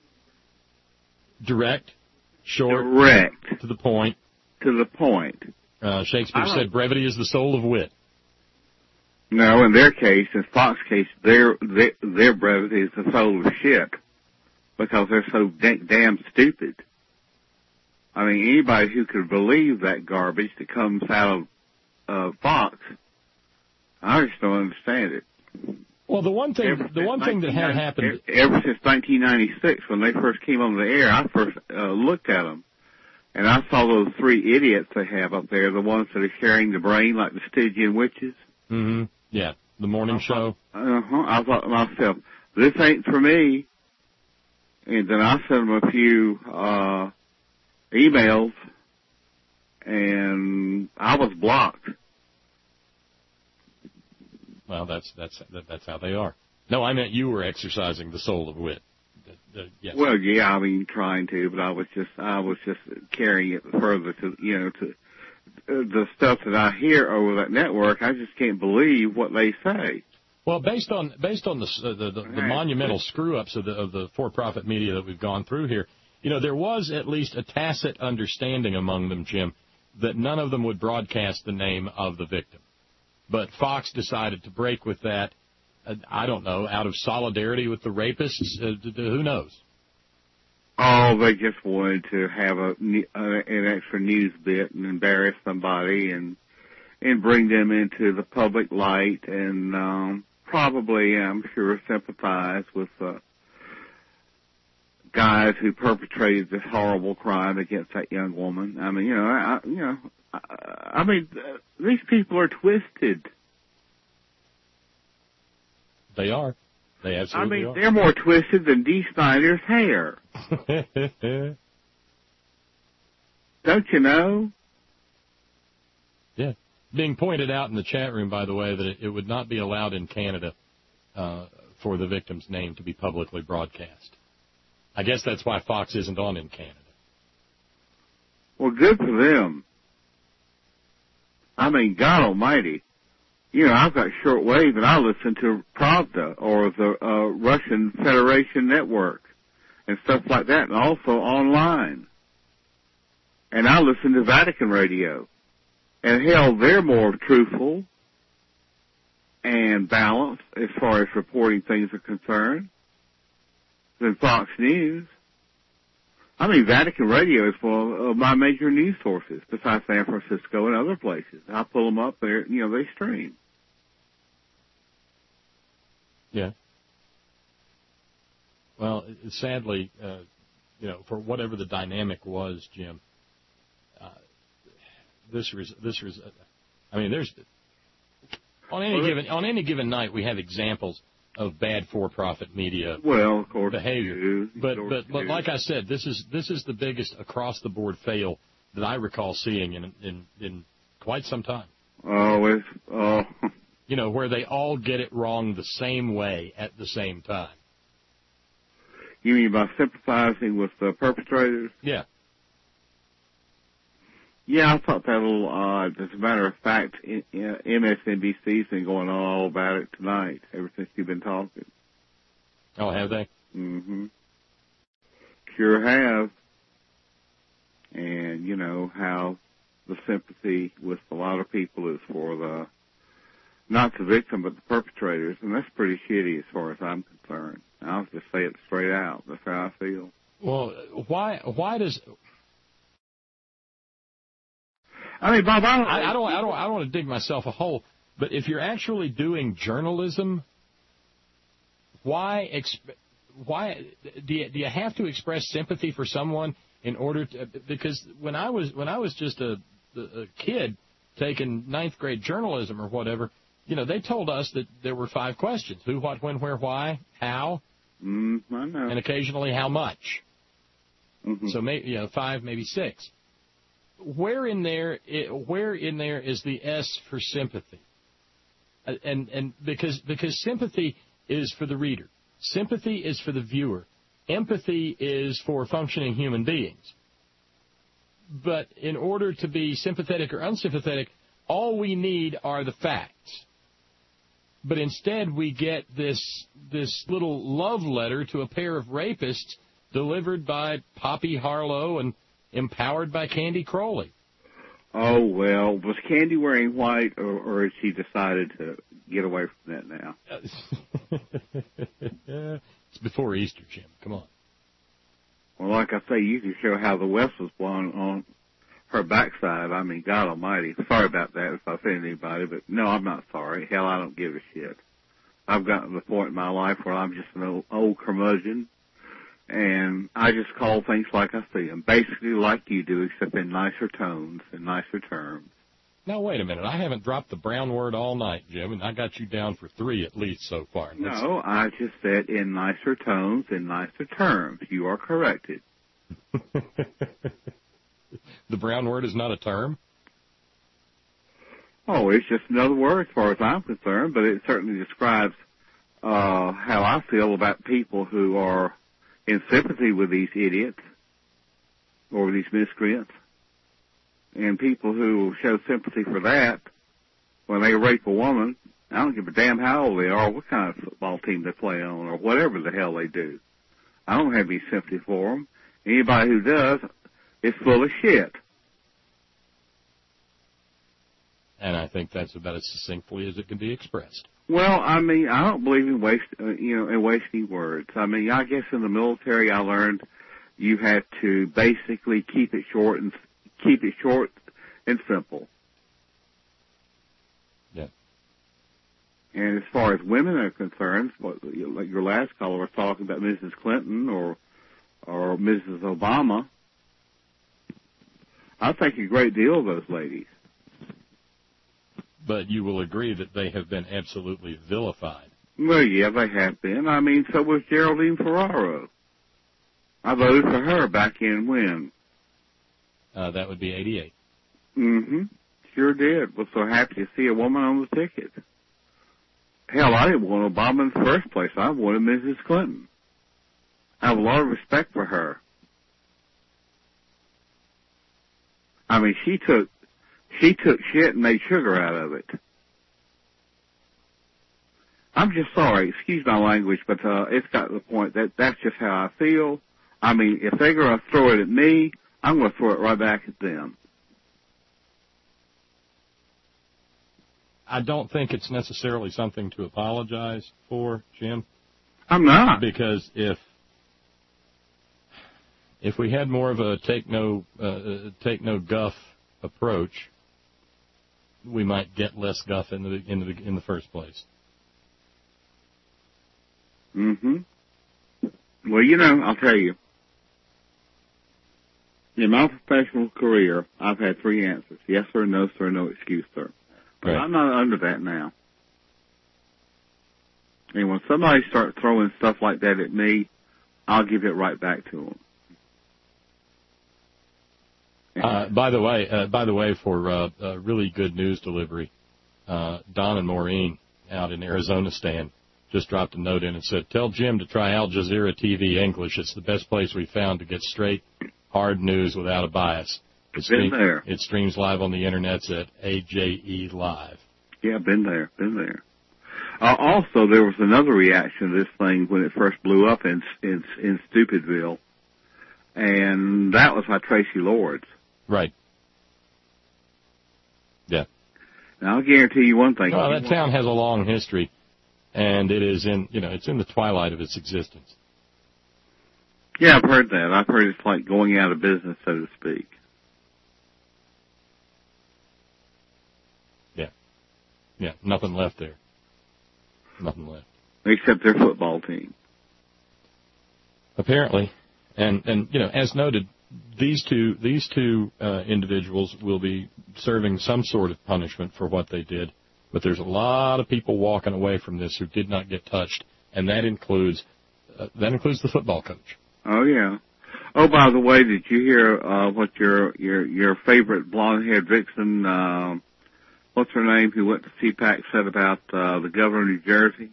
Direct, short, direct, to the point. To the point. Shakespeare said brevity is the soul of wit. No, in their case, in Fox case, their brevity is the soul of shit because they're so damn stupid. I mean, anybody who could believe that garbage that comes out of Fox, I just don't understand it. Well, the one thing that had happened ever since 1996, when they first came on the air, I first looked at them, and I saw those three idiots they have up there, the ones that are sharing the brain like the Stygian witches. Mm-hmm. Yeah, the morning show. I thought to myself, this ain't for me. And then I sent them a few emails, and I was blocked. Well, that's how they are. No, I meant you were exercising the soul of wit. Yes. Well, yeah, I mean, trying to, but I was just carrying it further to the stuff that I hear over that network. I just can't believe what they say. Well, based on the monumental screw-ups of the for-profit media that we've gone through here, there was at least a tacit understanding among them, Jim, that none of them would broadcast the name of the victim. But Fox decided to break with that, I don't know, out of solidarity with the rapists. Who knows? Oh, they just wanted to have an extra news bit and embarrass somebody and bring them into the public light and probably, I'm sure, sympathize with guys who perpetrated this horrible crime against that young woman. I mean, I mean, these people are twisted. They are. They absolutely are. They're more twisted than Dee Snider's hair. Don't you know? Yeah. Being pointed out in the chat room, by the way, that it would not be allowed in Canada for the victim's name to be publicly broadcast. I guess that's why Fox isn't on in Canada. Well, good for them. I mean, God almighty. I've got shortwave and I listen to Pravda or the Russian Federation Network and stuff like that, and also online. And I listen to Vatican Radio. And hell, they're more truthful and balanced as far as reporting things are concerned than Fox News. I mean, Vatican Radio is one of my major news sources besides San Francisco and other places. I pull them up there, they stream. Yeah. Well, sadly, for whatever the dynamic was, Jim, this was. I mean, there's on any given night we have examples of bad for-profit media behavior. But like I said, this is the biggest across-the-board fail that I recall seeing in quite some time. Where they all get it wrong the same way at the same time. You mean by sympathizing with the perpetrators? Yeah. Yeah, I thought that a little odd. As a matter of fact, MSNBC's been going on all about it tonight, ever since you've been talking. Oh, have they? Mm-hmm. Sure have. And, how the sympathy with a lot of people is for not the victim, but the perpetrators. And that's pretty shitty as far as I'm concerned. I'll just say it straight out. That's how I feel. Well, why does... I mean, Bob, I don't want to dig myself a hole, but if you're actually doing journalism, why do you have to express sympathy for someone in order to? Because when I was just a kid taking ninth grade journalism or whatever, they told us that there were 5 questions: who, what, when, where, why, how, I know, and occasionally how much. Mm-hmm. So maybe 5, maybe 6. Where in there is the S for sympathy? And because sympathy is for the reader, sympathy is for the viewer, empathy is for functioning human beings. But in order to be sympathetic or unsympathetic, all we need are the facts. But instead, we get this little love letter to a pair of rapists delivered by Poppy Harlow and empowered by Candy Crowley. Oh, well, was Candy wearing white, or has she decided to get away from that now? It's before Easter, Jim. Come on. Well, like I say, you can show how the West was blown on her backside. I mean, God almighty. Sorry about that if I offended anybody, but no, I'm not sorry. Hell, I don't give a shit. I've gotten to the point in my life where I'm just an old curmudgeon, and I just call things like I see them, basically like you do, except in nicer tones and nicer terms. Now, wait a minute. I haven't dropped the brown word all night, Jim, and I got you down for 3 at least so far. No, I just said in nicer tones and nicer terms. You are corrected. The brown word is not a term? Oh, it's just another word as far as I'm concerned, but it certainly describes how I feel about people who are in sympathy with these idiots or these miscreants. And people who show sympathy for that, when they rape a woman, I don't give a damn how old they are, or what kind of football team they play on, or whatever the hell they do. I don't have any sympathy for them. Anybody who does is full of shit. And I think that's about as succinctly as it can be expressed. Well, I mean, I don't believe in wasting words. I mean, I guess in the military I learned you had to basically keep it short and simple. Yeah. And as far as women are concerned, like your last caller was talking about Mrs. Clinton or Mrs. Obama, I think a great deal of those ladies. But you will agree that they have been absolutely vilified. Well, yeah, they have been. I mean, so was Geraldine Ferraro. I voted for her back in when? That would be 88. Mm-hmm. Sure did. Was so happy to see a woman on the ticket. Hell, I didn't want Obama in the first place. I wanted Mrs. Clinton. I have a lot of respect for her. I mean, she took shit and made sugar out of it. I'm just sorry, excuse my language, but it's got to the point that that's just how I feel. I mean, if they're going to throw it at me, I'm going to throw it right back at them. I don't think it's necessarily something to apologize for, Jim. I'm not. Because if we had more of a take no guff approach, we might get less guff in the first place. Mm-hmm. Well, you know, I'll tell you. In my professional career, I've had 3 answers. Yes, sir, no, sir, no excuse, sir. But right. I'm not under that now. And when somebody starts throwing stuff like that at me, I'll give it right back to them. By the way, for really good news delivery, Don and Maureen out in Arizona stand just dropped a note in and said, "Tell Jim to try Al Jazeera TV English. It's the best place we've found to get straight, hard news without a bias. It streams live on the internets at AJE Live." Yeah, been there. Also, there was another reaction to this thing when it first blew up in Stupidville, and that was by Tracy Lords. Right. Yeah. Now, I'll guarantee you one thing. Well, that town has a long history, and it is it's in the twilight of its existence. Yeah, I've heard that. I've heard it's like going out of business, so to speak. Yeah, nothing left there. Nothing left. Except their football team. Apparently. And as noted, these two individuals will be serving some sort of punishment for what they did, but there's a lot of people walking away from this who did not get touched, and that includes the football coach. Oh yeah. Oh, by the way, did you hear what your favorite blonde-haired vixen, what's her name, who went to CPAC, said about the governor of New Jersey?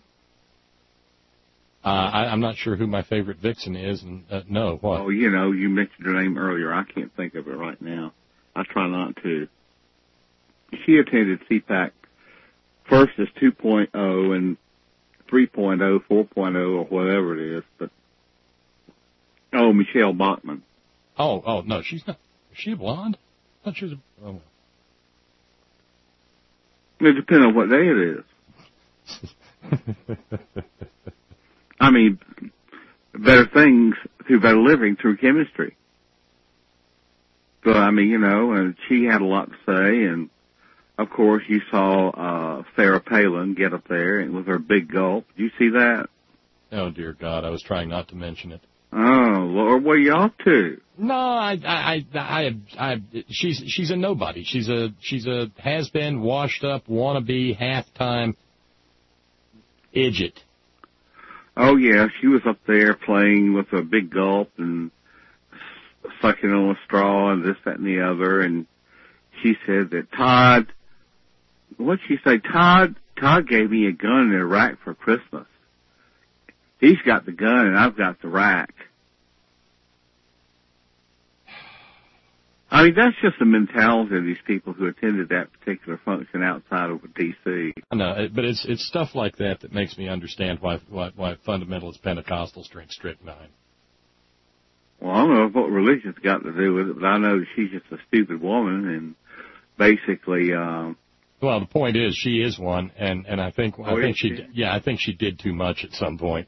I'm not sure who my favorite vixen is, and no, what? Oh, you mentioned her name earlier. I can't think of it right now. I try not to. She attended CPAC first as 2.0 and 3.0, 4.0, or whatever it is, but Michelle Bachmann. Oh, no, she's not. Is she a blonde? I thought she was It depends on what day it is. I mean, better things through better living through chemistry. So, I mean, you know, and she had a lot to say, and of course you saw Sarah Palin get up there and with her big gulp. Did you see that? Oh, dear God, I was trying not to mention it. Oh, Lord, what are you up to? No, she's a nobody. She's a has-been, washed-up, wannabe, half-time idiot. Oh, yeah, she was up there playing with a big gulp and sucking on a straw and this, that, and the other, and she said that Todd gave me a gun in Iraq for Christmas. He's got the gun and I've got the rack. I mean, that's just the mentality of these people who attended that particular function outside of D.C. No, but it's stuff like that makes me understand why fundamentalist Pentecostals drink strychnine. Well, I don't know what religion's got to do with it, but I know that she's just a stupid woman, and basically. Well, the point is, she is one, and I think she did too much at some point.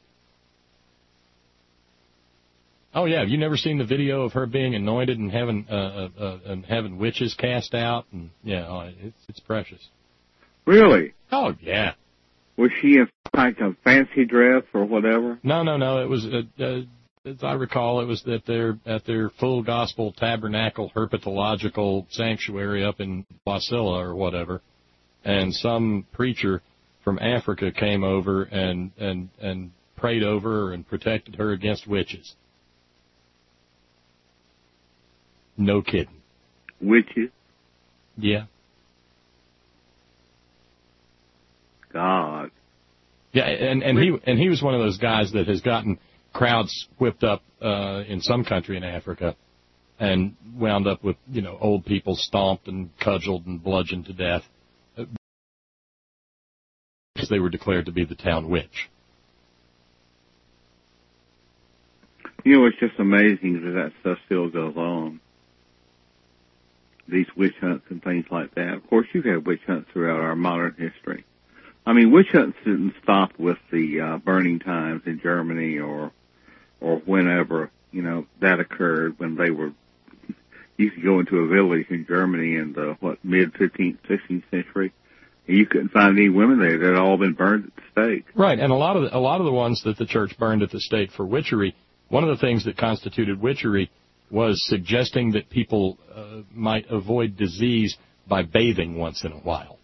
Oh yeah, have you never seen the video of her being anointed and having witches cast out? And yeah, it's precious. Really? Oh yeah. Was she in like a fancy dress or whatever? No. It was, as I recall, it was at their Full Gospel Tabernacle Herpetological Sanctuary up in Wasilla or whatever, and some preacher from Africa came over and prayed over her and protected her against witches. No kidding. Witches? Yeah. God. Yeah, and he was one of those guys that has gotten crowds whipped up in some country in Africa and wound up with, old people stomped and cudgeled and bludgeoned to death because they were declared to be the town witch. It's just amazing that stuff still goes on. These witch hunts and things like that. Of course, you've had witch hunts throughout our modern history. I mean, witch hunts didn't stop with the burning times in Germany or whenever, that occurred when they were, you could go into a village in Germany in the, mid-15th, 16th century, and you couldn't find any women there. They'd all been burned at the stake. Right, and a lot of the ones that the church burned at the stake for witchery, one of the things that constituted witchery was suggesting that people might avoid disease by bathing once in a while.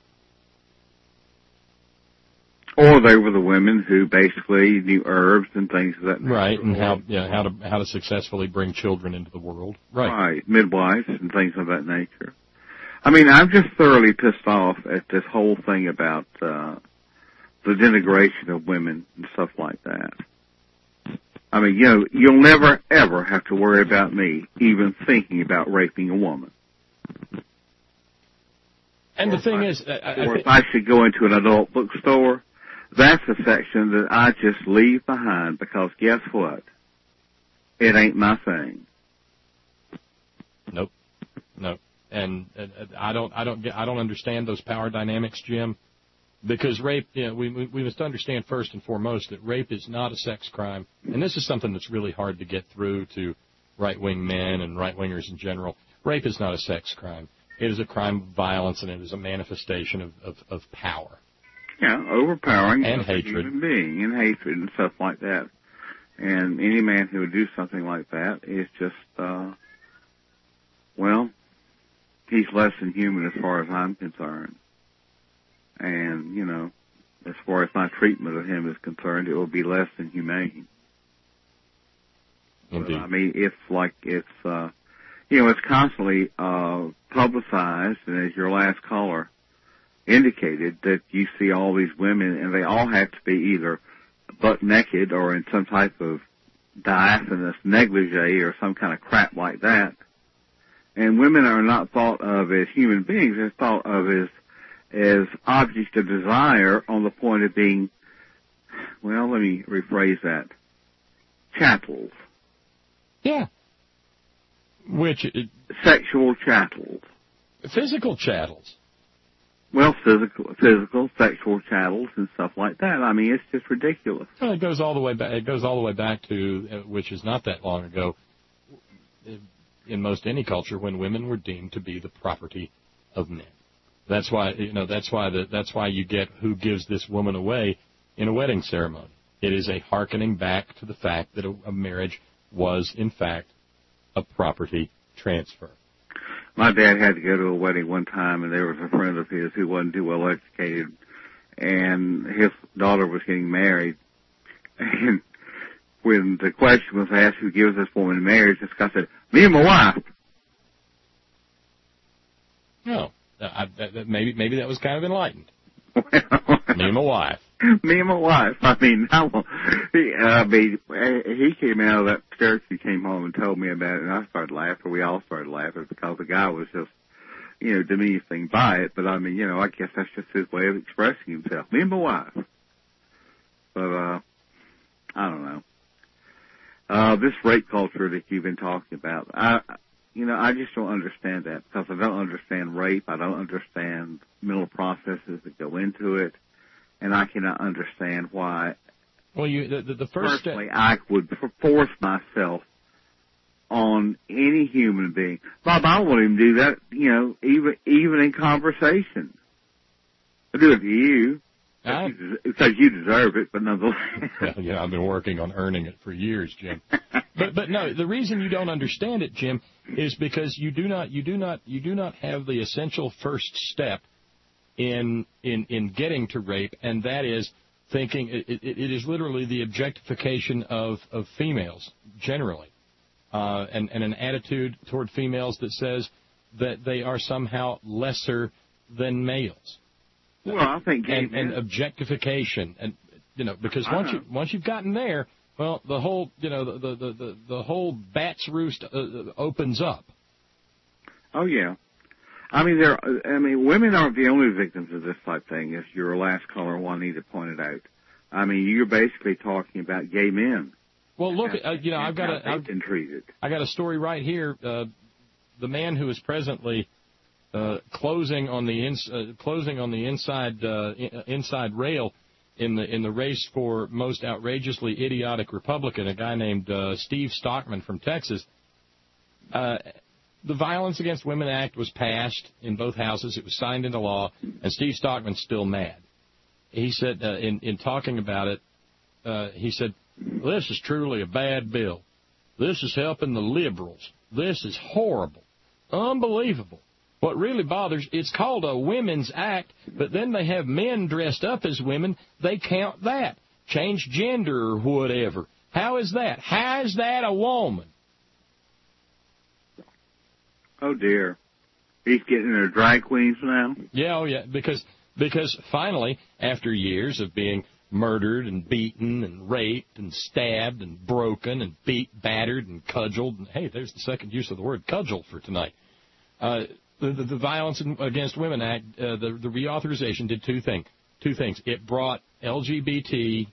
Or they were the women who basically knew herbs and things of that nature. Right, and how to successfully bring children into the world. Right, midwives and things of that nature. I mean, I'm just thoroughly pissed off at this whole thing about the denigration of women and stuff like that. I mean, you'll never, ever have to worry about me even thinking about raping a woman. And the thing is... or if I should go into an adult bookstore, that's a section that I just leave behind because guess what? It ain't my thing. Nope. And I don't understand those power dynamics, Jim. Because rape, we must understand first and foremost that rape is not a sex crime. And this is something that's really hard to get through to right-wing men and right-wingers in general. Rape is not a sex crime. It is a crime of violence, and it is a manifestation of power. Yeah, overpowering. And hatred. Human being, and hatred and stuff like that. And any man who would do something like that is just, he's less than human as far as I'm concerned. And, as far as my treatment of him is concerned, it will be less than humane. Indeed. I mean, it's constantly publicized, and as your last caller indicated, that you see all these women, and they all have to be either butt naked or in some type of diaphanous negligee or some kind of crap like that. And women are not thought of as human beings; they're thought of as objects of desire on the point of being, let me rephrase that, chattels. Yeah. Sexual chattels. Physical chattels. Well, physical, sexual chattels and stuff like that. I mean, it's just ridiculous. Well, it goes all the way back. It goes all the way back to, which is not that long ago, in most any culture, when women were deemed to be the property of men. That's why you get who gives this woman away in a wedding ceremony. It is a hearkening back to the fact that a marriage was, in fact, a property transfer. My dad had to go to a wedding one time, and there was a friend of his who wasn't too well educated, and his daughter was getting married. And when the question was asked, who gives this woman marriage, this guy said, me and my wife. No, maybe that was kind of enlightened. Me and my wife. Me and my wife. I mean, he came out of that church, he came home and told me about it, and I started laughing. We all started laughing because the guy was just, diminishing by it. But I mean, I guess that's just his way of expressing himself. Me and my wife. But, I don't know. This rape culture that you've been talking about, I just don't understand that, because I don't understand rape. I don't understand mental processes that go into it. And I cannot understand why. Well, the first personally, I would force myself on any human being. Bob, I won't even do that, even in conversation. I do it to you. Because you deserve it, but nonetheless. Well, yeah, I've been working on earning it for years, Jim. But no, the reason you don't understand it, Jim, is because you do not have the essential first step in getting to rape, and that is thinking it is literally the objectification of females generally, and an attitude toward females that says that they are somehow lesser than males. Well, I think and objectification, and because once you've gotten there, well, the whole the whole bat's roost opens up. Oh yeah. I mean, women aren't the only victims of this type thing, as your last caller, Juanita, pointed out. I mean, you're basically talking about gay men. Well, look, I've got a story right here. The man who is presently closing on the inside rail in the race for most outrageously idiotic Republican, a guy named Steve Stockman from Texas. The Violence Against Women Act was passed in both houses. It was signed into law, and Steve Stockman's still mad. He said, in talking about it, he said, this is truly a bad bill. This is helping the liberals. This is horrible. Unbelievable. What really bothers, it's called a Women's Act, but then they have men dressed up as women. They count that. Change gender or whatever. How is that? How is that a woman? Oh, dear. He's getting their drag queens now? Yeah, oh, yeah, because finally, after years of being murdered and beaten and raped and stabbed and broken and battered and cudgeled, and hey, there's the second use of the word cudgel for tonight. The Violence Against Women Act, the reauthorization did two things. It brought LGBT,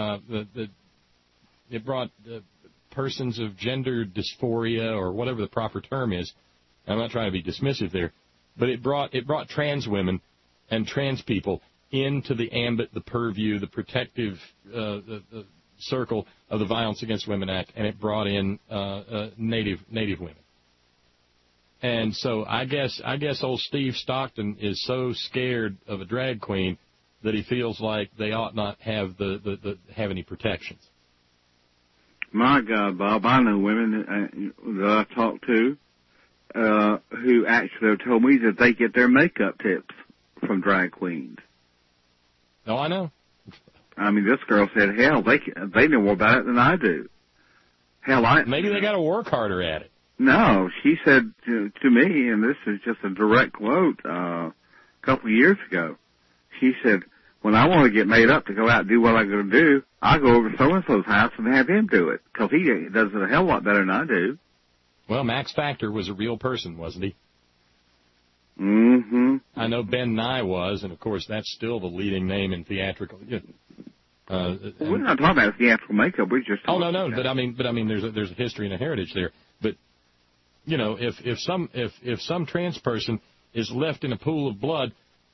it brought persons of gender dysphoria, or whatever the proper term is. I'm not trying to be dismissive there, but it brought trans women and trans people into the ambit, the purview, the protective the circle of the Violence Against Women Act, and it brought in Native women. And so I guess old Steve Stockton is so scared of a drag queen that he feels like they ought not have have any protections. My God, Bob, I know women that I talk to who actually have told me that they get their makeup tips from drag queens. Oh, I know. I mean, this girl said, hell, they know more about it than I do. Hell, maybe they got to work harder at it. No, she said to me, and this is just a direct quote, a couple of years ago, she said, when I want to get made up to go out and do what I'm going to do, I go over to so-and-so's house and have him do it, because he does it a hell of a lot better than I do. Well, Max Factor was a real person, wasn't he? Mm-hmm. I know Ben Nye was, and of course that's still the leading name in theatrical. We're not talking about theatrical makeup. We're just talking no. But I mean, there's a history and a heritage there. But if some trans person is left in a pool of blood,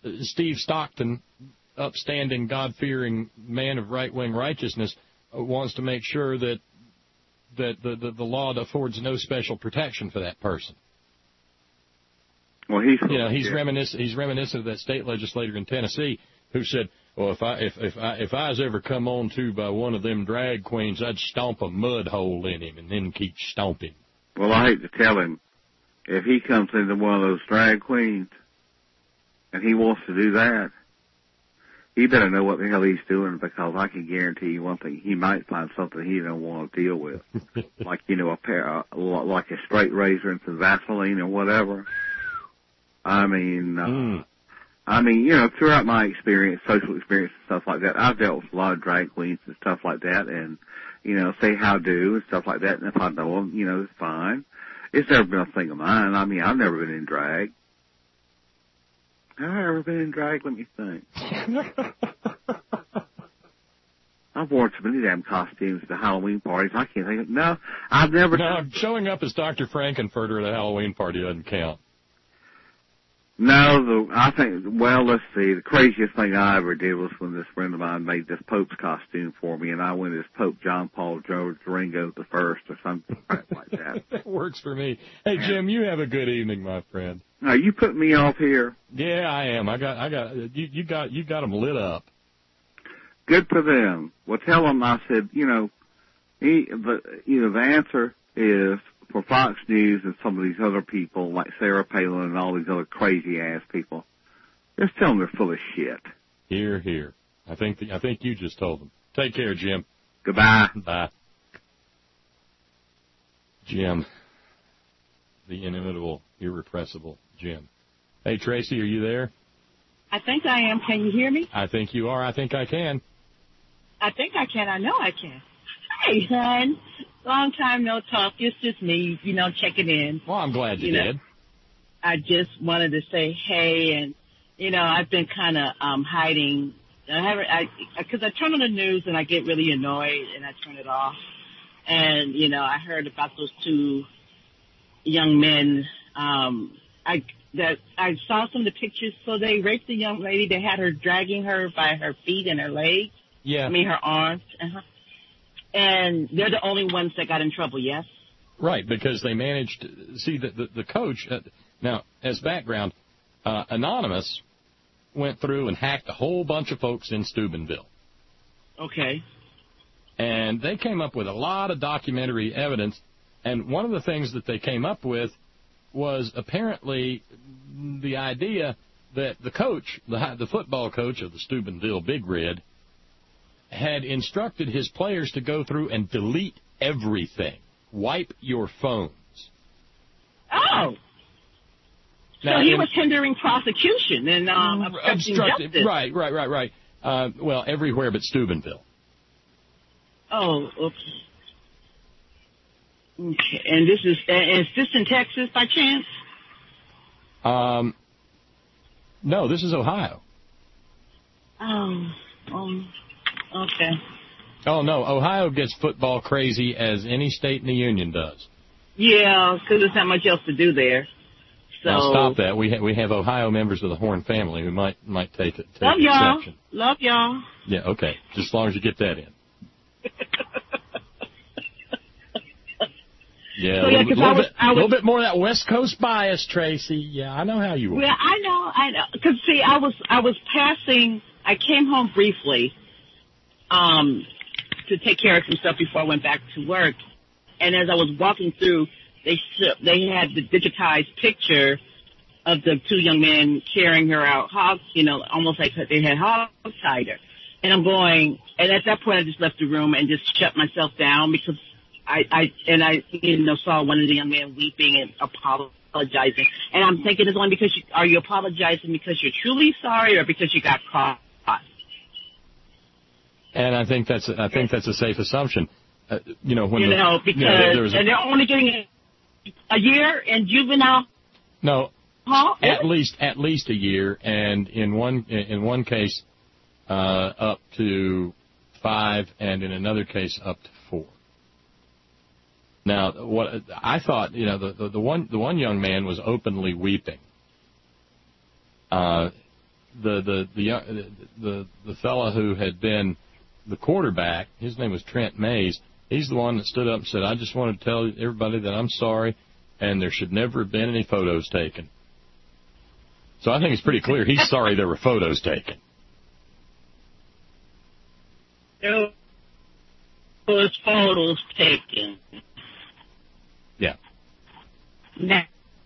Steve Stockton, upstanding, God-fearing man of right-wing righteousness, wants to make sure that the law affords no special protection for that person. Well, he's reminiscent of that state legislator in Tennessee who said, "Well, if I was ever come on to by one of them drag queens, I'd stomp a mud hole in him and then keep stomping." Well, I hate to tell him, if he comes into one of those drag queens and he wants to do that, he better know what the hell he's doing, because I can guarantee you one thing: he might find something he don't want to deal with, like like a straight razor and some Vaseline or whatever. I mean, throughout my experience, social experience and stuff like that, I've dealt with a lot of drag queens and stuff like that, and, say how do and stuff like that, and if I know them, it's fine. It's never been a thing of mine. I mean, I've never been in drag. Have I ever been in drag? Let me think. I've worn so many damn costumes to Halloween parties, I can't think of. No, I've never. No, showing up as Dr. Frankenfurter at a Halloween party doesn't count. No, let's see. The craziest thing I ever did was when this friend of mine made this Pope's costume for me, and I went as Pope John Paul George Ringo the First or something like that. That works for me. Hey, Jim, you have a good evening, my friend. Are you putting me off here? Yeah, I am. You got them lit up. Good for them. Well, tell them I said, the answer is, for Fox News and some of these other people like Sarah Palin and all these other crazy-ass people, just tell them they're full of shit. Hear, hear. I think you just told them. Take care, Jim. Goodbye. Bye. Jim. The inimitable, irrepressible Jim. Hey, Tracy, are you there? I think I am. Can you hear me? I think you are. I think I can. I think I can. I know I can. Hey, hon. Long time no talk. It's just me, checking in. Well, I'm glad you did. I just wanted to say hey, and, I've been kind of hiding. Because I turn on the news and I get really annoyed and I turn it off. And, I heard about those two young men. I saw some of the pictures. So they raped the young lady. They had her dragging her by her feet and her legs. Yeah. Her arms. And they're the only ones that got in trouble, yes? Right, because they managed to see the coach. Now, as background, Anonymous went through and hacked a whole bunch of folks in Steubenville. Okay. And they came up with a lot of documentary evidence, and one of the things that they came up with was apparently the idea that the coach, the football coach of the Steubenville Big Red, had instructed his players to go through and delete everything. Wipe your phones. Oh! Now, so he was hindering prosecution and obstructing justice. Right. Well, everywhere but Steubenville. Oh, okay. Okay. And is this in Texas by chance? No, this is Ohio. Okay. Oh, no, Ohio gets football crazy as any state in the union does. Yeah, because there's not much else to do there. So now, stop that. We have Ohio members of the Horn family who might take Love y'all. exception. Love y'all. Yeah, okay. Just as long as you get that in. Yeah, a little bit more of that West Coast bias, Tracy. Yeah, I know how you are. Well, I know. Because, see, I was passing. I came home briefly to take care of some stuff before I went back to work. And as I was walking through, they had the digitized picture of the two young men carrying her out, almost like they had hog-tied her. And I'm going, and at that point I just left the room and just shut myself down because I saw one of the young men weeping and apologizing. And I'm thinking, it's only because are you apologizing because you're truly sorry or because you got caught? And I think that's a safe assumption. Because they're only getting a year in juvenile. No, huh? at least a year, and in one case up to 5, and in another case up to 4. Now, what I thought, the one young man was openly weeping. the fella who had been the quarterback, his name was Trent Mays. He's the one that stood up and said, "I just wanted to tell everybody that I'm sorry, and there should never have been any photos taken." So I think it's pretty clear he's sorry there were photos taken. There was photos taken. Yeah. Now,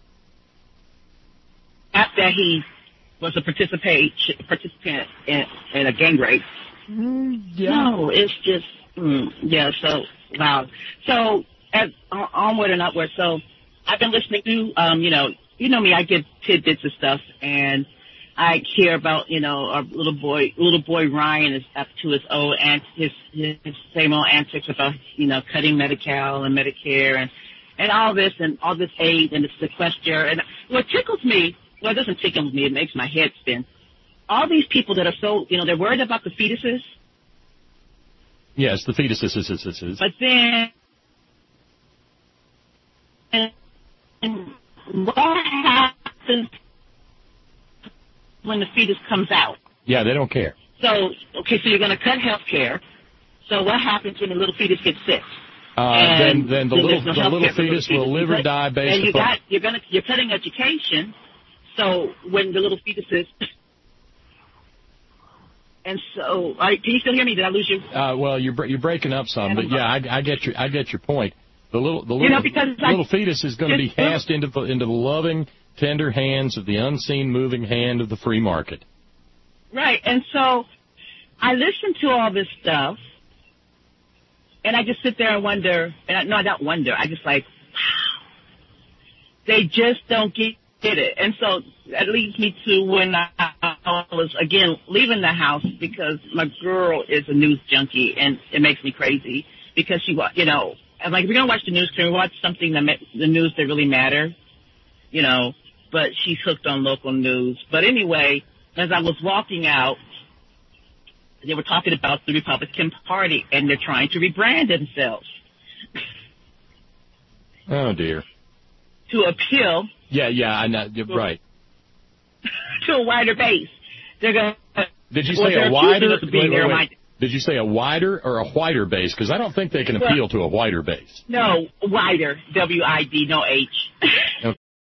after he was a participant in a gang rape. Yeah. No, it's just, yeah, so, wow. So, onward and upward. So, I've been listening to, you know me, I get tidbits and stuff, and I hear about, our little boy Ryan is up to his old his same old antics about, cutting Medi-Cal and Medicare and all this aid and the sequester. And what tickles me, well, it doesn't tickle me, it makes my head spin. All these people that are so, they're worried about the fetuses. Yes, the fetuses. But then, and what happens when the fetus comes out? Yeah, they don't care. So you're going to cut health care. So what happens when the little fetus gets sick? Then the little fetus will live or die based upon... You're cutting education. So when the little fetuses... And so, can you still hear me? Did I lose you? Well, you're breaking up some, but yeah, I get your point. The little fetus is going to be cast into the loving, tender hands of the unseen, moving hand of the free market. Right, and so I listen to all this stuff, and I just sit there and wonder. And I don't wonder. I just like, wow, they just don't get it. And so that leads me to when I was, again, leaving the house because my girl is a news junkie, and it makes me crazy because she, I'm like, if you're going to watch the news, can we watch something the news that really matter? But she's hooked on local news. But anyway, as I was walking out, they were talking about the Republican Party, and they're trying to rebrand themselves. Oh, dear. To appeal. Yeah, I know. You're right. To a wider base. They're going to... Did you say a wider? Wait. Did you say a wider or a whiter base? Because I don't think they can appeal to a wider base. No, wider. W-I-D, no H. Okay.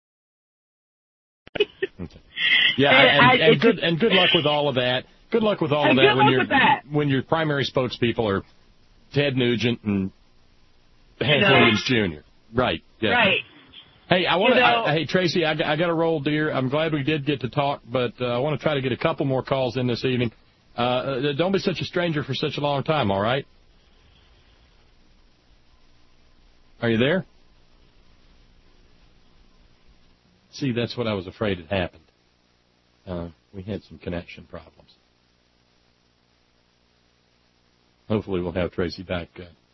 Yeah, and good luck with all of that. Good luck with all of that when your primary spokespeople are Ted Nugent and Hank Williams Jr. Right. Yeah. Right. Hey, hey Tracy, I got to roll, dear. I'm glad we did get to talk, but I want to try to get a couple more calls in this evening. Don't be such a stranger for such a long time, all right? Are you there? See, that's what I was afraid had happened. We had some connection problems. Hopefully we'll have Tracy back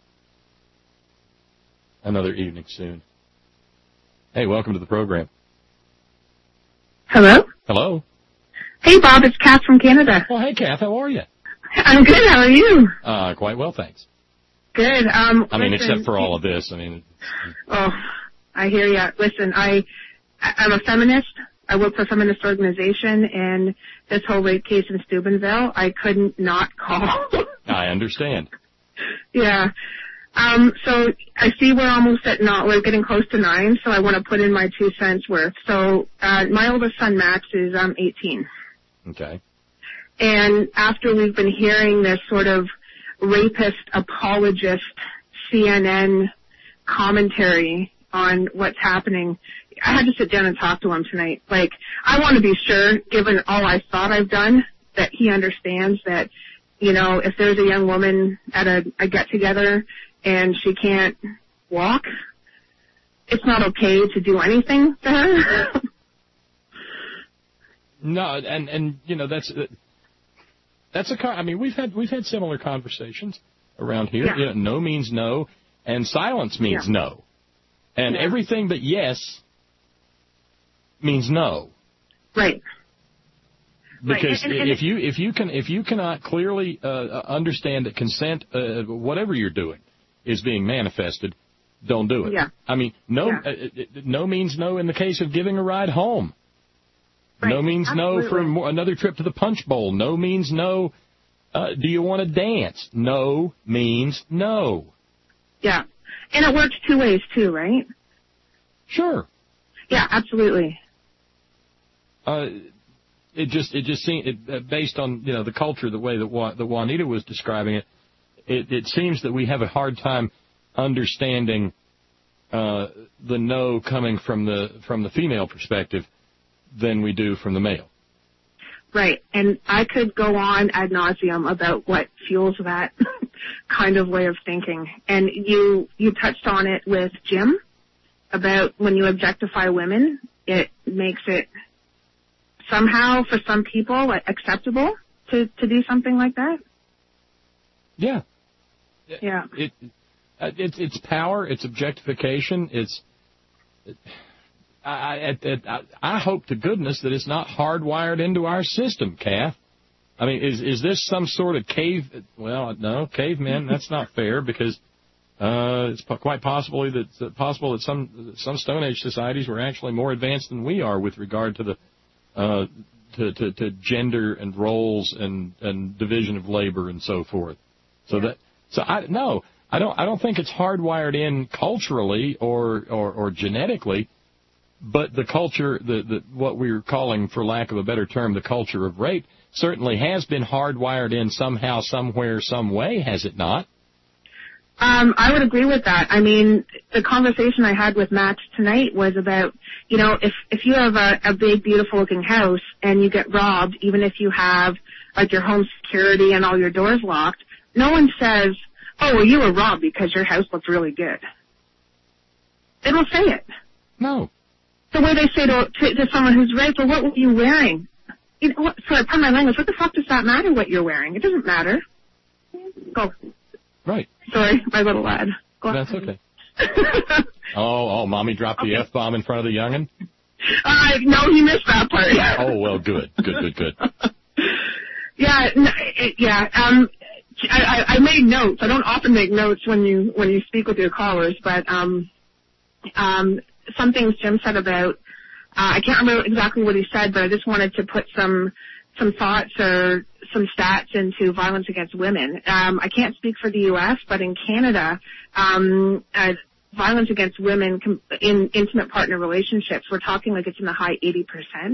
another evening soon. Hey, welcome to the program. Hello? Hello. Hey, Bob, it's Kath from Canada. Well, hey, Kath, how are you? I'm good. How are you? Quite well, thanks. Good. Listen, except for all of this. Oh, I hear you. Listen, I'm a feminist. I work for a feminist organization, and this whole rape case in Steubenville, I couldn't not call. I understand. Yeah. So I see we're getting close to 9, so I want to put in my 2 cents worth. So, my oldest son, Max, is, 18. Okay. And after we've been hearing this sort of rapist apologist CNN commentary on what's happening, I had to sit down and talk to him tonight. Like, I want to be sure, given all I thought I've done, that he understands that, if there's a young woman at a get-together and she can't walk, it's not okay to do anything to her. No, and that's we've had similar conversations around here. Yeah. No means no, and silence means no, and everything but yes means no. Right. Because if you cannot clearly understand that consent, whatever you're doing, is being manifested, don't do it. Yeah. No means no in the case of giving a ride home. Right. No means Absolutely. no for another trip to the Punch Bowl. No means no. Do you want to dance? No means no. Yeah. And it works two ways, too, right? Sure. Yeah, absolutely. It just seemed, based on, the culture, the way that Juanita was describing it, it seems that we have a hard time understanding the no coming from the female perspective than we do from the male. Right. And I could go on ad nauseum about what fuels that kind of way of thinking. And you touched on it with Jim about when you objectify women, it makes it somehow for some people acceptable to do something like that. Yeah. Yeah. It's power. It's objectification. I hope to goodness that it's not hardwired into our system, Kath. I mean, is this some sort of no, cavemen, that's not fair, because it's quite possible that some Stone Age societies were actually more advanced than we are with regard to the to gender and roles and division of labor and so forth. I don't think it's hardwired in culturally or genetically. But the culture, what we're calling, for lack of a better term, the culture of rape, certainly has been hardwired in somehow, somewhere, some way, has it not? I would agree with that. I mean, the conversation I had with Max tonight was about, if you have a big, beautiful-looking house and you get robbed, even if you have, like, your home security and all your doors locked, no one says, oh, well, you were robbed because your house looks really good. They don't say it. No. The way they say to someone who's raped, well, what were you wearing? Sorry, pardon my language, what the fuck does that matter what you're wearing? It doesn't matter. Go. Right. Sorry, my little lad. Go That's okay. Oh, Mommy dropped the F-bomb in front of the youngin'? No, he missed that part. Oh, well, good. Yeah. I made notes. I don't often make notes when you speak with your callers, but some things Jim said about, I can't remember exactly what he said, but I just wanted to put some thoughts or some stats into violence against women. I can't speak for the U.S., but in Canada, violence against women in intimate partner relationships, we're talking like it's in the high 80%.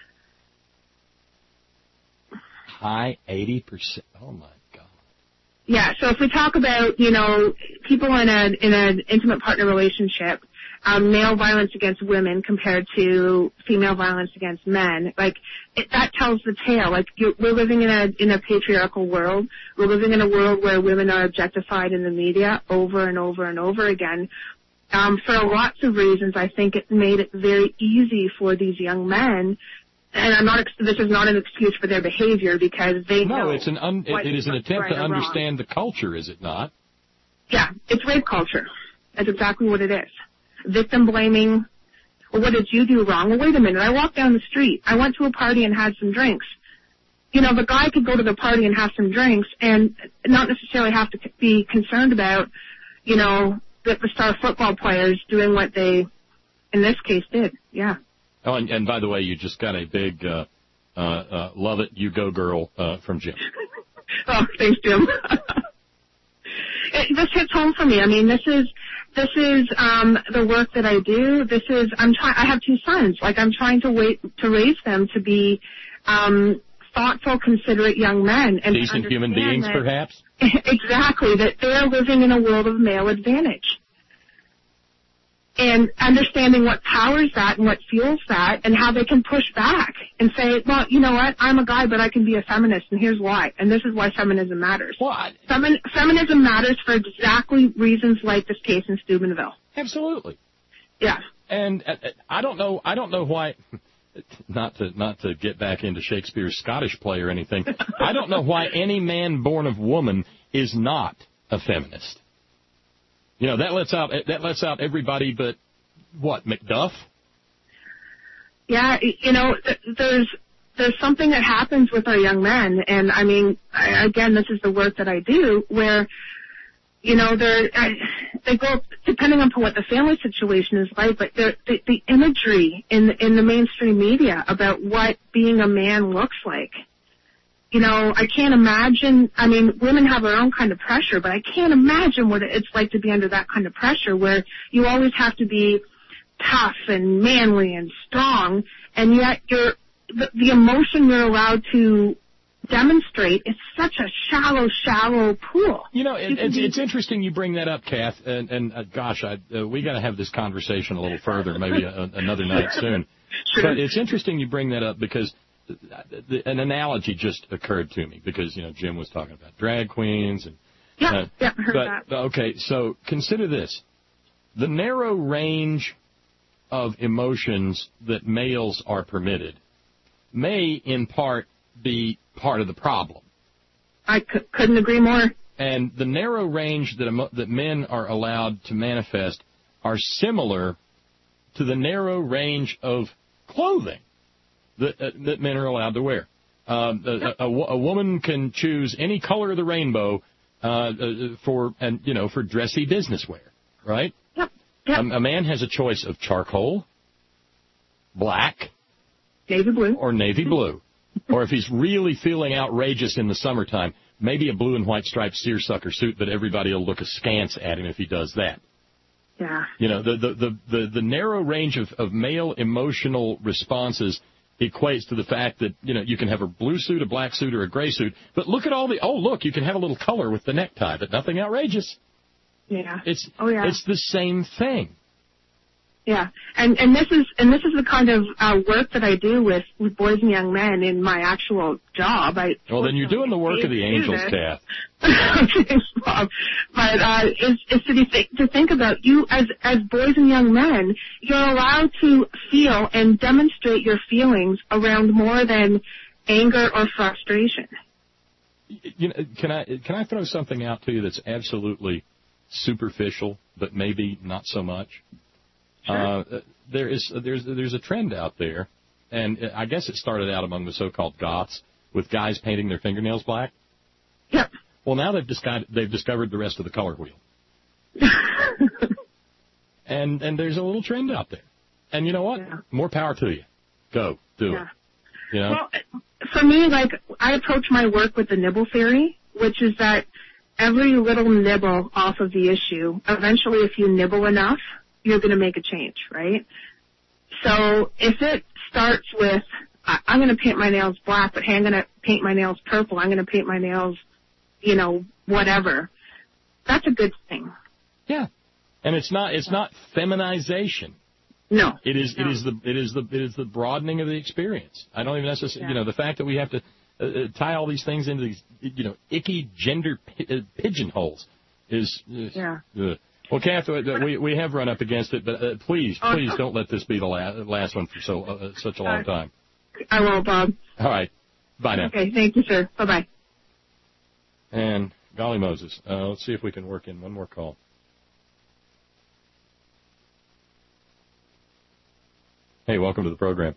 High 80%? Oh, my God. Yeah, so if we talk about, people in an intimate partner relationship, male violence against women compared to female violence against men, that tells the tale. We're living in a patriarchal world. We're living in a world where women are objectified in the media over and over and over again. For lots of reasons, I think it made it very easy for these young men. And this is not an excuse for their behavior, because they know. No, it is an attempt to understand the culture, is it not? Yeah, it's rape culture. That's exactly what it is. Victim blaming. Well, what did you do wrong? Well, wait a minute. I walked down the street. I went to a party and had some drinks. The guy could go to the party and have some drinks and not necessarily have to be concerned about, the star football players doing what they, in this case, did. Yeah. Oh, and by the way, you just got a big love it, you go girl from Jim. Oh, thanks, Jim. This hits home for me. I mean, this is the work that I do. I have two sons. I'm trying to raise them to be thoughtful, considerate young men. And decent human beings, perhaps? Exactly, that they're living in a world of male advantage. And understanding what powers that and what fuels that and how they can push back and say, well, you know what, I'm a guy, but I can be a feminist, and here's why. And this is why feminism matters. What? Feminism matters for exactly reasons like this case in Steubenville. Absolutely. Yeah. And I don't know why, not to get back into Shakespeare's Scottish play or anything, I don't know why any man born of woman is not a feminist. That lets out everybody but, what, Macduff? Yeah, there's something that happens with our young men, and I mean, again, this is the work that I do, where, they go depending on what the family situation is like, but the imagery in the mainstream media about what being a man looks like. You know, I can't imagine, I mean, women have their own kind of pressure, but I can't imagine what it's like to be under that kind of pressure where you always have to be tough and manly and strong, and yet the emotion you're allowed to demonstrate is such a shallow pool. You know, it's interesting you bring that up, Kath, and gosh, we got to have this conversation a little further, maybe another night soon. Sure. But it's interesting you bring that up because an analogy just occurred to me because, you know, Jim was talking about drag queens. And, I heard that. Okay, so consider this. The narrow range of emotions that males are permitted may, in part, be part of the problem. I couldn't agree more. And the narrow range that men are allowed to manifest are similar to the narrow range of clothing that men are allowed to wear. A woman can choose any color of the rainbow for dressy business wear, right? Yep. A man has a choice of charcoal, black, navy blue, or navy blue. Or if he's really feeling outrageous in the summertime, maybe a blue and white striped seersucker suit, but everybody will look askance at him if he does that. Yeah. You know, the narrow range of male emotional responses equates to the fact that, you know, you can have a blue suit, a black suit, or a gray suit, but look at look, you can have a little color with the necktie, but nothing outrageous. Yeah. It's the same thing. Yeah, and this is the kind of work that I do with boys and young men in my actual job. Well, then you're doing the work of the angels, Kath. Thanks, Bob. But is to think about you as boys and young men, you're allowed to feel and demonstrate your feelings around more than anger or frustration. You know, can I throw something out to you that's absolutely superficial, but maybe not so much? Sure. There's a trend out there, and I guess it started out among the so-called goths with guys painting their fingernails black. Yep. Well, now they've discovered the rest of the color wheel. and there's a little trend out there. And you know what? Yeah. More power to you. Go do it. You know. Well, for me, like I approach my work with the nibble theory, which is that every little nibble off of the issue, eventually, if you nibble enough, you're going to make a change, right? So if it starts with, I'm going to paint my nails black, but hey, I'm going to paint my nails purple, I'm going to paint my nails, you know, whatever, that's a good thing. Yeah. And it's not feminization. No. It is the broadening of the experience. I don't even necessarily, you know, the fact that we have to tie all these things into these, you know, icky gender pigeonholes is. Yeah. Well, Kath, we have run up against it, but please don't let this be the last one for such a long time. I won't, Bob. All right. Bye now. Okay, thank you, sir. Bye-bye. And golly Moses, let's see if we can work in one more call. Hey, welcome to the program.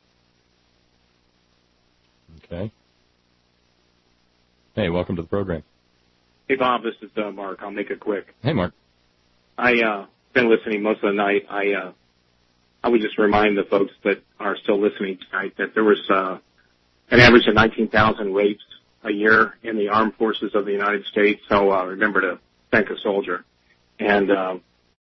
Okay. Hey, welcome to the program. Hey, Bob, this is Mark. I'll make it quick. Hey, Mark. I've been listening most of the night. I would just remind the folks that are still listening tonight that there was an average of 19,000 rapes a year in the armed forces of the United States. So remember to thank a soldier. And